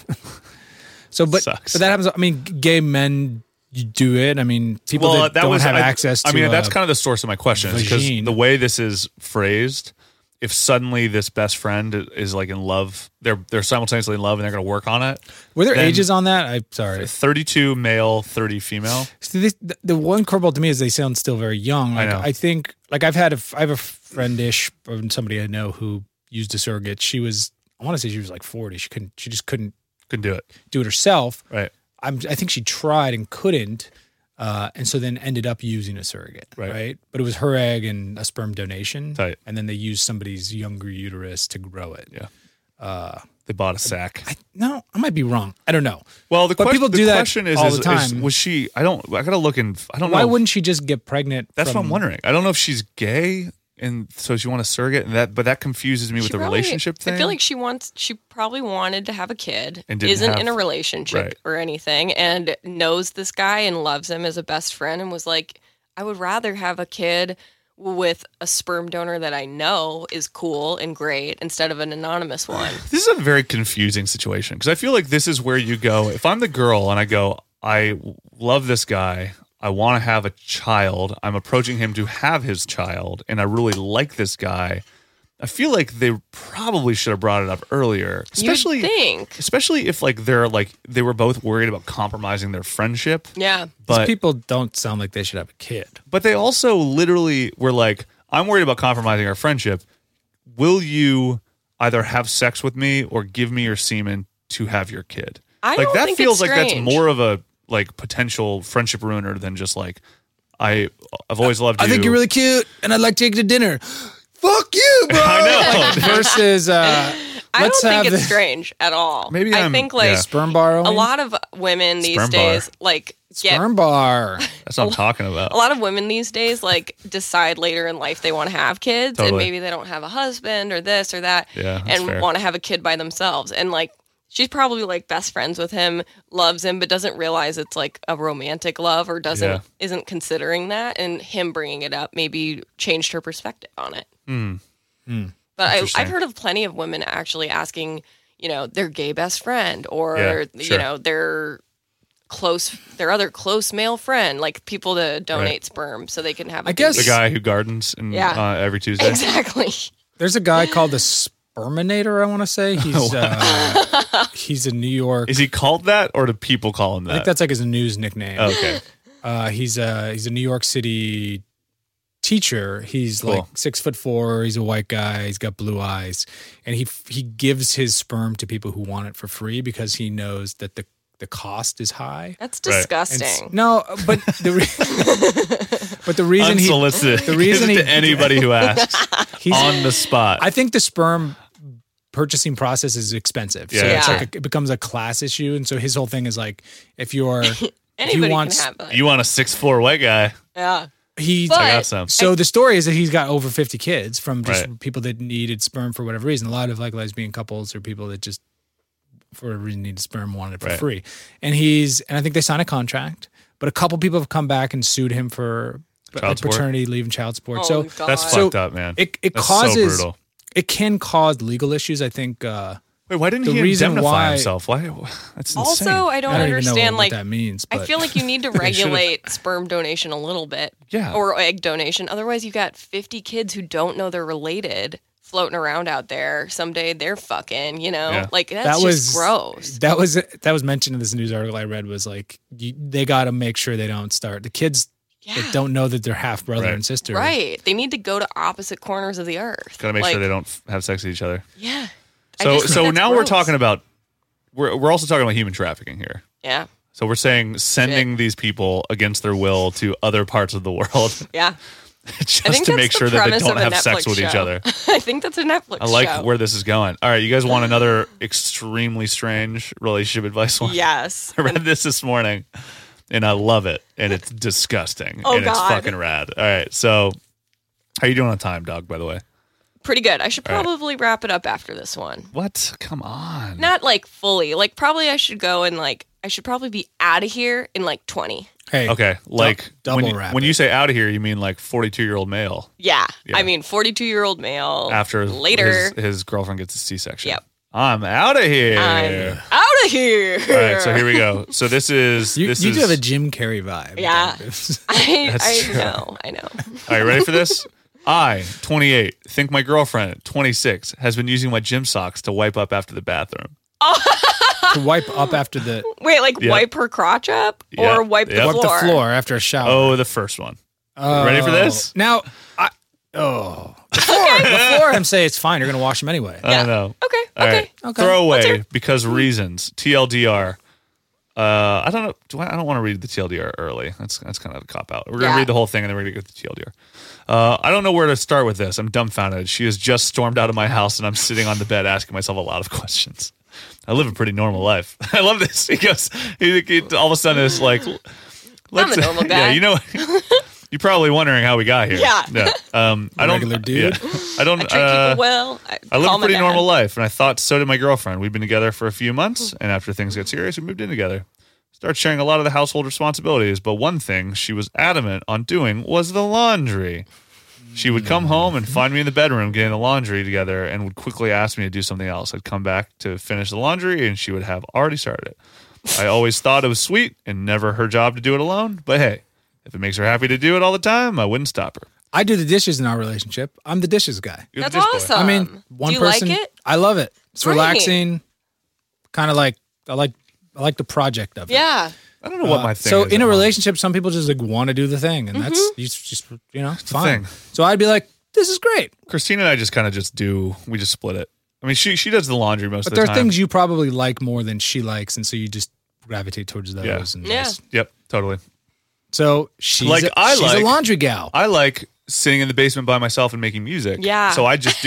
[SPEAKER 4] so, but
[SPEAKER 5] Sucks.
[SPEAKER 4] but that happens. I mean, gay men you do it. I mean, people
[SPEAKER 5] Well,
[SPEAKER 4] that,
[SPEAKER 5] that
[SPEAKER 4] don't
[SPEAKER 5] was
[SPEAKER 4] have
[SPEAKER 5] I,
[SPEAKER 4] access to.
[SPEAKER 5] I mean, that's
[SPEAKER 4] uh,
[SPEAKER 5] kind of the source of my question, is because
[SPEAKER 4] vagine.
[SPEAKER 5] the way this is phrased, if suddenly this best friend is like in love, they're they're simultaneously in love and they're going to work on it.
[SPEAKER 4] Were there
[SPEAKER 5] then-
[SPEAKER 4] ages on that? I'm sorry.
[SPEAKER 5] thirty-two male, thirty female.
[SPEAKER 4] So this, the, the one curveball to me is they sound still very young. Like,
[SPEAKER 5] I know.
[SPEAKER 4] I think, like I've had a, I have a friendish, or somebody I know who used a surrogate. She was, I want to say she was like forty. She couldn't, she just couldn't
[SPEAKER 5] Couldn't do it.
[SPEAKER 4] do it herself.
[SPEAKER 5] Right.
[SPEAKER 4] I'm, I think she tried and couldn't, uh, and so then ended up using a surrogate.
[SPEAKER 5] Right.
[SPEAKER 4] Right. But it was her egg and a sperm donation.
[SPEAKER 5] Tight.
[SPEAKER 4] And then they used somebody's younger uterus to grow it.
[SPEAKER 5] Yeah.
[SPEAKER 4] Uh,
[SPEAKER 5] They bought a sack.
[SPEAKER 4] I, no, I might be wrong. I don't know.
[SPEAKER 5] Well, the,
[SPEAKER 4] But
[SPEAKER 5] question,
[SPEAKER 4] people
[SPEAKER 5] the
[SPEAKER 4] do that
[SPEAKER 5] question is,
[SPEAKER 4] all
[SPEAKER 5] is,
[SPEAKER 4] the
[SPEAKER 5] is-
[SPEAKER 4] time.
[SPEAKER 5] was she? I don't. I gotta look in. I don't
[SPEAKER 4] Why
[SPEAKER 5] know.
[SPEAKER 4] wouldn't she just get pregnant?
[SPEAKER 5] That's
[SPEAKER 4] from,
[SPEAKER 5] what I'm wondering. I don't know if she's gay, and so she want to surrogate, and that. But that confuses me with
[SPEAKER 6] She
[SPEAKER 5] the
[SPEAKER 6] probably-
[SPEAKER 5] relationship thing.
[SPEAKER 6] I feel like she wants. She probably wanted to have a kid.
[SPEAKER 5] And didn't
[SPEAKER 6] isn't
[SPEAKER 5] have-
[SPEAKER 6] in a relationship
[SPEAKER 5] right.
[SPEAKER 6] or anything, and knows this guy and loves him as a best friend, and was like, I would rather have a kid with a sperm donor that I know is cool and great instead of an anonymous one.
[SPEAKER 5] This is a very confusing situation because I feel like this is where you go. If I'm the girl and I go, I love this guy, I want to have a child, I'm approaching him to have his child, and I really like this guy. I feel like they probably should have brought it up earlier, especially
[SPEAKER 6] You'd think.
[SPEAKER 5] especially if like they're like they were both worried about compromising their friendship.
[SPEAKER 6] Yeah.
[SPEAKER 4] These
[SPEAKER 5] But
[SPEAKER 4] people don't sound like they should have a kid.
[SPEAKER 5] But they also literally were like, I'm worried about compromising our friendship. Will you either have sex with me or give me your semen to have your kid?
[SPEAKER 6] I
[SPEAKER 5] like
[SPEAKER 6] don't
[SPEAKER 5] that
[SPEAKER 6] think
[SPEAKER 5] feels
[SPEAKER 6] it's
[SPEAKER 5] like that's
[SPEAKER 6] strange.
[SPEAKER 5] more of a like potential friendship ruiner than just like I I've always loved you.
[SPEAKER 4] I think you're really cute, and I'd like to take you to dinner. Fuck you, bro.
[SPEAKER 5] I know.
[SPEAKER 4] Versus, uh,
[SPEAKER 6] I
[SPEAKER 4] let's
[SPEAKER 6] don't think
[SPEAKER 4] have
[SPEAKER 6] it's
[SPEAKER 4] the-
[SPEAKER 6] strange at all.
[SPEAKER 5] Maybe
[SPEAKER 6] I
[SPEAKER 5] I'm-
[SPEAKER 6] think like
[SPEAKER 5] yeah.
[SPEAKER 4] Sperm borrowing.
[SPEAKER 6] a lot of women these
[SPEAKER 5] Sperm bar.
[SPEAKER 6] days like get
[SPEAKER 4] Sperm bar.
[SPEAKER 5] That's what I'm talking about.
[SPEAKER 6] a lot of women these days like decide later in life they want to have kids and
[SPEAKER 5] Totally.
[SPEAKER 6] maybe they don't have a husband or this or that
[SPEAKER 5] Yeah, that's
[SPEAKER 6] and
[SPEAKER 5] fair.
[SPEAKER 6] want to have a kid by themselves and like she's probably like best friends with him, loves him, but doesn't realize it's like a romantic love or doesn't
[SPEAKER 5] Yeah.
[SPEAKER 6] isn't considering that and him bringing it up maybe changed her perspective on it.
[SPEAKER 5] Mm.
[SPEAKER 6] But I,
[SPEAKER 5] Interesting.
[SPEAKER 6] I've heard of plenty of women actually asking, you know, their gay best friend or,
[SPEAKER 5] Yeah, sure.
[SPEAKER 6] you know, their close, their other close male friend, like people to donate
[SPEAKER 5] Right.
[SPEAKER 6] sperm so they can have a
[SPEAKER 4] I guess-
[SPEAKER 5] The
[SPEAKER 6] baby.
[SPEAKER 5] guy who gardens and,
[SPEAKER 6] Yeah.
[SPEAKER 5] uh, every Tuesday.
[SPEAKER 6] Exactly.
[SPEAKER 4] There's a guy called the Sperminator. I want to say he's uh, he's a New York.
[SPEAKER 5] Is he called that, or do people call him
[SPEAKER 4] I think
[SPEAKER 5] that?
[SPEAKER 4] that's like his news nickname.
[SPEAKER 5] Okay.
[SPEAKER 4] Uh, he's a he's a New York City teacher. He's
[SPEAKER 5] Cool.
[SPEAKER 4] like six foot four. He's a white guy. He's got blue eyes, and he he gives his sperm to people who want it for free because he knows that the the cost is high.
[SPEAKER 6] That's
[SPEAKER 5] Right.
[SPEAKER 4] And
[SPEAKER 6] disgusting.
[SPEAKER 4] s- no, but the re- but the reason he
[SPEAKER 5] Unsolicited.
[SPEAKER 4] the reason
[SPEAKER 5] Give it
[SPEAKER 4] he
[SPEAKER 5] to anybody who asks
[SPEAKER 4] he's
[SPEAKER 5] on the spot.
[SPEAKER 4] I think the sperm purchasing process is expensive. So
[SPEAKER 5] Yeah,
[SPEAKER 4] it's
[SPEAKER 6] sure.
[SPEAKER 4] like a, it becomes a class issue. And so his whole thing is like, if you're,
[SPEAKER 6] Anybody
[SPEAKER 4] wants-
[SPEAKER 6] can have that.
[SPEAKER 5] you want a six foot four white guy?
[SPEAKER 6] Yeah.
[SPEAKER 4] he,
[SPEAKER 6] But-
[SPEAKER 5] I got some.
[SPEAKER 4] so the story is that he's got over fifty kids from just
[SPEAKER 5] Right.
[SPEAKER 4] people that needed sperm for whatever reason. A lot of like lesbian couples or people that just, for whatever reason, needed sperm, wanted it for
[SPEAKER 5] Right.
[SPEAKER 4] free. And he's, and I think they signed a contract, but a couple people have come back and sued him for
[SPEAKER 5] Child support?
[SPEAKER 4] paternity leave and child support.
[SPEAKER 6] Oh,
[SPEAKER 4] so
[SPEAKER 6] God.
[SPEAKER 5] That's
[SPEAKER 4] So,
[SPEAKER 5] fucked up, man.
[SPEAKER 4] it, it
[SPEAKER 5] That's so
[SPEAKER 4] causes,
[SPEAKER 5] brutal.
[SPEAKER 4] it can cause legal issues. I think, uh,
[SPEAKER 5] Wait, why didn't
[SPEAKER 4] the
[SPEAKER 5] he
[SPEAKER 4] reason
[SPEAKER 5] indemnify
[SPEAKER 4] why-
[SPEAKER 5] himself? Why? That's insane.
[SPEAKER 6] Also, I don't,
[SPEAKER 4] I don't even know
[SPEAKER 6] understand
[SPEAKER 4] what
[SPEAKER 6] like
[SPEAKER 4] that means. But
[SPEAKER 6] I feel like you need to
[SPEAKER 5] should've-
[SPEAKER 6] regulate sperm donation a little bit.
[SPEAKER 5] Yeah.
[SPEAKER 6] Or egg donation. Otherwise, you got fifty kids who don't know they're related floating around out there. Someday they're fucking, you know?
[SPEAKER 5] Yeah.
[SPEAKER 6] Like, that's
[SPEAKER 4] that
[SPEAKER 6] just
[SPEAKER 4] was
[SPEAKER 6] gross.
[SPEAKER 4] That was that was mentioned in this news article I read. Was like you, they got to make sure they don't start the kids
[SPEAKER 6] Yeah.
[SPEAKER 4] that don't know that they're half brother
[SPEAKER 5] Right.
[SPEAKER 4] and sister.
[SPEAKER 6] Right. They need to go to opposite corners of the earth.
[SPEAKER 5] Gotta make
[SPEAKER 6] Like,
[SPEAKER 5] sure they don't f- have sex with each other.
[SPEAKER 6] Yeah. I
[SPEAKER 5] So,
[SPEAKER 6] just think
[SPEAKER 5] so
[SPEAKER 6] that's
[SPEAKER 5] now we're
[SPEAKER 6] gross.
[SPEAKER 5] talking about we're we're also talking about human trafficking here.
[SPEAKER 6] Yeah.
[SPEAKER 5] So we're saying sending these people against their will to other parts of the world
[SPEAKER 6] Yeah.
[SPEAKER 5] just
[SPEAKER 6] I think
[SPEAKER 5] to
[SPEAKER 6] that's
[SPEAKER 5] make
[SPEAKER 6] the
[SPEAKER 5] sure that they
[SPEAKER 6] premise
[SPEAKER 5] don't
[SPEAKER 6] of a
[SPEAKER 5] have sex
[SPEAKER 6] Netflix
[SPEAKER 5] with each
[SPEAKER 6] show.
[SPEAKER 5] other.
[SPEAKER 6] I think that's a Netflix
[SPEAKER 5] I like
[SPEAKER 6] show.
[SPEAKER 5] where this is going. All right, you guys want another extremely strange relationship advice one?
[SPEAKER 6] Yes.
[SPEAKER 5] I read this this morning, and I love it, and it's disgusting,
[SPEAKER 6] Oh,
[SPEAKER 5] and it's
[SPEAKER 6] God.
[SPEAKER 5] fucking rad. All right, so how you doing on time, dog? By the way,
[SPEAKER 6] Pretty good. I should
[SPEAKER 5] All right.
[SPEAKER 6] probably wrap it up after this one.
[SPEAKER 5] what? Come on.
[SPEAKER 6] Not like fully. Like probably I should go and like I should probably be out of here in like twenty.
[SPEAKER 4] Hey,
[SPEAKER 5] Okay, like
[SPEAKER 4] double
[SPEAKER 5] when, you-
[SPEAKER 4] wrap
[SPEAKER 5] when
[SPEAKER 4] it.
[SPEAKER 5] you say out of here, you mean like forty-two year old male
[SPEAKER 6] Yeah.
[SPEAKER 5] Yeah.
[SPEAKER 6] I mean forty-two year old male.
[SPEAKER 5] after
[SPEAKER 6] later.
[SPEAKER 5] his, his girlfriend gets a C-section.
[SPEAKER 6] Yep.
[SPEAKER 5] I'm out of here.
[SPEAKER 6] I'm out of here.
[SPEAKER 5] All right, so here we go. So this is
[SPEAKER 4] you,
[SPEAKER 5] this
[SPEAKER 4] you
[SPEAKER 5] is
[SPEAKER 4] do have a Jim Carrey vibe.
[SPEAKER 6] Yeah. I,
[SPEAKER 5] That's
[SPEAKER 6] I
[SPEAKER 5] true.
[SPEAKER 6] know. I know.
[SPEAKER 5] All right, ready for this? I, twenty-eight, think my girlfriend, twenty-six, has been using my gym socks to wipe up after the bathroom.
[SPEAKER 4] to wipe up after the
[SPEAKER 6] Wait, like
[SPEAKER 5] Yep.
[SPEAKER 6] wipe her crotch up or
[SPEAKER 5] Yep.
[SPEAKER 6] wipe the
[SPEAKER 5] Yep.
[SPEAKER 4] wipe
[SPEAKER 6] floor?
[SPEAKER 4] the floor after a shower.
[SPEAKER 5] Oh, the first one.
[SPEAKER 4] Oh.
[SPEAKER 5] Ready for this?
[SPEAKER 4] Now, I oh before before I'm saying it's fine. You're gonna wash them anyway.
[SPEAKER 5] I don't know.
[SPEAKER 6] Okay.
[SPEAKER 5] All
[SPEAKER 6] okay.
[SPEAKER 5] right.
[SPEAKER 4] Okay.
[SPEAKER 5] Throwaway
[SPEAKER 6] Let's hear-
[SPEAKER 5] because reasons. T L D R. Uh, I don't know. Do I, I don't want to read the T L D R early. That's that's kind of a cop out. We're gonna
[SPEAKER 6] Yeah.
[SPEAKER 5] read the whole thing and then we're gonna get to the T L D R. Uh, I don't know where to start with this. I'm dumbfounded. She has just stormed out of my house and I'm sitting on the bed asking myself a lot of questions. I live a pretty normal life. I love this. He goes. He, he all of a sudden is like, let's,
[SPEAKER 6] a normal guy.
[SPEAKER 5] Yeah, you know. You're probably wondering how we got here.
[SPEAKER 6] Yeah.
[SPEAKER 5] Yeah. Um, I don't.
[SPEAKER 4] Regular dude.
[SPEAKER 5] yeah. I don't.
[SPEAKER 6] I treat
[SPEAKER 5] uh,
[SPEAKER 6] people well. I,
[SPEAKER 5] I live
[SPEAKER 6] call
[SPEAKER 5] a
[SPEAKER 6] my
[SPEAKER 5] pretty
[SPEAKER 6] dad.
[SPEAKER 5] normal life, and I thought so did my girlfriend. We've been together for a few months, and after things got serious, we moved in together. Started sharing a lot of the household responsibilities, but one thing she was adamant on doing was the laundry. She would come home and find me in the bedroom getting the laundry together and would quickly ask me to do something else. I'd come back to finish the laundry, and she would have already started it. I always thought it was sweet and never her job to do it alone, but hey, if it makes her happy to do it all the time, I wouldn't stop her.
[SPEAKER 4] I do the dishes in our relationship. I'm the dishes guy.
[SPEAKER 5] You're the
[SPEAKER 6] That's
[SPEAKER 5] dish boy.
[SPEAKER 6] awesome.
[SPEAKER 4] I mean, one
[SPEAKER 6] Do you
[SPEAKER 4] person.
[SPEAKER 6] like it?
[SPEAKER 4] I love it. It's
[SPEAKER 6] Great.
[SPEAKER 4] relaxing. Kind of like I like I like the project of it.
[SPEAKER 6] Yeah.
[SPEAKER 5] I don't know what
[SPEAKER 4] Uh,
[SPEAKER 5] my thing
[SPEAKER 4] so
[SPEAKER 5] is
[SPEAKER 4] in
[SPEAKER 5] at
[SPEAKER 4] a
[SPEAKER 5] home.
[SPEAKER 4] relationship, some people just like want to do the thing, and that's
[SPEAKER 6] Mm-hmm.
[SPEAKER 4] you just you know
[SPEAKER 5] a
[SPEAKER 4] fine.
[SPEAKER 5] thing.
[SPEAKER 4] So I'd be like, this is great.
[SPEAKER 5] Christina and I just kind of just do, we just split it. I mean, she she does the laundry most
[SPEAKER 4] But
[SPEAKER 5] of
[SPEAKER 4] there
[SPEAKER 5] the
[SPEAKER 4] are
[SPEAKER 5] time.
[SPEAKER 4] things you probably like more than she likes, and so you just gravitate towards those.
[SPEAKER 5] Yeah.
[SPEAKER 4] And
[SPEAKER 6] Yeah.
[SPEAKER 4] just-
[SPEAKER 5] Yep, totally.
[SPEAKER 4] So she's
[SPEAKER 5] Like,
[SPEAKER 4] a,
[SPEAKER 5] I
[SPEAKER 4] she's
[SPEAKER 5] like-
[SPEAKER 4] a laundry gal.
[SPEAKER 5] I like sitting in the basement by myself and making music.
[SPEAKER 6] Yeah.
[SPEAKER 5] So I just do that.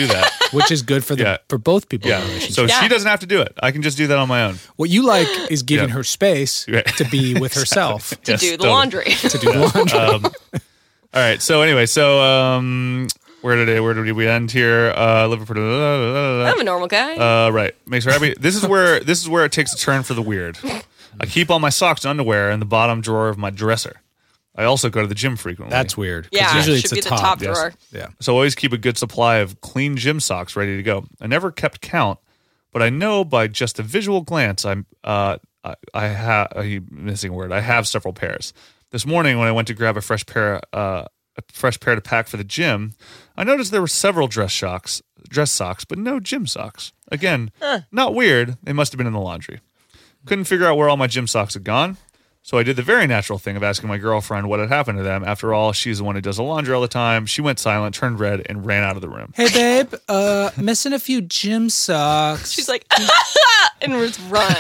[SPEAKER 4] which is good for the
[SPEAKER 5] Yeah.
[SPEAKER 4] for both people in
[SPEAKER 5] Yeah.
[SPEAKER 4] the relationship.
[SPEAKER 5] So
[SPEAKER 6] Yeah.
[SPEAKER 5] she doesn't have to do it. I can just do that on my own.
[SPEAKER 4] What you like is giving
[SPEAKER 5] Yeah.
[SPEAKER 4] her space
[SPEAKER 5] Right.
[SPEAKER 4] to be with herself.
[SPEAKER 6] to
[SPEAKER 5] Yes,
[SPEAKER 6] do the
[SPEAKER 5] totally.
[SPEAKER 6] laundry.
[SPEAKER 4] to do the laundry.
[SPEAKER 5] Um, all right. So anyway, so um, where did it, where did we end here? Uh, Liverpool.
[SPEAKER 6] I'm a normal guy.
[SPEAKER 5] Uh, right. Makes her happy. This is where this is where it takes a turn for the weird. I keep all my socks and underwear in the bottom drawer of my dresser. I also go to the gym frequently.
[SPEAKER 4] That's weird. 'cause
[SPEAKER 6] yeah,
[SPEAKER 4] usually
[SPEAKER 6] should
[SPEAKER 4] it's
[SPEAKER 6] be
[SPEAKER 4] a
[SPEAKER 6] the
[SPEAKER 4] top.
[SPEAKER 6] top
[SPEAKER 5] yes.
[SPEAKER 6] drawer.
[SPEAKER 4] Yeah.
[SPEAKER 5] So I always keep a good supply of clean gym socks ready to go. I never kept count, but I know by just a visual glance I'm uh I, I have I'm missing a word. I have several pairs. This morning when I went to grab a fresh pair uh a fresh pair to pack for the gym, I noticed there were several dress socks, dress socks, but no gym socks. Again, not weird. They must have been in the laundry. Couldn't figure out where all my gym socks had gone. So I did the very natural thing of asking my girlfriend what had happened to them. After all, she's the one who does the laundry all the time. She went silent, turned red, and ran out of the room.
[SPEAKER 4] Hey babe, uh, missing a few gym socks.
[SPEAKER 6] She's like, and just runs.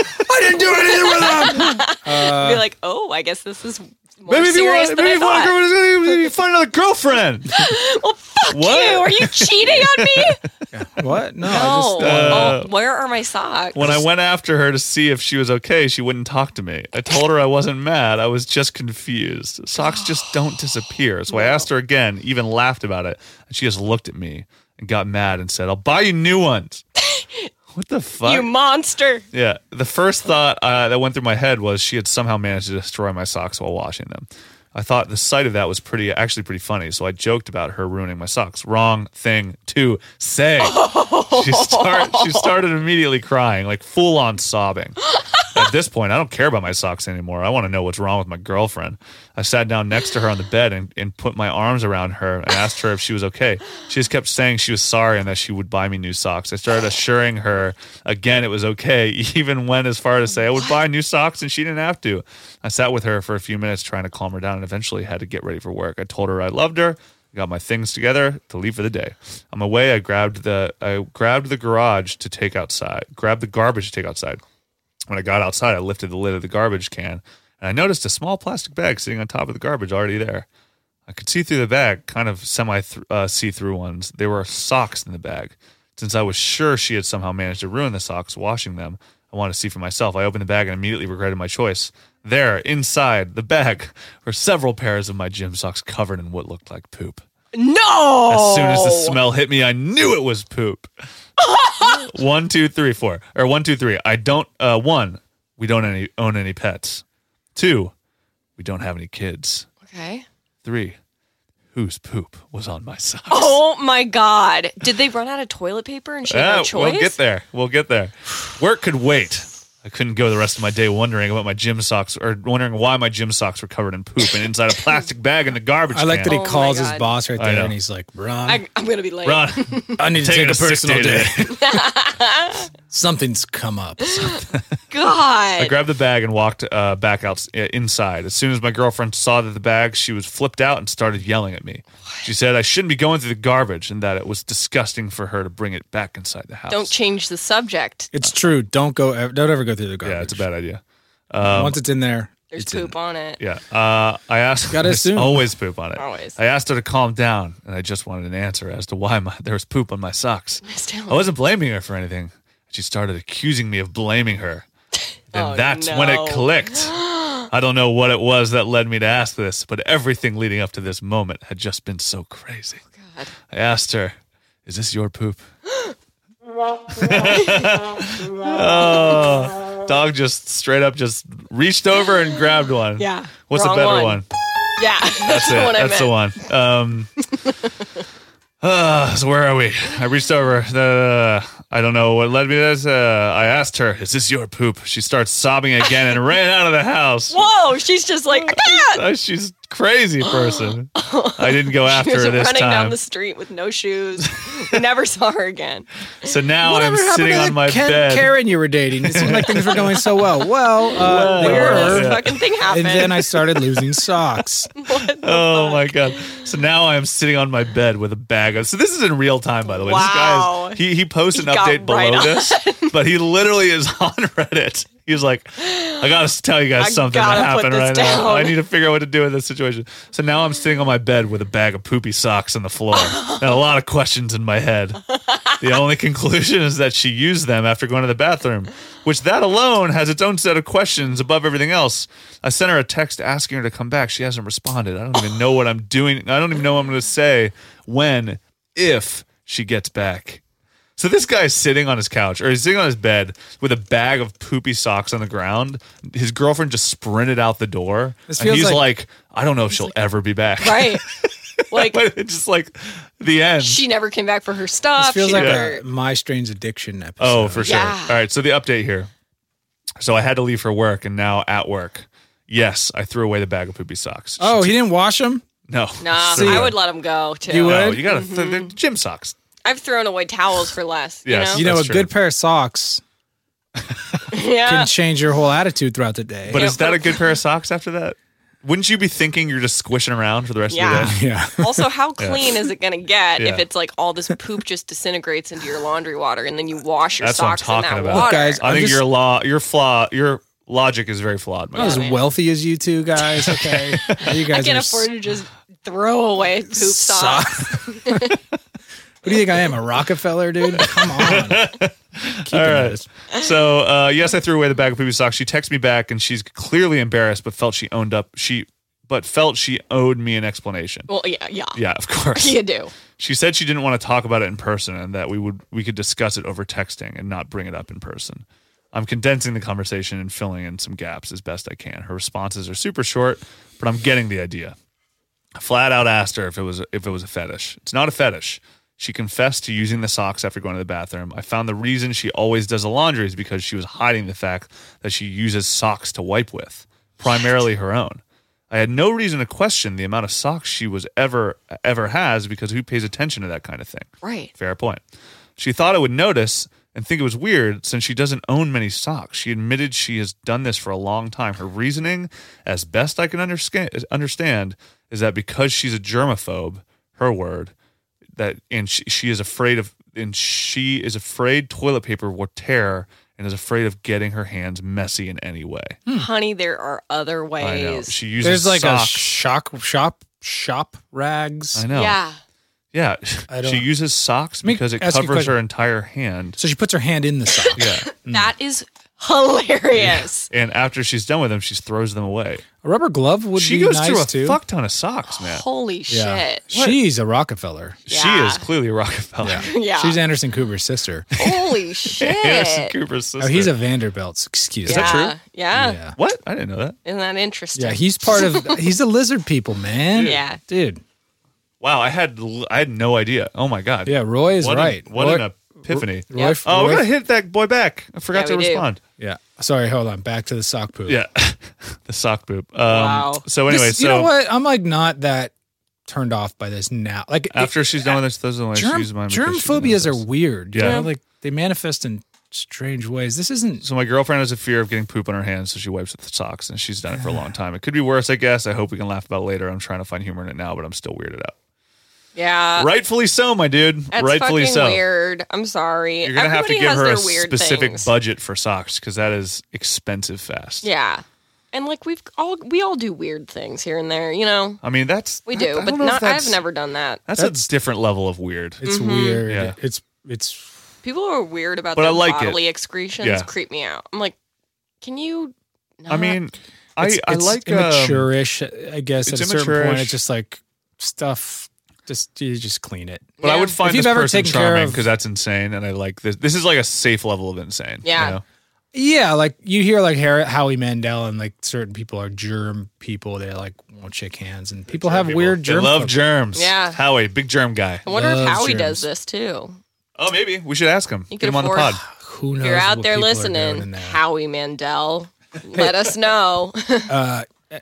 [SPEAKER 4] I didn't do anything with them.
[SPEAKER 6] Be like, oh, I guess this is more
[SPEAKER 5] Maybe if you
[SPEAKER 6] serious
[SPEAKER 5] want,
[SPEAKER 6] than
[SPEAKER 5] maybe
[SPEAKER 6] I
[SPEAKER 5] if you want
[SPEAKER 6] thought.
[SPEAKER 5] to go, find another girlfriend.
[SPEAKER 6] Well, fuck
[SPEAKER 5] What?
[SPEAKER 6] you. Are you cheating on me?
[SPEAKER 4] What? No, I
[SPEAKER 6] No.
[SPEAKER 4] just. Uh,
[SPEAKER 6] oh, where are my socks?
[SPEAKER 5] When I went after her to see if she was okay, she wouldn't talk to me. I told her I wasn't mad. I was just confused. Socks just don't disappear. So I asked her again, even laughed about it. And she just looked at me and got mad and said, I'll buy you new ones. What the fuck?
[SPEAKER 6] You monster.
[SPEAKER 5] Yeah. The first thought uh, that went through my head was she had somehow managed to destroy my socks while washing them. I thought the sight of that was pretty, actually pretty funny. So I joked about her ruining my socks. Wrong thing to say. She, start, she started immediately crying, like full on sobbing. At this point, I don't care about my socks anymore. I want to know what's wrong with my girlfriend. I sat down next to her on the bed and, and put my arms around her and asked her if she was okay. She just kept saying she was sorry and that she would buy me new socks. I started assuring her again it was okay, even went as far to say I would buy new socks and she didn't have to. I sat with her for a few minutes trying to calm her down and eventually had to get ready for work. I told her I loved her. Got my things together to leave for the day. On my way, I grabbed the I grabbed the garage to take outside. Grabbed the garbage to take outside. When I got outside, I lifted the lid of the garbage can, and I noticed a small plastic bag sitting on top of the garbage already there. I could see through the bag, kind of semi uh, see-through ones. There were socks in the bag. Since I was sure she had somehow managed to ruin the socks washing them, I wanted to see for myself. I opened the bag and immediately regretted my choice. There, inside the bag, were several pairs of my gym socks covered in what looked like poop.
[SPEAKER 6] No.
[SPEAKER 5] As soon as the smell hit me, I knew it was poop. One, two, three, four. Or one, two, three. I don't, uh, one, we don't any, own any pets. Two, we don't have any kids.
[SPEAKER 6] Okay.
[SPEAKER 5] Three, whose poop was on my socks?
[SPEAKER 6] Oh my God. Did they run out of toilet paper and she had
[SPEAKER 5] Yeah,
[SPEAKER 6] no choice?
[SPEAKER 5] we'll get there. We'll get there. Work could wait. I couldn't go the rest of my day wondering about my gym socks or wondering why my gym socks were covered in poop and inside a plastic bag in the garbage
[SPEAKER 4] I like
[SPEAKER 5] can.
[SPEAKER 4] that he
[SPEAKER 6] Oh my
[SPEAKER 4] calls his
[SPEAKER 6] God.
[SPEAKER 4] boss right
[SPEAKER 5] I
[SPEAKER 4] there
[SPEAKER 5] know.
[SPEAKER 4] and he's like, Ron,
[SPEAKER 6] I, I'm going to be late.
[SPEAKER 5] Ron,
[SPEAKER 4] I need to
[SPEAKER 5] taking
[SPEAKER 4] take a
[SPEAKER 5] a sick
[SPEAKER 4] personal
[SPEAKER 5] day
[SPEAKER 4] day. Something's come up.
[SPEAKER 6] God.
[SPEAKER 5] I grabbed the bag and walked uh, back out uh, inside. As soon as my girlfriend saw that the bag, she was flipped out and started yelling at me. She said I shouldn't be going through the garbage and that it was disgusting for her to bring it back inside the house.
[SPEAKER 6] Don't change the subject.
[SPEAKER 4] It's true. Don't go. ev- Don't ever go through the garbage.
[SPEAKER 5] Yeah, it's a bad idea. Um,
[SPEAKER 4] Once it's in there,
[SPEAKER 6] There's
[SPEAKER 4] it's in
[SPEAKER 6] poop on it.
[SPEAKER 5] Yeah. Uh, I asked.
[SPEAKER 4] Gotta
[SPEAKER 5] there's
[SPEAKER 4] assume.
[SPEAKER 5] Always poop on it.
[SPEAKER 6] Always.
[SPEAKER 5] I asked her to calm down, and I just wanted an answer as to why my, there was poop on my socks.
[SPEAKER 6] Still.
[SPEAKER 5] I wasn't blaming her for anything. She started accusing me of blaming her. And
[SPEAKER 6] Oh,
[SPEAKER 5] that's when
[SPEAKER 6] no.
[SPEAKER 5] it clicked. I don't know what it was that led me to ask this, but everything leading up to this moment had just been so crazy.
[SPEAKER 6] God.
[SPEAKER 5] I asked her, "Is this your poop?" Oh, dog just straight up just reached over and grabbed one.
[SPEAKER 6] Yeah.
[SPEAKER 5] What's
[SPEAKER 6] Wrong
[SPEAKER 5] a better
[SPEAKER 6] one.
[SPEAKER 5] one?
[SPEAKER 6] Yeah.
[SPEAKER 5] That's it.
[SPEAKER 6] what I
[SPEAKER 5] That's the
[SPEAKER 6] meant.
[SPEAKER 5] one. Um, uh, so where are we? I reached over. Uh, I don't know what led me to this. Uh, I asked her, "Is this your poop?" She starts sobbing again and ran out of the house.
[SPEAKER 6] Whoa. She's just like, I can't.
[SPEAKER 5] Uh, she's a crazy person. I didn't go
[SPEAKER 6] She
[SPEAKER 5] after
[SPEAKER 6] was
[SPEAKER 5] her this
[SPEAKER 6] running down
[SPEAKER 5] time.
[SPEAKER 6] the street with no shoes. We never saw her again.
[SPEAKER 5] So now
[SPEAKER 4] Whatever
[SPEAKER 5] I'm
[SPEAKER 4] happened
[SPEAKER 5] sitting
[SPEAKER 4] to
[SPEAKER 5] on
[SPEAKER 4] the
[SPEAKER 5] my
[SPEAKER 4] Ken-
[SPEAKER 5] bed.
[SPEAKER 4] Karen you were dating. It seemed like things were going so well. Well, uh, they
[SPEAKER 6] Weirdest
[SPEAKER 4] were.
[SPEAKER 6] fucking thing happened.
[SPEAKER 4] And then I started losing socks.
[SPEAKER 5] Oh my god! So now I am sitting on my bed with a bag of. So this is in real time, by the way. This guy
[SPEAKER 6] Wow.
[SPEAKER 5] is, he he posts an
[SPEAKER 6] He got
[SPEAKER 5] update below
[SPEAKER 6] right on.
[SPEAKER 5] this, but he literally is on Reddit. He was like, I got to tell you guys
[SPEAKER 6] I
[SPEAKER 5] something that
[SPEAKER 6] gotta put
[SPEAKER 5] happened
[SPEAKER 6] this
[SPEAKER 5] right now.
[SPEAKER 6] down.
[SPEAKER 5] I need to figure out what to do in this situation. So now I'm sitting on my bed with a bag of poopy socks on the floor and a lot of questions in my head. The only conclusion is that she used them after going to the bathroom, which that alone has its own set of questions above everything else. I sent her a text asking her to come back. She hasn't responded. I don't even know what I'm doing. I don't even know what I'm going to say when, if she gets back. So this guy's sitting on his couch, or he's sitting on his bed with a bag of poopy socks on the ground. His girlfriend just sprinted out the door.
[SPEAKER 4] This
[SPEAKER 5] And
[SPEAKER 4] feels
[SPEAKER 5] he's like,
[SPEAKER 4] like-
[SPEAKER 5] I don't know if she'll ever be back.
[SPEAKER 6] Right. Like,
[SPEAKER 5] But it's just like the end.
[SPEAKER 6] she never came back for her stuff.
[SPEAKER 4] This feels
[SPEAKER 6] She
[SPEAKER 4] like
[SPEAKER 6] never-
[SPEAKER 4] a My Strange Addiction episode.
[SPEAKER 5] Oh, for sure.
[SPEAKER 6] Yeah.
[SPEAKER 5] All right. So the update here. So I had to leave for work, and now at work, yes, I threw away the bag of poopy socks.
[SPEAKER 4] Oh, he didn't wash them?
[SPEAKER 5] no.
[SPEAKER 6] Nah,
[SPEAKER 4] See
[SPEAKER 6] I
[SPEAKER 4] ya.
[SPEAKER 6] would let him go too.
[SPEAKER 4] You would?
[SPEAKER 5] No, you gotta th- they're gym socks.
[SPEAKER 6] I've thrown away towels for less.
[SPEAKER 5] Yes.
[SPEAKER 6] You
[SPEAKER 4] You
[SPEAKER 6] know?
[SPEAKER 4] know,
[SPEAKER 5] That's
[SPEAKER 4] a
[SPEAKER 5] true.
[SPEAKER 4] good pair of socks
[SPEAKER 6] yeah.
[SPEAKER 4] can change your whole attitude throughout the day.
[SPEAKER 5] But
[SPEAKER 6] Yeah,
[SPEAKER 5] is that
[SPEAKER 6] but-
[SPEAKER 5] a good pair of socks after that? Wouldn't you be thinking you're just squishing around for the rest
[SPEAKER 6] Yeah.
[SPEAKER 5] of the day?
[SPEAKER 4] yeah.
[SPEAKER 6] Also, how clean is it going to get
[SPEAKER 5] Yeah.
[SPEAKER 6] if it's like all this poop just disintegrates into your laundry water and then you wash your
[SPEAKER 5] That's what I'm
[SPEAKER 6] socks in
[SPEAKER 5] talking
[SPEAKER 6] that
[SPEAKER 5] about.
[SPEAKER 6] water?
[SPEAKER 4] Look, guys,
[SPEAKER 5] I
[SPEAKER 4] I'm
[SPEAKER 5] think
[SPEAKER 4] just-
[SPEAKER 5] your law, your flaw, your logic is very flawed.
[SPEAKER 4] I'm not as
[SPEAKER 6] man.
[SPEAKER 4] wealthy as you two guys, okay? You
[SPEAKER 6] I
[SPEAKER 4] guys
[SPEAKER 6] can't
[SPEAKER 4] are
[SPEAKER 6] afford to just throw away poop socks.
[SPEAKER 4] What do you think I am, a Rockefeller, dude? Come on. Keeping
[SPEAKER 5] All right.
[SPEAKER 4] this.
[SPEAKER 5] So uh, yes, I threw away the bag of poopy socks. She texted me back, and she's clearly embarrassed, but felt she owned up. She, but felt she owed me an explanation.
[SPEAKER 6] Well, yeah, yeah.
[SPEAKER 5] Yeah, of course.
[SPEAKER 6] You do.
[SPEAKER 5] She said she didn't want to talk about it in person, and that we would we could discuss it over texting and not bring it up in person. I'm condensing the conversation and filling in some gaps as best I can. Her responses are super short, but I'm getting the idea. I flat out asked her if it was if it was a fetish. It's not a fetish. She confessed to using the socks after going to the bathroom. I found the reason she always does the laundry is because she was hiding the fact that she uses socks to wipe with, primarily her own. I had no reason to question the amount of socks she was ever ever has, because who pays attention to that kind of thing?
[SPEAKER 6] Right.
[SPEAKER 5] Fair point. She thought I would notice and think it was weird since she doesn't own many socks. She admitted she has done this for a long time. Her reasoning, as best I can understand, understand is that because she's a germaphobe, her word, that and she, she is afraid of and she is afraid toilet paper will tear and is afraid of getting her hands messy in any way.
[SPEAKER 6] Honey, there are other
[SPEAKER 5] I know.
[SPEAKER 6] ways.
[SPEAKER 5] She uses
[SPEAKER 4] There's like
[SPEAKER 5] socks.
[SPEAKER 4] a shock shop shop rags.
[SPEAKER 5] I know.
[SPEAKER 6] Yeah.
[SPEAKER 5] Yeah.
[SPEAKER 4] I don't-
[SPEAKER 5] She uses socks
[SPEAKER 4] me
[SPEAKER 5] because it
[SPEAKER 4] ask you a
[SPEAKER 5] covers
[SPEAKER 4] question.
[SPEAKER 5] her entire hand.
[SPEAKER 4] So she puts her hand in the sock.
[SPEAKER 5] Yeah.
[SPEAKER 6] That is hilarious.
[SPEAKER 5] And after she's done with them, she throws them away.
[SPEAKER 4] A rubber glove would
[SPEAKER 5] She
[SPEAKER 4] be
[SPEAKER 5] goes
[SPEAKER 4] nice
[SPEAKER 5] through a
[SPEAKER 4] too.
[SPEAKER 5] fuck ton of socks, man.
[SPEAKER 6] Holy
[SPEAKER 4] yeah.
[SPEAKER 6] shit.
[SPEAKER 4] She's a Rockefeller.
[SPEAKER 5] She
[SPEAKER 6] Yeah.
[SPEAKER 5] is clearly a Rockefeller.
[SPEAKER 6] Yeah.
[SPEAKER 4] She's Anderson Cooper's sister.
[SPEAKER 6] Holy shit.
[SPEAKER 5] Anderson Cooper's sister.
[SPEAKER 4] Oh, he's a Vanderbilt. Excuse
[SPEAKER 5] Is
[SPEAKER 4] me.
[SPEAKER 5] that
[SPEAKER 6] yeah.
[SPEAKER 5] true?
[SPEAKER 6] Yeah.
[SPEAKER 4] Yeah.
[SPEAKER 5] What? I didn't know that.
[SPEAKER 6] Isn't that interesting?
[SPEAKER 4] Yeah, he's part of. He's a lizard people, man.
[SPEAKER 6] Yeah.
[SPEAKER 4] dude.
[SPEAKER 5] Wow, I had I had no idea. Oh my god.
[SPEAKER 4] Yeah, Roy is
[SPEAKER 5] what
[SPEAKER 4] right.
[SPEAKER 5] An, what
[SPEAKER 4] Roy,
[SPEAKER 5] an epiphany.
[SPEAKER 4] Roy,
[SPEAKER 6] Yep.
[SPEAKER 5] Oh, we're
[SPEAKER 4] Roy-
[SPEAKER 5] gonna hit that boy back. I forgot
[SPEAKER 6] Yeah,
[SPEAKER 5] to
[SPEAKER 6] we do.
[SPEAKER 5] respond.
[SPEAKER 4] Yeah. Sorry, hold on. Back to the sock poop.
[SPEAKER 5] Yeah, the sock poop. Um,
[SPEAKER 6] Wow.
[SPEAKER 5] So anyway,
[SPEAKER 4] This-
[SPEAKER 5] so
[SPEAKER 4] you know what? I'm like not that turned off by this now. Like
[SPEAKER 5] after
[SPEAKER 4] it-
[SPEAKER 5] she's done with this, those are the ones
[SPEAKER 4] germ,
[SPEAKER 5] she uses mine.
[SPEAKER 4] germ
[SPEAKER 5] because she didn't
[SPEAKER 4] phobias
[SPEAKER 5] know
[SPEAKER 4] are
[SPEAKER 5] this.
[SPEAKER 4] weird. You
[SPEAKER 5] Yeah.
[SPEAKER 4] know? Like they manifest in strange ways. This isn't.
[SPEAKER 5] So my girlfriend has a fear of getting poop on her hands, so she wipes with socks, and she's done it for a long time. It could be worse, I guess. I hope we can laugh about it later. I'm trying to find humor in it now, but I'm still weirded out.
[SPEAKER 6] Yeah.
[SPEAKER 5] Rightfully so, my dude.
[SPEAKER 6] That's
[SPEAKER 5] Rightfully
[SPEAKER 6] fucking
[SPEAKER 5] so.
[SPEAKER 6] weird. I'm sorry.
[SPEAKER 5] You're gonna have to
[SPEAKER 6] Everybody
[SPEAKER 5] give
[SPEAKER 6] has
[SPEAKER 5] her a
[SPEAKER 6] their weird
[SPEAKER 5] specific
[SPEAKER 6] things.
[SPEAKER 5] budget for socks because that is expensive fast.
[SPEAKER 6] Yeah. And like we've all we all do weird things here and there, you know.
[SPEAKER 5] I mean that's
[SPEAKER 6] We
[SPEAKER 5] I-
[SPEAKER 6] do,
[SPEAKER 5] I
[SPEAKER 6] but
[SPEAKER 5] don't know if
[SPEAKER 6] not
[SPEAKER 5] that's-
[SPEAKER 6] I've never done that.
[SPEAKER 5] That's,
[SPEAKER 4] That's-
[SPEAKER 5] a different level of weird.
[SPEAKER 4] It's
[SPEAKER 6] Mm-hmm.
[SPEAKER 4] weird.
[SPEAKER 5] Yeah.
[SPEAKER 4] It's it's.
[SPEAKER 6] People who are weird about
[SPEAKER 5] But
[SPEAKER 6] their
[SPEAKER 5] I like
[SPEAKER 6] bodily excretions
[SPEAKER 5] Yeah.
[SPEAKER 6] creep me out. I'm like, can you not?
[SPEAKER 5] I mean, I
[SPEAKER 4] It's,
[SPEAKER 5] I
[SPEAKER 4] it's
[SPEAKER 5] like um,
[SPEAKER 4] immature-ish, I guess.
[SPEAKER 5] it's
[SPEAKER 4] At a certain point,
[SPEAKER 5] immature-ish.
[SPEAKER 4] it's just like stuff. Just you just clean it.
[SPEAKER 5] but I
[SPEAKER 6] Yeah.
[SPEAKER 5] would find
[SPEAKER 4] If you've
[SPEAKER 5] this
[SPEAKER 4] ever
[SPEAKER 5] person
[SPEAKER 4] taken care
[SPEAKER 5] charming
[SPEAKER 4] of-
[SPEAKER 5] because that's insane, and I like this. This is like a safe level of insane.
[SPEAKER 6] Yeah.
[SPEAKER 5] you know?
[SPEAKER 4] Yeah, like you hear like Harry, Howie Mandel and like certain people are germ people. They like won't shake hands, and people have
[SPEAKER 5] People-
[SPEAKER 4] weird
[SPEAKER 5] They
[SPEAKER 4] germ.
[SPEAKER 5] love
[SPEAKER 4] phobia.
[SPEAKER 5] germs.
[SPEAKER 6] Yeah.
[SPEAKER 5] Howie, big germ guy.
[SPEAKER 6] I wonder if
[SPEAKER 4] Loves
[SPEAKER 6] Howie
[SPEAKER 4] germs.
[SPEAKER 6] does this too.
[SPEAKER 5] Oh, maybe we should ask him.
[SPEAKER 6] You
[SPEAKER 5] Get
[SPEAKER 6] could
[SPEAKER 5] him on the
[SPEAKER 6] afford-
[SPEAKER 5] pod.
[SPEAKER 4] Who knows?
[SPEAKER 6] If you're out
[SPEAKER 4] what
[SPEAKER 6] there
[SPEAKER 4] people are doing in
[SPEAKER 6] listening,
[SPEAKER 4] there.
[SPEAKER 6] Howie Mandel, let us know.
[SPEAKER 4] Uh,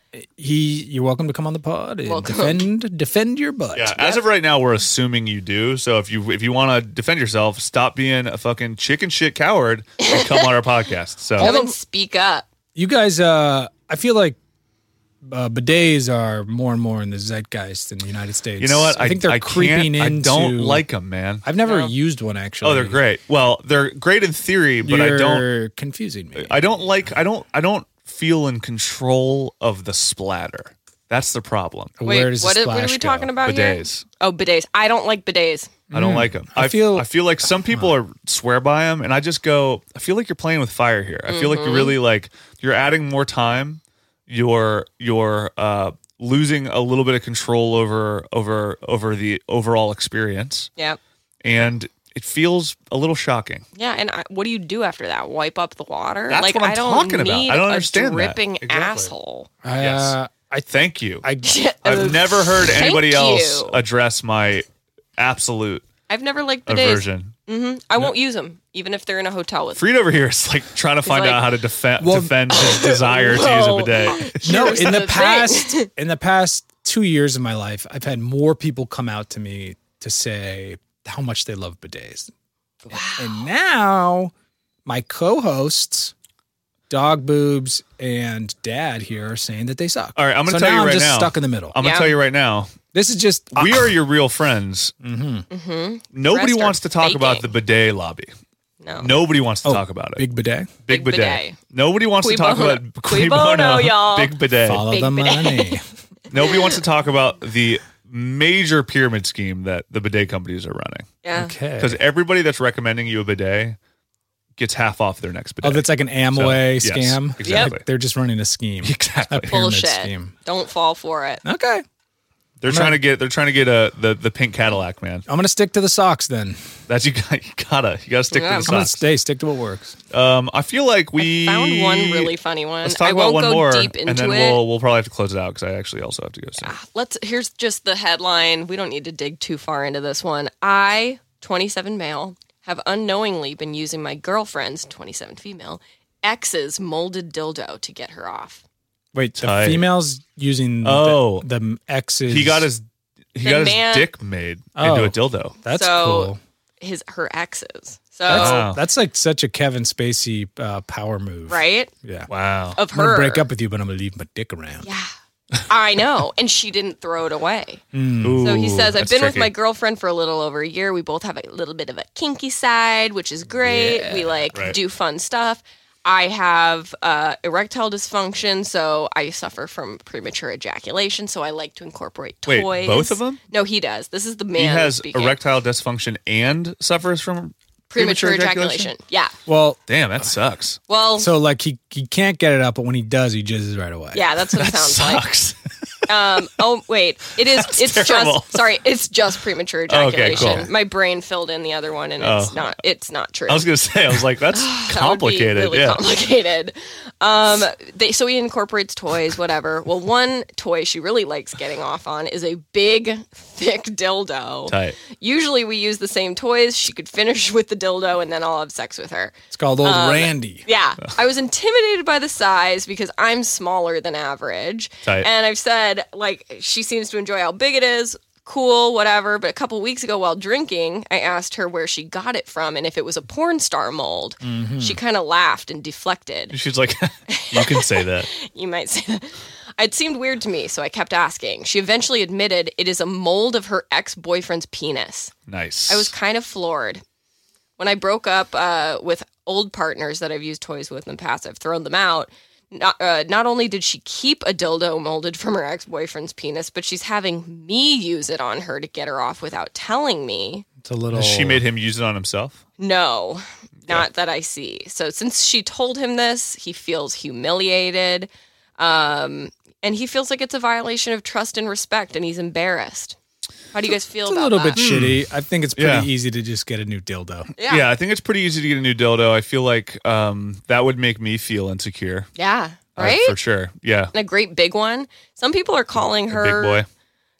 [SPEAKER 4] he, you're welcome to come on the pod and
[SPEAKER 6] Welcome.
[SPEAKER 4] defend defend your butt.
[SPEAKER 5] Yeah, as of right now, we're assuming you do. So if you if you want to defend yourself, stop being a fucking chicken shit coward and come on our podcast. So
[SPEAKER 6] Come and speak up.
[SPEAKER 4] You guys, uh, I feel like uh, bidets are more and more in the zeitgeist in the United States.
[SPEAKER 5] You know what?
[SPEAKER 4] I think they're
[SPEAKER 5] I
[SPEAKER 4] creeping
[SPEAKER 5] can't,
[SPEAKER 4] into.
[SPEAKER 5] I don't like them, man.
[SPEAKER 4] I've never
[SPEAKER 6] No.
[SPEAKER 4] used one actually.
[SPEAKER 5] Oh, they're great. Well, they're great in theory, but
[SPEAKER 4] You're
[SPEAKER 5] I don't.
[SPEAKER 4] confusing me.
[SPEAKER 5] I don't like. I don't. I don't feel in control of the splatter. That's the problem.
[SPEAKER 6] Wait,
[SPEAKER 4] Where does the
[SPEAKER 6] what, are- what are
[SPEAKER 4] splash
[SPEAKER 6] we
[SPEAKER 4] go?
[SPEAKER 6] talking about here?
[SPEAKER 5] Bidets.
[SPEAKER 6] Oh, bidets. I don't like bidets.
[SPEAKER 5] I don't like them.
[SPEAKER 4] I
[SPEAKER 5] I
[SPEAKER 4] feel-
[SPEAKER 5] feel. I feel like some people are swear by them, and I just go. I feel like you're playing with fire here. I feel like
[SPEAKER 6] Mm-hmm.
[SPEAKER 5] you're really like you're adding more time. You're you're uh, losing a little bit of control over over over the overall experience,
[SPEAKER 6] Yeah.
[SPEAKER 5] and it feels a little shocking.
[SPEAKER 6] Yeah, and I, what do you do after that? Wipe up the water?
[SPEAKER 5] That's
[SPEAKER 6] like
[SPEAKER 5] what I'm
[SPEAKER 6] I don't
[SPEAKER 5] talking about.
[SPEAKER 6] need
[SPEAKER 5] I don't
[SPEAKER 6] a
[SPEAKER 5] understand that.
[SPEAKER 6] dripping
[SPEAKER 5] Exactly.
[SPEAKER 6] asshole.
[SPEAKER 4] I,
[SPEAKER 5] Yes.
[SPEAKER 4] uh, I
[SPEAKER 5] Thank you.
[SPEAKER 4] I
[SPEAKER 5] I've never heard
[SPEAKER 6] Thank
[SPEAKER 5] anybody else
[SPEAKER 6] you.
[SPEAKER 5] address my absolute
[SPEAKER 6] I've never liked bidets.
[SPEAKER 5] aversion.
[SPEAKER 6] hmm I won't use them, even if they're in a hotel with me.
[SPEAKER 5] Freed over here is like trying to find
[SPEAKER 6] like-
[SPEAKER 5] out how to defe-
[SPEAKER 4] Well-
[SPEAKER 5] defend his desire to use a
[SPEAKER 6] Whoa.
[SPEAKER 5] bidet.
[SPEAKER 4] no
[SPEAKER 6] Here's
[SPEAKER 4] in the
[SPEAKER 6] the
[SPEAKER 4] past
[SPEAKER 6] thing.
[SPEAKER 4] in the past two years of my life, I've had more people come out to me to say how much they love bidets. And now my co-hosts, Dog Boobs and Dad here, are saying that they suck.
[SPEAKER 5] All right, I'm gonna
[SPEAKER 4] so
[SPEAKER 5] tell
[SPEAKER 4] now
[SPEAKER 5] you
[SPEAKER 4] I'm
[SPEAKER 5] right
[SPEAKER 4] just
[SPEAKER 5] now.
[SPEAKER 4] stuck in the middle.
[SPEAKER 5] I'm gonna
[SPEAKER 6] Yeah.
[SPEAKER 5] tell you right now.
[SPEAKER 4] This is just
[SPEAKER 5] We are your real friends.
[SPEAKER 6] Mm-hmm.
[SPEAKER 5] Nobody
[SPEAKER 6] Rest are
[SPEAKER 5] wants to talk about
[SPEAKER 6] faking.
[SPEAKER 5] the bidet lobby.
[SPEAKER 6] No.
[SPEAKER 5] Nobody wants to
[SPEAKER 4] Oh,
[SPEAKER 5] talk about it.
[SPEAKER 4] big bidet.
[SPEAKER 5] Big
[SPEAKER 6] Big
[SPEAKER 5] bidet.
[SPEAKER 6] bidet.
[SPEAKER 5] Nobody wants
[SPEAKER 6] Cui
[SPEAKER 5] to talk
[SPEAKER 6] bono.
[SPEAKER 5] about
[SPEAKER 6] Cui bono, y'all.
[SPEAKER 5] Big bidet.
[SPEAKER 4] Follow
[SPEAKER 6] Big
[SPEAKER 4] the
[SPEAKER 6] bidet.
[SPEAKER 4] money.
[SPEAKER 5] Nobody wants to talk about the major pyramid scheme that the bidet companies are running.
[SPEAKER 6] Yeah.
[SPEAKER 4] Okay.
[SPEAKER 5] Because everybody that's recommending you a bidet gets half off their next bidet.
[SPEAKER 4] Oh, that's like an Amway
[SPEAKER 5] So, yes,
[SPEAKER 4] scam.
[SPEAKER 5] exactly.
[SPEAKER 4] Like they're just running a scheme.
[SPEAKER 5] Exactly.
[SPEAKER 4] A pyramid
[SPEAKER 6] Bullshit.
[SPEAKER 4] scheme.
[SPEAKER 6] Don't fall for it.
[SPEAKER 4] Okay.
[SPEAKER 5] They're
[SPEAKER 4] I'm
[SPEAKER 5] trying
[SPEAKER 4] gonna-
[SPEAKER 5] to get. They're trying to get a the, the pink Cadillac, man.
[SPEAKER 4] I'm gonna stick to the socks then.
[SPEAKER 5] That's you. Got, you gotta. You gotta stick
[SPEAKER 6] Yeah.
[SPEAKER 5] to the
[SPEAKER 4] I'm gonna
[SPEAKER 5] socks.
[SPEAKER 4] stay. Stick to what works.
[SPEAKER 5] Um, I feel like we
[SPEAKER 6] Found one really funny one.
[SPEAKER 5] Let's talk
[SPEAKER 6] I
[SPEAKER 5] about
[SPEAKER 6] won't
[SPEAKER 5] one
[SPEAKER 6] go
[SPEAKER 5] more,
[SPEAKER 6] deep into
[SPEAKER 5] and then
[SPEAKER 6] it.
[SPEAKER 5] we'll we'll probably have to close it out because I actually also have to go soon.
[SPEAKER 6] Let's here's just the headline. We don't need to dig too far into this one. I, twenty-seven male, have unknowingly been using my girlfriend's, twenty-seven female, ex's molded dildo to get her off.
[SPEAKER 4] Wait, the
[SPEAKER 5] Tight.
[SPEAKER 4] female's using
[SPEAKER 5] Oh.
[SPEAKER 4] the, the X's.
[SPEAKER 5] He got his he
[SPEAKER 6] The
[SPEAKER 5] got
[SPEAKER 6] man-
[SPEAKER 5] his dick made
[SPEAKER 4] Oh.
[SPEAKER 5] into a dildo.
[SPEAKER 4] That's
[SPEAKER 6] So-
[SPEAKER 4] cool.
[SPEAKER 6] His her exes. So
[SPEAKER 4] That's,
[SPEAKER 5] Wow.
[SPEAKER 4] that's like such a Kevin Spacey uh, power move.
[SPEAKER 6] right
[SPEAKER 4] Yeah.
[SPEAKER 5] Wow.
[SPEAKER 6] of
[SPEAKER 4] I'm gonna
[SPEAKER 6] her.
[SPEAKER 4] break up with you, but I'm gonna leave my dick around.
[SPEAKER 6] Yeah, I know, and she didn't throw it away.
[SPEAKER 5] Ooh,
[SPEAKER 6] So he says, I've
[SPEAKER 5] that's
[SPEAKER 6] been with
[SPEAKER 5] tricky.
[SPEAKER 6] my girlfriend for a little over a year. We both have a little bit of a kinky side, which is great. we like
[SPEAKER 5] right.
[SPEAKER 6] do fun stuff. I have uh, erectile dysfunction, so I suffer from premature ejaculation. So I like to incorporate
[SPEAKER 5] Wait,
[SPEAKER 6] toys.
[SPEAKER 5] both of them?
[SPEAKER 6] No, he does. This is the man
[SPEAKER 5] He has
[SPEAKER 6] speaking.
[SPEAKER 5] erectile dysfunction and suffers from
[SPEAKER 6] premature, ejaculation. Yeah.
[SPEAKER 4] Well,
[SPEAKER 5] Damn, that sucks.
[SPEAKER 6] Well,
[SPEAKER 4] so like he he can't get it up, but when he does, he jizzes right away.
[SPEAKER 6] yeah, that's what it sounds like.
[SPEAKER 5] Sucks.
[SPEAKER 6] Um, oh wait, it is. It's
[SPEAKER 5] terrible.
[SPEAKER 6] just sorry. It's just premature
[SPEAKER 5] Okay,
[SPEAKER 6] ejaculation.
[SPEAKER 5] cool.
[SPEAKER 6] My brain filled in the other one, and it's
[SPEAKER 5] Oh.
[SPEAKER 6] not. It's not true.
[SPEAKER 5] I was gonna say, I was like, that's
[SPEAKER 6] That would be
[SPEAKER 5] complicated.
[SPEAKER 6] really
[SPEAKER 5] yeah.
[SPEAKER 6] complicated. Um, they, so he incorporates toys, whatever. Well, one toy she really likes getting off on is a big, thick dildo.
[SPEAKER 5] Tight.
[SPEAKER 6] Usually we use the same toys. She could finish with the dildo, and then I'll have sex with her.
[SPEAKER 4] It's called Old
[SPEAKER 6] Um,
[SPEAKER 4] Randy.
[SPEAKER 6] Yeah, I was intimidated by the size because I'm smaller than average.
[SPEAKER 5] Tight.
[SPEAKER 6] And I've said, like, she seems to enjoy how big it is. Cool, whatever. But a couple weeks ago while drinking, I asked her where she got it from and if it was a porn star mold. She kind of laughed and deflected.
[SPEAKER 5] She's like, you can say that.
[SPEAKER 6] You might say that. It seemed weird to me, so I kept asking. She eventually admitted it is a mold of her ex-boyfriend's penis.
[SPEAKER 5] Nice.
[SPEAKER 6] I was kind of floored. When I broke up uh, with old partners that I've used toys with in the past, I've thrown them out. Not, uh, not only did she keep a dildo molded from her ex-boyfriend's penis, but she's having me use it on her to get her off without telling me.
[SPEAKER 4] It's a little.
[SPEAKER 5] She made him use it on himself.
[SPEAKER 6] No, not that I see. So since she told him this, he feels humiliated. Um, and he feels like it's a violation of trust and respect, and he's embarrassed. How do you guys feel
[SPEAKER 4] It's a
[SPEAKER 6] about
[SPEAKER 4] little
[SPEAKER 6] that?
[SPEAKER 4] bit shitty. I think it's pretty
[SPEAKER 5] Yeah.
[SPEAKER 4] easy to just get a new dildo.
[SPEAKER 6] Yeah.
[SPEAKER 5] Yeah, I think it's pretty easy to get a new dildo. I feel like um, that would make me feel insecure.
[SPEAKER 6] Yeah.
[SPEAKER 5] uh,
[SPEAKER 6] Right?
[SPEAKER 5] for sure. Yeah.
[SPEAKER 6] And a great big one. Some people are calling
[SPEAKER 5] A
[SPEAKER 6] her
[SPEAKER 5] big boy.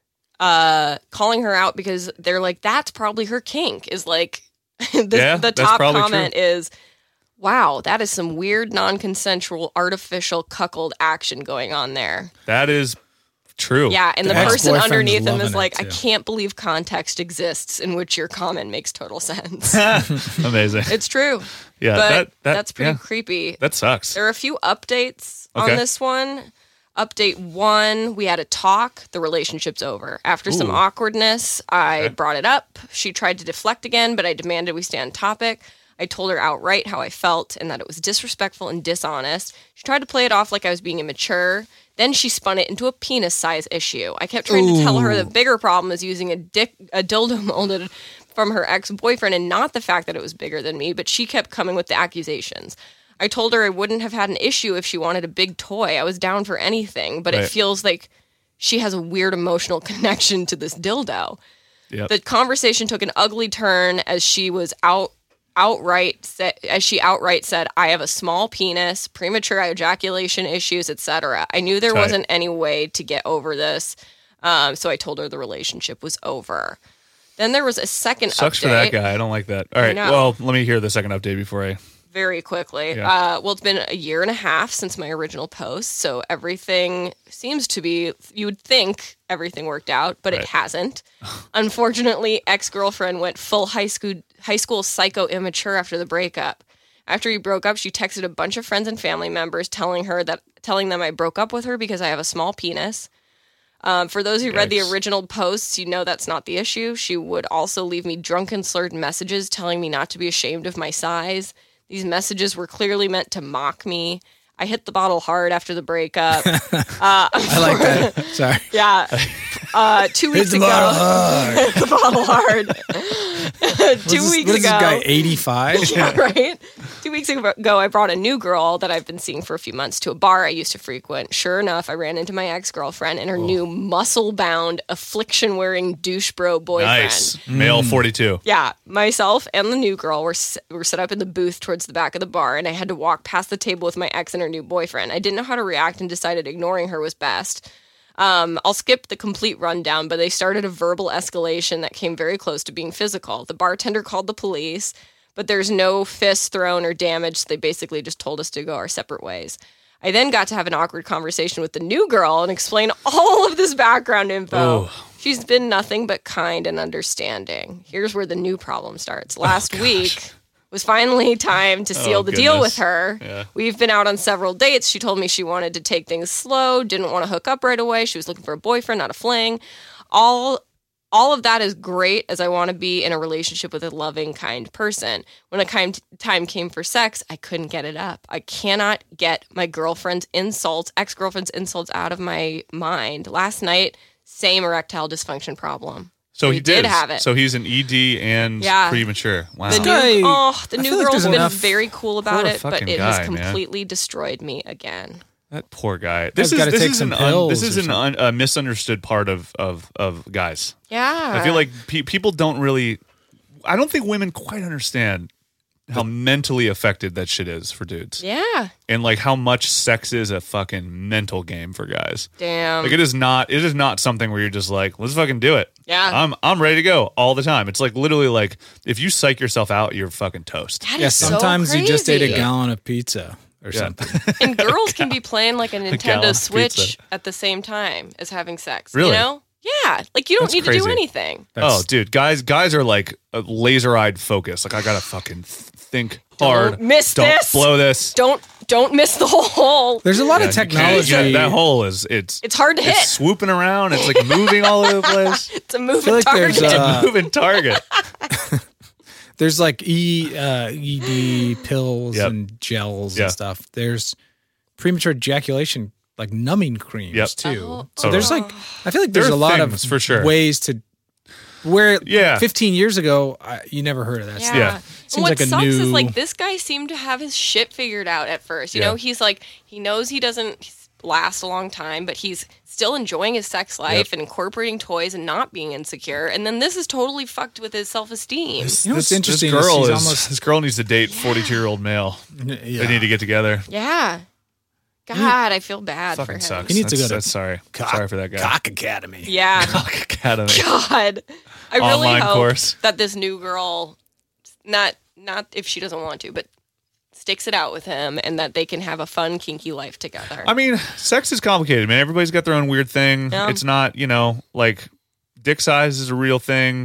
[SPEAKER 6] uh calling her out because they're like, that's probably her kink. Is like the,
[SPEAKER 5] Yeah,
[SPEAKER 6] the
[SPEAKER 5] that's
[SPEAKER 6] top
[SPEAKER 5] probably
[SPEAKER 6] comment is, wow, that is some weird non-consensual artificial cuckold action going on there.
[SPEAKER 5] That is true.
[SPEAKER 6] Yeah, and the,
[SPEAKER 4] The
[SPEAKER 6] person
[SPEAKER 4] ex-boyfriend's
[SPEAKER 6] underneath him
[SPEAKER 4] loving
[SPEAKER 6] is
[SPEAKER 4] it,
[SPEAKER 6] like, I
[SPEAKER 4] too.
[SPEAKER 6] can't believe context exists in which your comment makes total sense.
[SPEAKER 5] Amazing.
[SPEAKER 6] It's true.
[SPEAKER 5] Yeah,
[SPEAKER 6] but
[SPEAKER 5] that, that
[SPEAKER 6] that's pretty
[SPEAKER 5] yeah,
[SPEAKER 6] creepy.
[SPEAKER 5] that sucks.
[SPEAKER 6] There are a few updates
[SPEAKER 5] Okay.
[SPEAKER 6] on this one. Update one, we had a talk. The relationship's over. After some awkwardness, I
[SPEAKER 5] Okay.
[SPEAKER 6] brought it up. She tried to deflect again, but I demanded we stay on topic. I told her outright how I felt and that it was disrespectful and dishonest. She tried to play it off like I was being immature. Then she spun it into a penis size issue. I kept trying to tell her the bigger problem is using a dick, a dildo molded from her ex-boyfriend and not the fact that it was bigger than me, but she kept coming with the accusations. I told her I wouldn't have had an issue if she wanted a big toy. I was down for anything, but
[SPEAKER 5] Right.
[SPEAKER 6] it feels like she has a weird emotional connection to this dildo.
[SPEAKER 5] Yep.
[SPEAKER 6] The conversation took an ugly turn as she was out outright sa- as she outright said, I have a small penis, premature ejaculation issues, et cetera. I knew there
[SPEAKER 5] Tight.
[SPEAKER 6] wasn't any way to get over this, um, so I told her the relationship was over. Then there was a second
[SPEAKER 5] Sucks
[SPEAKER 6] update.
[SPEAKER 5] for that guy. I don't like that. All right.
[SPEAKER 6] know.
[SPEAKER 5] Well, let me hear the second update before I.
[SPEAKER 6] Very quickly.
[SPEAKER 5] Yeah.
[SPEAKER 6] Uh, well, it's been a year and a half since my original post, so everything seems to be, you would think everything worked out, but
[SPEAKER 5] Right.
[SPEAKER 6] it hasn't. Unfortunately, ex-girlfriend went full high school, high school psycho immature after the breakup. After we broke up, she texted a bunch of friends and family members telling her that, telling them I broke up with her because I have a small penis. Um, for those who read the
[SPEAKER 5] Yikes.
[SPEAKER 6] original posts, you know that's not the issue. She would also leave me drunken, slurred messages telling me not to be ashamed of my size. These messages were clearly meant to mock me. I hit the bottle hard after the breakup. uh,
[SPEAKER 4] I like that. Sorry.
[SPEAKER 6] yeah. Uh, two weeks
[SPEAKER 4] the
[SPEAKER 6] ago,
[SPEAKER 4] bottle hard.
[SPEAKER 6] hit the bottle hard.
[SPEAKER 4] What's
[SPEAKER 6] two
[SPEAKER 4] this-
[SPEAKER 6] weeks
[SPEAKER 4] what is
[SPEAKER 6] ago,
[SPEAKER 4] this guy, eighty-five?
[SPEAKER 6] yeah, right? Two weeks ago, I brought a new girl that I've been seeing for a few months to a bar I used to frequent. Sure enough, I ran into my ex-girlfriend and her new muscle-bound, affliction-wearing douche bro boyfriend.
[SPEAKER 5] Nice. Male forty-two.
[SPEAKER 6] Yeah, myself and the new girl were s- were set up in the booth towards the back of the bar, and I had to walk past the table with my ex and her new boyfriend. I didn't know how to react and decided ignoring her was best. Um, I'll skip the complete rundown, but they started a verbal escalation that came very close to being physical. The bartender called the police, but there's no fists thrown or damage, so they basically just told us to go our separate ways. I then got to have an awkward conversation with the new girl and explain all of this background info.
[SPEAKER 5] Oh.
[SPEAKER 6] She's been nothing but kind and understanding. Here's where the new problem starts. Last week was finally time to seal
[SPEAKER 5] Oh,
[SPEAKER 6] the deal with
[SPEAKER 5] goodness.
[SPEAKER 6] her.
[SPEAKER 5] Yeah.
[SPEAKER 6] We've been out on several dates. She told me she wanted to take things slow, didn't want to hook up right away. She was looking for a boyfriend, not a fling. All all of that is great, as I want to be in a relationship with a loving, kind person. When a kind time came for sex, I couldn't get it up. I cannot get my girlfriend's insults, ex-girlfriend's insults out of my mind. Last night, same erectile dysfunction problem.
[SPEAKER 5] So
[SPEAKER 6] We
[SPEAKER 5] he did,
[SPEAKER 6] did have it.
[SPEAKER 5] So he's an E D and
[SPEAKER 6] Yeah.
[SPEAKER 5] premature. Wow.
[SPEAKER 6] The new,
[SPEAKER 4] guy-
[SPEAKER 6] oh, the
[SPEAKER 4] I
[SPEAKER 6] new
[SPEAKER 4] feel like
[SPEAKER 6] girl's
[SPEAKER 4] there's
[SPEAKER 6] been
[SPEAKER 4] enough-
[SPEAKER 6] very cool about
[SPEAKER 5] Poor
[SPEAKER 6] it, but
[SPEAKER 5] fucking
[SPEAKER 6] it
[SPEAKER 5] guy,
[SPEAKER 6] has
[SPEAKER 5] man.
[SPEAKER 6] completely destroyed me again.
[SPEAKER 5] That poor guy. This
[SPEAKER 4] Guy's
[SPEAKER 5] is
[SPEAKER 4] gotta
[SPEAKER 5] this
[SPEAKER 4] take
[SPEAKER 5] is
[SPEAKER 4] some
[SPEAKER 5] an un, this
[SPEAKER 4] pills
[SPEAKER 5] is
[SPEAKER 4] or
[SPEAKER 5] an un, a misunderstood part of of of guys.
[SPEAKER 6] Yeah.
[SPEAKER 5] I feel like pe- people don't really. I don't think women quite understand how mentally affected that shit is for dudes,
[SPEAKER 6] Yeah.
[SPEAKER 5] and like how much sex is a fucking mental game for guys.
[SPEAKER 6] Damn.
[SPEAKER 5] Like it is not. It is not something where you're just like, let's fucking do it.
[SPEAKER 6] Yeah.
[SPEAKER 5] I'm I'm ready to go all the time. It's like literally like if you psych yourself out, you're fucking toast.
[SPEAKER 6] That
[SPEAKER 4] Yeah,
[SPEAKER 6] is so
[SPEAKER 4] sometimes you just ate a
[SPEAKER 6] crazy.
[SPEAKER 4] gallon of pizza or
[SPEAKER 5] Yeah.
[SPEAKER 4] something.
[SPEAKER 6] And girls can be playing like a
[SPEAKER 5] gallon
[SPEAKER 6] Nintendo
[SPEAKER 5] of
[SPEAKER 6] Switch
[SPEAKER 5] pizza.
[SPEAKER 6] at the same time as having sex.
[SPEAKER 5] Really?
[SPEAKER 6] You know? Yeah. Like you don't
[SPEAKER 5] That's
[SPEAKER 6] need to
[SPEAKER 5] crazy.
[SPEAKER 6] do anything.
[SPEAKER 5] Oh, dude, guys, guys are like a laser-eyed focus. Like I gotta fucking th- think hard.
[SPEAKER 6] Don't miss
[SPEAKER 5] Don't
[SPEAKER 6] this.
[SPEAKER 5] blow this.
[SPEAKER 6] Don't don't miss the whole hole.
[SPEAKER 4] There's a lot
[SPEAKER 5] Yeah,
[SPEAKER 4] of
[SPEAKER 5] you can't-
[SPEAKER 4] technology.
[SPEAKER 5] yeah, that hole is it's
[SPEAKER 6] It's hard to
[SPEAKER 5] it's
[SPEAKER 6] hit.
[SPEAKER 5] swooping around. It's like moving all over the place.
[SPEAKER 6] It's a moving
[SPEAKER 4] feel like
[SPEAKER 6] target.
[SPEAKER 4] there's,
[SPEAKER 5] It's
[SPEAKER 4] uh,
[SPEAKER 5] a moving target.
[SPEAKER 4] There's like E uh, E D pills
[SPEAKER 5] Yep.
[SPEAKER 4] and gels
[SPEAKER 5] Yeah.
[SPEAKER 4] and stuff. There's premature ejaculation, like numbing creams
[SPEAKER 5] Yep.
[SPEAKER 4] too.
[SPEAKER 6] Oh,
[SPEAKER 4] so there's like, I feel like
[SPEAKER 5] There
[SPEAKER 4] there's
[SPEAKER 5] are
[SPEAKER 4] a lot
[SPEAKER 5] things,
[SPEAKER 4] of
[SPEAKER 5] for sure.
[SPEAKER 4] ways to where
[SPEAKER 5] Yeah.
[SPEAKER 4] fifteen years ago I, you never heard of that.
[SPEAKER 6] Yeah.
[SPEAKER 4] stuff.
[SPEAKER 5] Yeah.
[SPEAKER 6] And
[SPEAKER 4] Seems
[SPEAKER 6] what
[SPEAKER 4] like a
[SPEAKER 6] sucks is
[SPEAKER 4] new-
[SPEAKER 6] like this guy seemed to have his shit figured out at first. You
[SPEAKER 5] Yeah.
[SPEAKER 6] know, he's like he knows he doesn't last a long time, but he's still enjoying his sex life
[SPEAKER 5] Yep.
[SPEAKER 6] and incorporating toys and not being insecure. And then this is totally fucked with his self esteem.
[SPEAKER 4] You know what's interesting
[SPEAKER 5] This
[SPEAKER 4] is
[SPEAKER 5] girl
[SPEAKER 4] he's
[SPEAKER 5] is
[SPEAKER 4] almost-
[SPEAKER 5] this girl needs to date forty-two year old male.
[SPEAKER 4] Yeah.
[SPEAKER 5] They need to get together.
[SPEAKER 6] Yeah. God, I feel bad for
[SPEAKER 5] Fucking
[SPEAKER 6] him.
[SPEAKER 5] sucks.
[SPEAKER 4] He needs to
[SPEAKER 5] That's-
[SPEAKER 4] go to
[SPEAKER 5] That's sorry.
[SPEAKER 4] Cock-
[SPEAKER 5] sorry for that guy.
[SPEAKER 4] Cock Academy.
[SPEAKER 6] Yeah.
[SPEAKER 5] Academy.
[SPEAKER 6] God. I really
[SPEAKER 5] Online
[SPEAKER 6] hope
[SPEAKER 5] course.
[SPEAKER 6] that this new girl not not if she doesn't want to, but sticks it out with him and that they can have a fun, kinky life together.
[SPEAKER 5] I mean, sex is complicated, man. Everybody's got their own weird thing.
[SPEAKER 6] Yeah.
[SPEAKER 5] It's not, you know, like dick size is a real thing.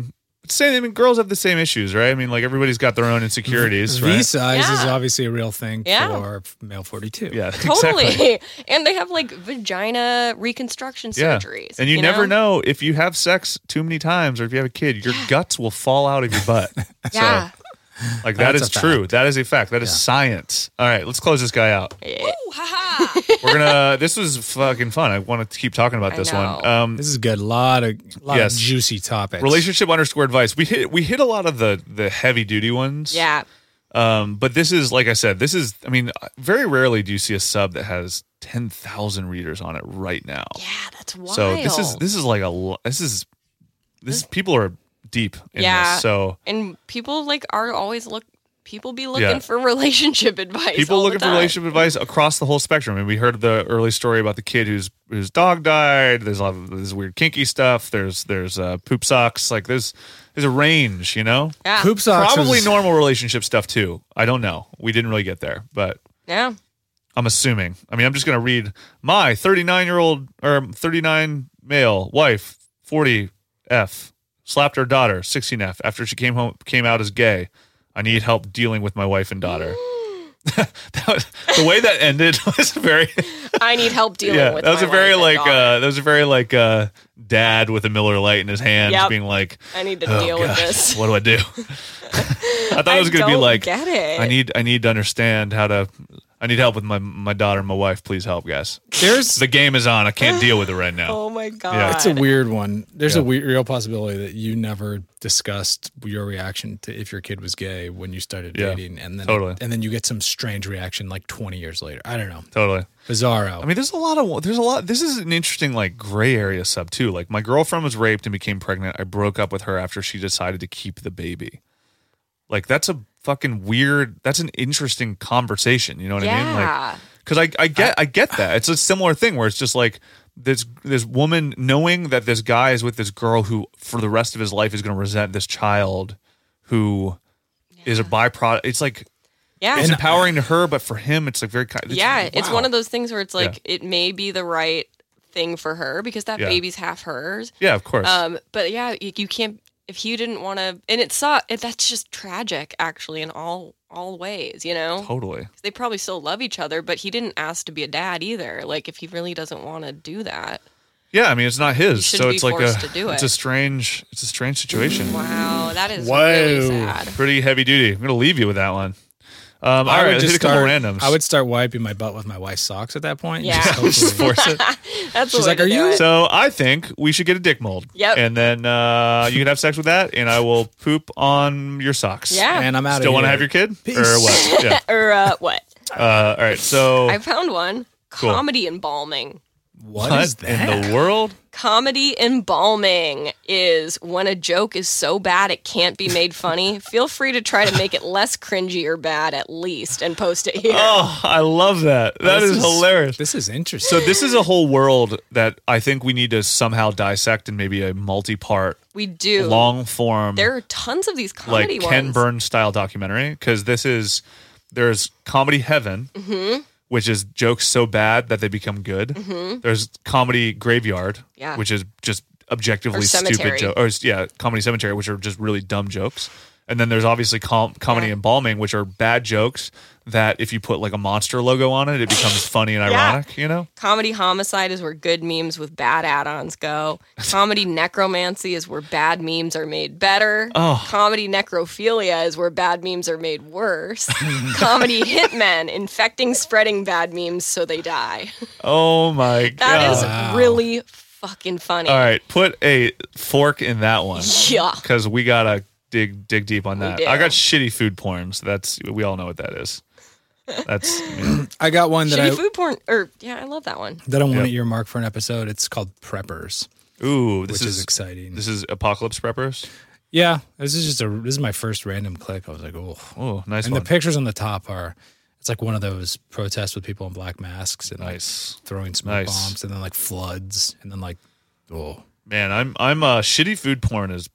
[SPEAKER 5] same. I mean, girls have the same issues, right? I mean, like everybody's got their own insecurities,
[SPEAKER 4] V
[SPEAKER 5] right?
[SPEAKER 4] size is
[SPEAKER 6] Yeah.
[SPEAKER 4] obviously a real thing
[SPEAKER 6] Yeah.
[SPEAKER 4] for male forty-two.
[SPEAKER 5] Yeah,
[SPEAKER 6] Totally.
[SPEAKER 5] exactly.
[SPEAKER 6] And they have like vagina reconstruction
[SPEAKER 5] Yeah,
[SPEAKER 6] surgeries.
[SPEAKER 5] and you, never know if you have sex too many times or if you have a kid, your guts will fall out of your butt.
[SPEAKER 6] Yeah.
[SPEAKER 5] So, like that
[SPEAKER 4] That's
[SPEAKER 5] is
[SPEAKER 4] a fact.
[SPEAKER 5] true. That is a fact. That is
[SPEAKER 4] Yeah.
[SPEAKER 5] science. All right, let's close this guy out.
[SPEAKER 6] Yeah.
[SPEAKER 5] We're gonna. This was fucking fun. I want to keep talking about
[SPEAKER 6] I
[SPEAKER 5] this
[SPEAKER 6] know.
[SPEAKER 5] one. Um,
[SPEAKER 4] This is good. A lot of, lot
[SPEAKER 5] Yes.
[SPEAKER 4] of juicy topics.
[SPEAKER 5] relationship underscore advice. We hit we hit a lot of the the heavy duty ones.
[SPEAKER 6] Yeah.
[SPEAKER 5] Um, but this is like I said. This is. I mean, very rarely do you see a sub that has ten thousand readers on it right now.
[SPEAKER 6] Yeah, that's wild.
[SPEAKER 5] So this is this is like a lo- this is this people are deep in
[SPEAKER 6] Yeah.
[SPEAKER 5] this. So
[SPEAKER 6] and people like are always look people be looking
[SPEAKER 5] Yeah.
[SPEAKER 6] for relationship advice.
[SPEAKER 5] people
[SPEAKER 6] all the
[SPEAKER 5] looking for
[SPEAKER 6] time.
[SPEAKER 5] relationship advice across the whole spectrum. And we heard the early story about the kid whose whose dog died. There's a lot of this weird kinky stuff. There's there's uh, poop socks. Like there's there's a range, you know.
[SPEAKER 6] Yeah.
[SPEAKER 4] Poop socks
[SPEAKER 5] Probably
[SPEAKER 4] was-
[SPEAKER 5] normal relationship stuff too. I don't know. We didn't really get there, but
[SPEAKER 6] Yeah.
[SPEAKER 5] I'm assuming. I mean, I'm just going to read my thirty-nine year old or thirty-nine male wife, forty F, slapped her daughter, sixteen F, after she came home came out as gay. I need help dealing with my wife and daughter. that was, the way that ended was very
[SPEAKER 6] I need help dealing
[SPEAKER 5] yeah.
[SPEAKER 6] with
[SPEAKER 5] That was
[SPEAKER 6] my
[SPEAKER 5] a very
[SPEAKER 6] wife and
[SPEAKER 5] like
[SPEAKER 6] daughter.
[SPEAKER 5] uh, that was a very like uh, dad with a Miller Lite in his hand,
[SPEAKER 6] Yep.
[SPEAKER 5] being like,
[SPEAKER 6] I need to
[SPEAKER 5] oh,
[SPEAKER 6] deal with
[SPEAKER 5] gosh,
[SPEAKER 6] this.
[SPEAKER 5] What do I do? I thought it was going to be
[SPEAKER 6] don't
[SPEAKER 5] like,
[SPEAKER 6] get it.
[SPEAKER 5] I need I need to understand how to. I need help with my my daughter and my wife. Please help, guys.
[SPEAKER 4] There's
[SPEAKER 5] The game is on. I can't deal with it right now.
[SPEAKER 6] Oh my god.
[SPEAKER 5] Yeah.
[SPEAKER 4] It's a weird one. There's
[SPEAKER 5] Yeah.
[SPEAKER 4] a weird, real possibility that you never discussed your reaction to if your kid was gay when you started
[SPEAKER 5] Yeah,
[SPEAKER 4] dating, and then
[SPEAKER 5] totally.
[SPEAKER 4] and then you get some strange reaction like twenty years later. I don't know.
[SPEAKER 5] Totally.
[SPEAKER 4] Bizarro.
[SPEAKER 5] I mean, there's a lot of there's a lot. This is an interesting like gray area sub too. Like my girlfriend was raped and became pregnant. I broke up with her after she decided to keep the baby. Like that's a fucking weird. That's an interesting conversation. You know what I mean? Like,
[SPEAKER 6] yeah.
[SPEAKER 5] because I, I get I get that. It's a similar thing where it's just like this this woman knowing that this guy is with this girl who for the rest of his life is going to resent this child who is a byproduct. It's like
[SPEAKER 6] yeah.
[SPEAKER 5] it's empowering to her, but for him, it's like very kind. It's,
[SPEAKER 6] yeah, it's
[SPEAKER 5] wow.
[SPEAKER 6] one of those things where it's like it may be the right thing for her because that
[SPEAKER 5] Yeah.
[SPEAKER 6] baby's half hers.
[SPEAKER 5] Yeah, of course.
[SPEAKER 6] Um, but yeah, you, you can't if you didn't want to, and it saw it. That's just tragic, actually, in all all ways. You know,
[SPEAKER 5] totally.
[SPEAKER 6] they probably still love each other, but he didn't ask to be a dad either. Like if he really doesn't want to do that.
[SPEAKER 5] Yeah, I mean it's not his,
[SPEAKER 6] shouldn't
[SPEAKER 5] so
[SPEAKER 6] be
[SPEAKER 5] it's like a
[SPEAKER 6] forced to do
[SPEAKER 5] it's
[SPEAKER 6] it.
[SPEAKER 5] a strange it's a strange situation.
[SPEAKER 6] Wow, that is
[SPEAKER 4] Whoa.
[SPEAKER 6] really sad.
[SPEAKER 5] Pretty heavy duty. I'm gonna leave you with that one. Um, all
[SPEAKER 4] I
[SPEAKER 5] right,
[SPEAKER 4] would
[SPEAKER 5] let's
[SPEAKER 4] just
[SPEAKER 5] hit a couple
[SPEAKER 4] start.
[SPEAKER 5] randoms.
[SPEAKER 4] I would start wiping my butt with my wife's socks at that point.
[SPEAKER 6] Yeah.
[SPEAKER 4] Just
[SPEAKER 5] just
[SPEAKER 4] hopefully-
[SPEAKER 5] force it.
[SPEAKER 6] That's
[SPEAKER 4] She's
[SPEAKER 6] the way
[SPEAKER 4] like,
[SPEAKER 6] to
[SPEAKER 4] "Are
[SPEAKER 6] do
[SPEAKER 4] you-"
[SPEAKER 6] it.
[SPEAKER 5] So I think we should get a dick mold.
[SPEAKER 6] Yep.
[SPEAKER 5] And then uh, you can have sex with that, and I will poop on your socks.
[SPEAKER 6] Yeah.
[SPEAKER 4] and I'm out
[SPEAKER 5] Still
[SPEAKER 4] of
[SPEAKER 5] want to
[SPEAKER 4] here.
[SPEAKER 5] have your kid
[SPEAKER 4] Peace.
[SPEAKER 5] or what? Yeah.
[SPEAKER 6] or uh, what?
[SPEAKER 5] Uh, all right. So
[SPEAKER 6] I found one.
[SPEAKER 5] Cool.
[SPEAKER 6] Comedy embalming.
[SPEAKER 4] What
[SPEAKER 5] what
[SPEAKER 4] is that?
[SPEAKER 5] in the world?
[SPEAKER 6] Comedy embalming is when a joke is so bad it can't be made funny. Feel free to try to make it less cringy or bad at least and post it here.
[SPEAKER 5] Oh, I love that. That
[SPEAKER 4] This
[SPEAKER 5] is, hilarious.
[SPEAKER 4] This is interesting.
[SPEAKER 5] So this is a whole world that I think we need to somehow dissect in maybe a multi-part,
[SPEAKER 6] We do.
[SPEAKER 5] long form,
[SPEAKER 6] There are tons of these
[SPEAKER 5] like
[SPEAKER 6] comedy
[SPEAKER 5] Ken
[SPEAKER 6] ones.
[SPEAKER 5] Burns style documentary. Because this is there's comedy heaven,
[SPEAKER 6] Mm-hmm.
[SPEAKER 5] which is jokes so bad that they become good.
[SPEAKER 6] Mm-hmm.
[SPEAKER 5] There's comedy graveyard,
[SPEAKER 6] Yeah.
[SPEAKER 5] which is just objectively
[SPEAKER 6] Or
[SPEAKER 5] stupid
[SPEAKER 6] cemetery.
[SPEAKER 5] jokes. Or yeah, comedy cemetery, which are just really dumb jokes. And then there's obviously com- comedy
[SPEAKER 6] Yeah.
[SPEAKER 5] embalming, which are bad jokes that if you put like a monster logo on it, it becomes funny and
[SPEAKER 6] Yeah.
[SPEAKER 5] ironic. You know?
[SPEAKER 6] Comedy homicide is where good memes with bad add-ons go. Comedy necromancy is where bad memes are made better.
[SPEAKER 5] Oh.
[SPEAKER 6] Comedy necrophilia is where bad memes are made worse. Comedy hitmen infecting, spreading bad memes so they die.
[SPEAKER 5] Oh my god!
[SPEAKER 6] That is
[SPEAKER 4] Wow.
[SPEAKER 6] really fucking funny.
[SPEAKER 5] All right, put a fork in that one
[SPEAKER 6] Yeah.
[SPEAKER 5] because we gotta dig dig deep on that.
[SPEAKER 6] do.
[SPEAKER 5] I got shitty food porn, so that's we all know what that is. That's I mean,
[SPEAKER 4] I got one that
[SPEAKER 6] Shitty
[SPEAKER 4] I
[SPEAKER 6] food porn. Or yeah, I love that one.
[SPEAKER 4] that I want
[SPEAKER 5] Yeah.
[SPEAKER 4] to earmark for an episode. It's called Preppers,
[SPEAKER 5] ooh, this
[SPEAKER 4] which
[SPEAKER 5] is,
[SPEAKER 4] is, exciting.
[SPEAKER 5] this is apocalypse preppers.
[SPEAKER 4] yeah, this is just a this is my first random click. I was like, oh,
[SPEAKER 5] Oh, nice
[SPEAKER 4] and
[SPEAKER 5] one.
[SPEAKER 4] the pictures on the top are. It's like one of those protests with people in black masks and like,
[SPEAKER 5] Nice.
[SPEAKER 4] throwing smoke
[SPEAKER 5] Nice.
[SPEAKER 4] bombs, and then like floods, and then like oh.
[SPEAKER 5] Man, I'm I'm uh shitty food porn is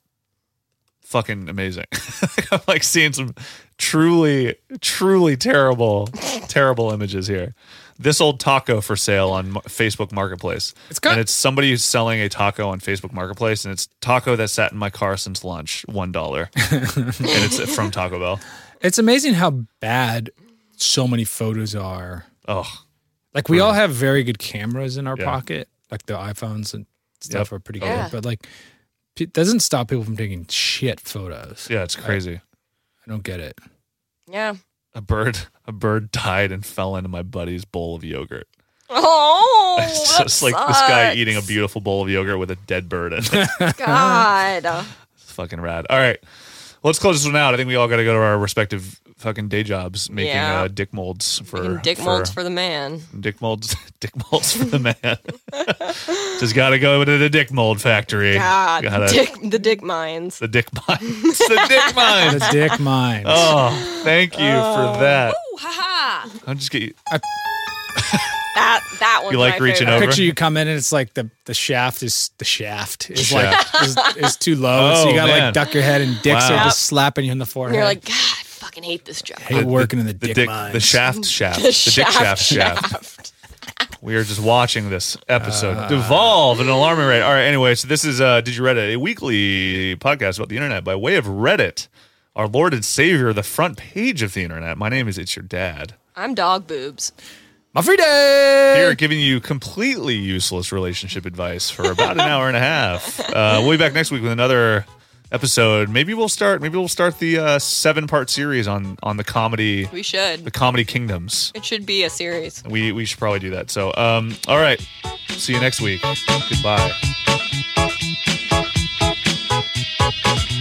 [SPEAKER 5] fucking amazing. I'm like seeing some truly truly terrible terrible images here. this old taco for sale on Mar- Facebook Marketplace.
[SPEAKER 4] It's got-
[SPEAKER 5] and it's somebody who's selling a taco on Facebook Marketplace, and it's taco that sat in my car since lunch, one dollar, and it's from Taco Bell.
[SPEAKER 4] It's amazing how bad so many photos are.
[SPEAKER 5] Oh,
[SPEAKER 4] Like we all have very good cameras in our
[SPEAKER 5] Yeah.
[SPEAKER 4] pocket, like the iPhones and stuff
[SPEAKER 5] Yep.
[SPEAKER 4] are pretty
[SPEAKER 6] Yeah.
[SPEAKER 4] good. But like, it doesn't stop people from taking shit photos.
[SPEAKER 5] yeah, it's crazy.
[SPEAKER 4] I don't get it.
[SPEAKER 6] Yeah.
[SPEAKER 5] A bird, a bird died and fell into my buddy's bowl of yogurt.
[SPEAKER 6] Oh,
[SPEAKER 5] It's
[SPEAKER 6] that
[SPEAKER 5] just like this guy
[SPEAKER 6] sucks.
[SPEAKER 5] eating a beautiful bowl of yogurt with a dead bird in it.
[SPEAKER 6] God.
[SPEAKER 5] It's fucking rad. All right. Well, let's close this one out. I think we all got to go to our respective fucking day jobs making
[SPEAKER 6] Yeah.
[SPEAKER 5] uh, dick molds for
[SPEAKER 6] Making dick molds for the man.
[SPEAKER 5] dick molds. Dick molds for the man. Just got to go to the dick mold factory.
[SPEAKER 6] God,
[SPEAKER 5] Gotta-
[SPEAKER 6] dick, the dick mines.
[SPEAKER 5] The dick mines. the dick mines.
[SPEAKER 4] The dick mine.
[SPEAKER 5] Oh, thank you for that.
[SPEAKER 6] Ooh, haha.
[SPEAKER 5] I'll just get you.
[SPEAKER 6] That that one's
[SPEAKER 5] You like
[SPEAKER 6] my
[SPEAKER 5] reaching
[SPEAKER 6] favorite.
[SPEAKER 5] over?
[SPEAKER 4] Picture you come in and it's like the, the shaft is the shaft is
[SPEAKER 5] Shaft.
[SPEAKER 4] like is, is too low, so
[SPEAKER 5] Oh,
[SPEAKER 4] you gotta
[SPEAKER 5] man.
[SPEAKER 4] like duck your head and dicks
[SPEAKER 5] Wow.
[SPEAKER 4] are
[SPEAKER 6] Yep.
[SPEAKER 4] just slapping you in the
[SPEAKER 6] And
[SPEAKER 4] forehead.
[SPEAKER 6] you're like, God, I fucking hate this job.
[SPEAKER 4] hate working in the,
[SPEAKER 5] The
[SPEAKER 4] dick,
[SPEAKER 5] dick,
[SPEAKER 4] mines.
[SPEAKER 5] the shaft shaft,
[SPEAKER 6] The
[SPEAKER 5] the dick shaft
[SPEAKER 6] shaft
[SPEAKER 5] shaft. We are just watching this episode devolve at an alarming rate. All right, anyway, so this is uh, Did You Reddit, a weekly podcast about the internet by way of Reddit, our Lord and Savior, the front page of the internet. My name is It's Your Dad.
[SPEAKER 6] I'm dog boobs.
[SPEAKER 4] My free day.
[SPEAKER 5] Here, giving you completely useless relationship advice for about an hour and a half. Uh, we'll be back next week with another episode. Maybe we'll start. Maybe we'll start the uh, seven-part series on on the comedy,
[SPEAKER 6] We should.
[SPEAKER 5] the comedy kingdoms.
[SPEAKER 6] It should be a series.
[SPEAKER 5] We we should probably do that. So, um, all right. See you next week. Goodbye.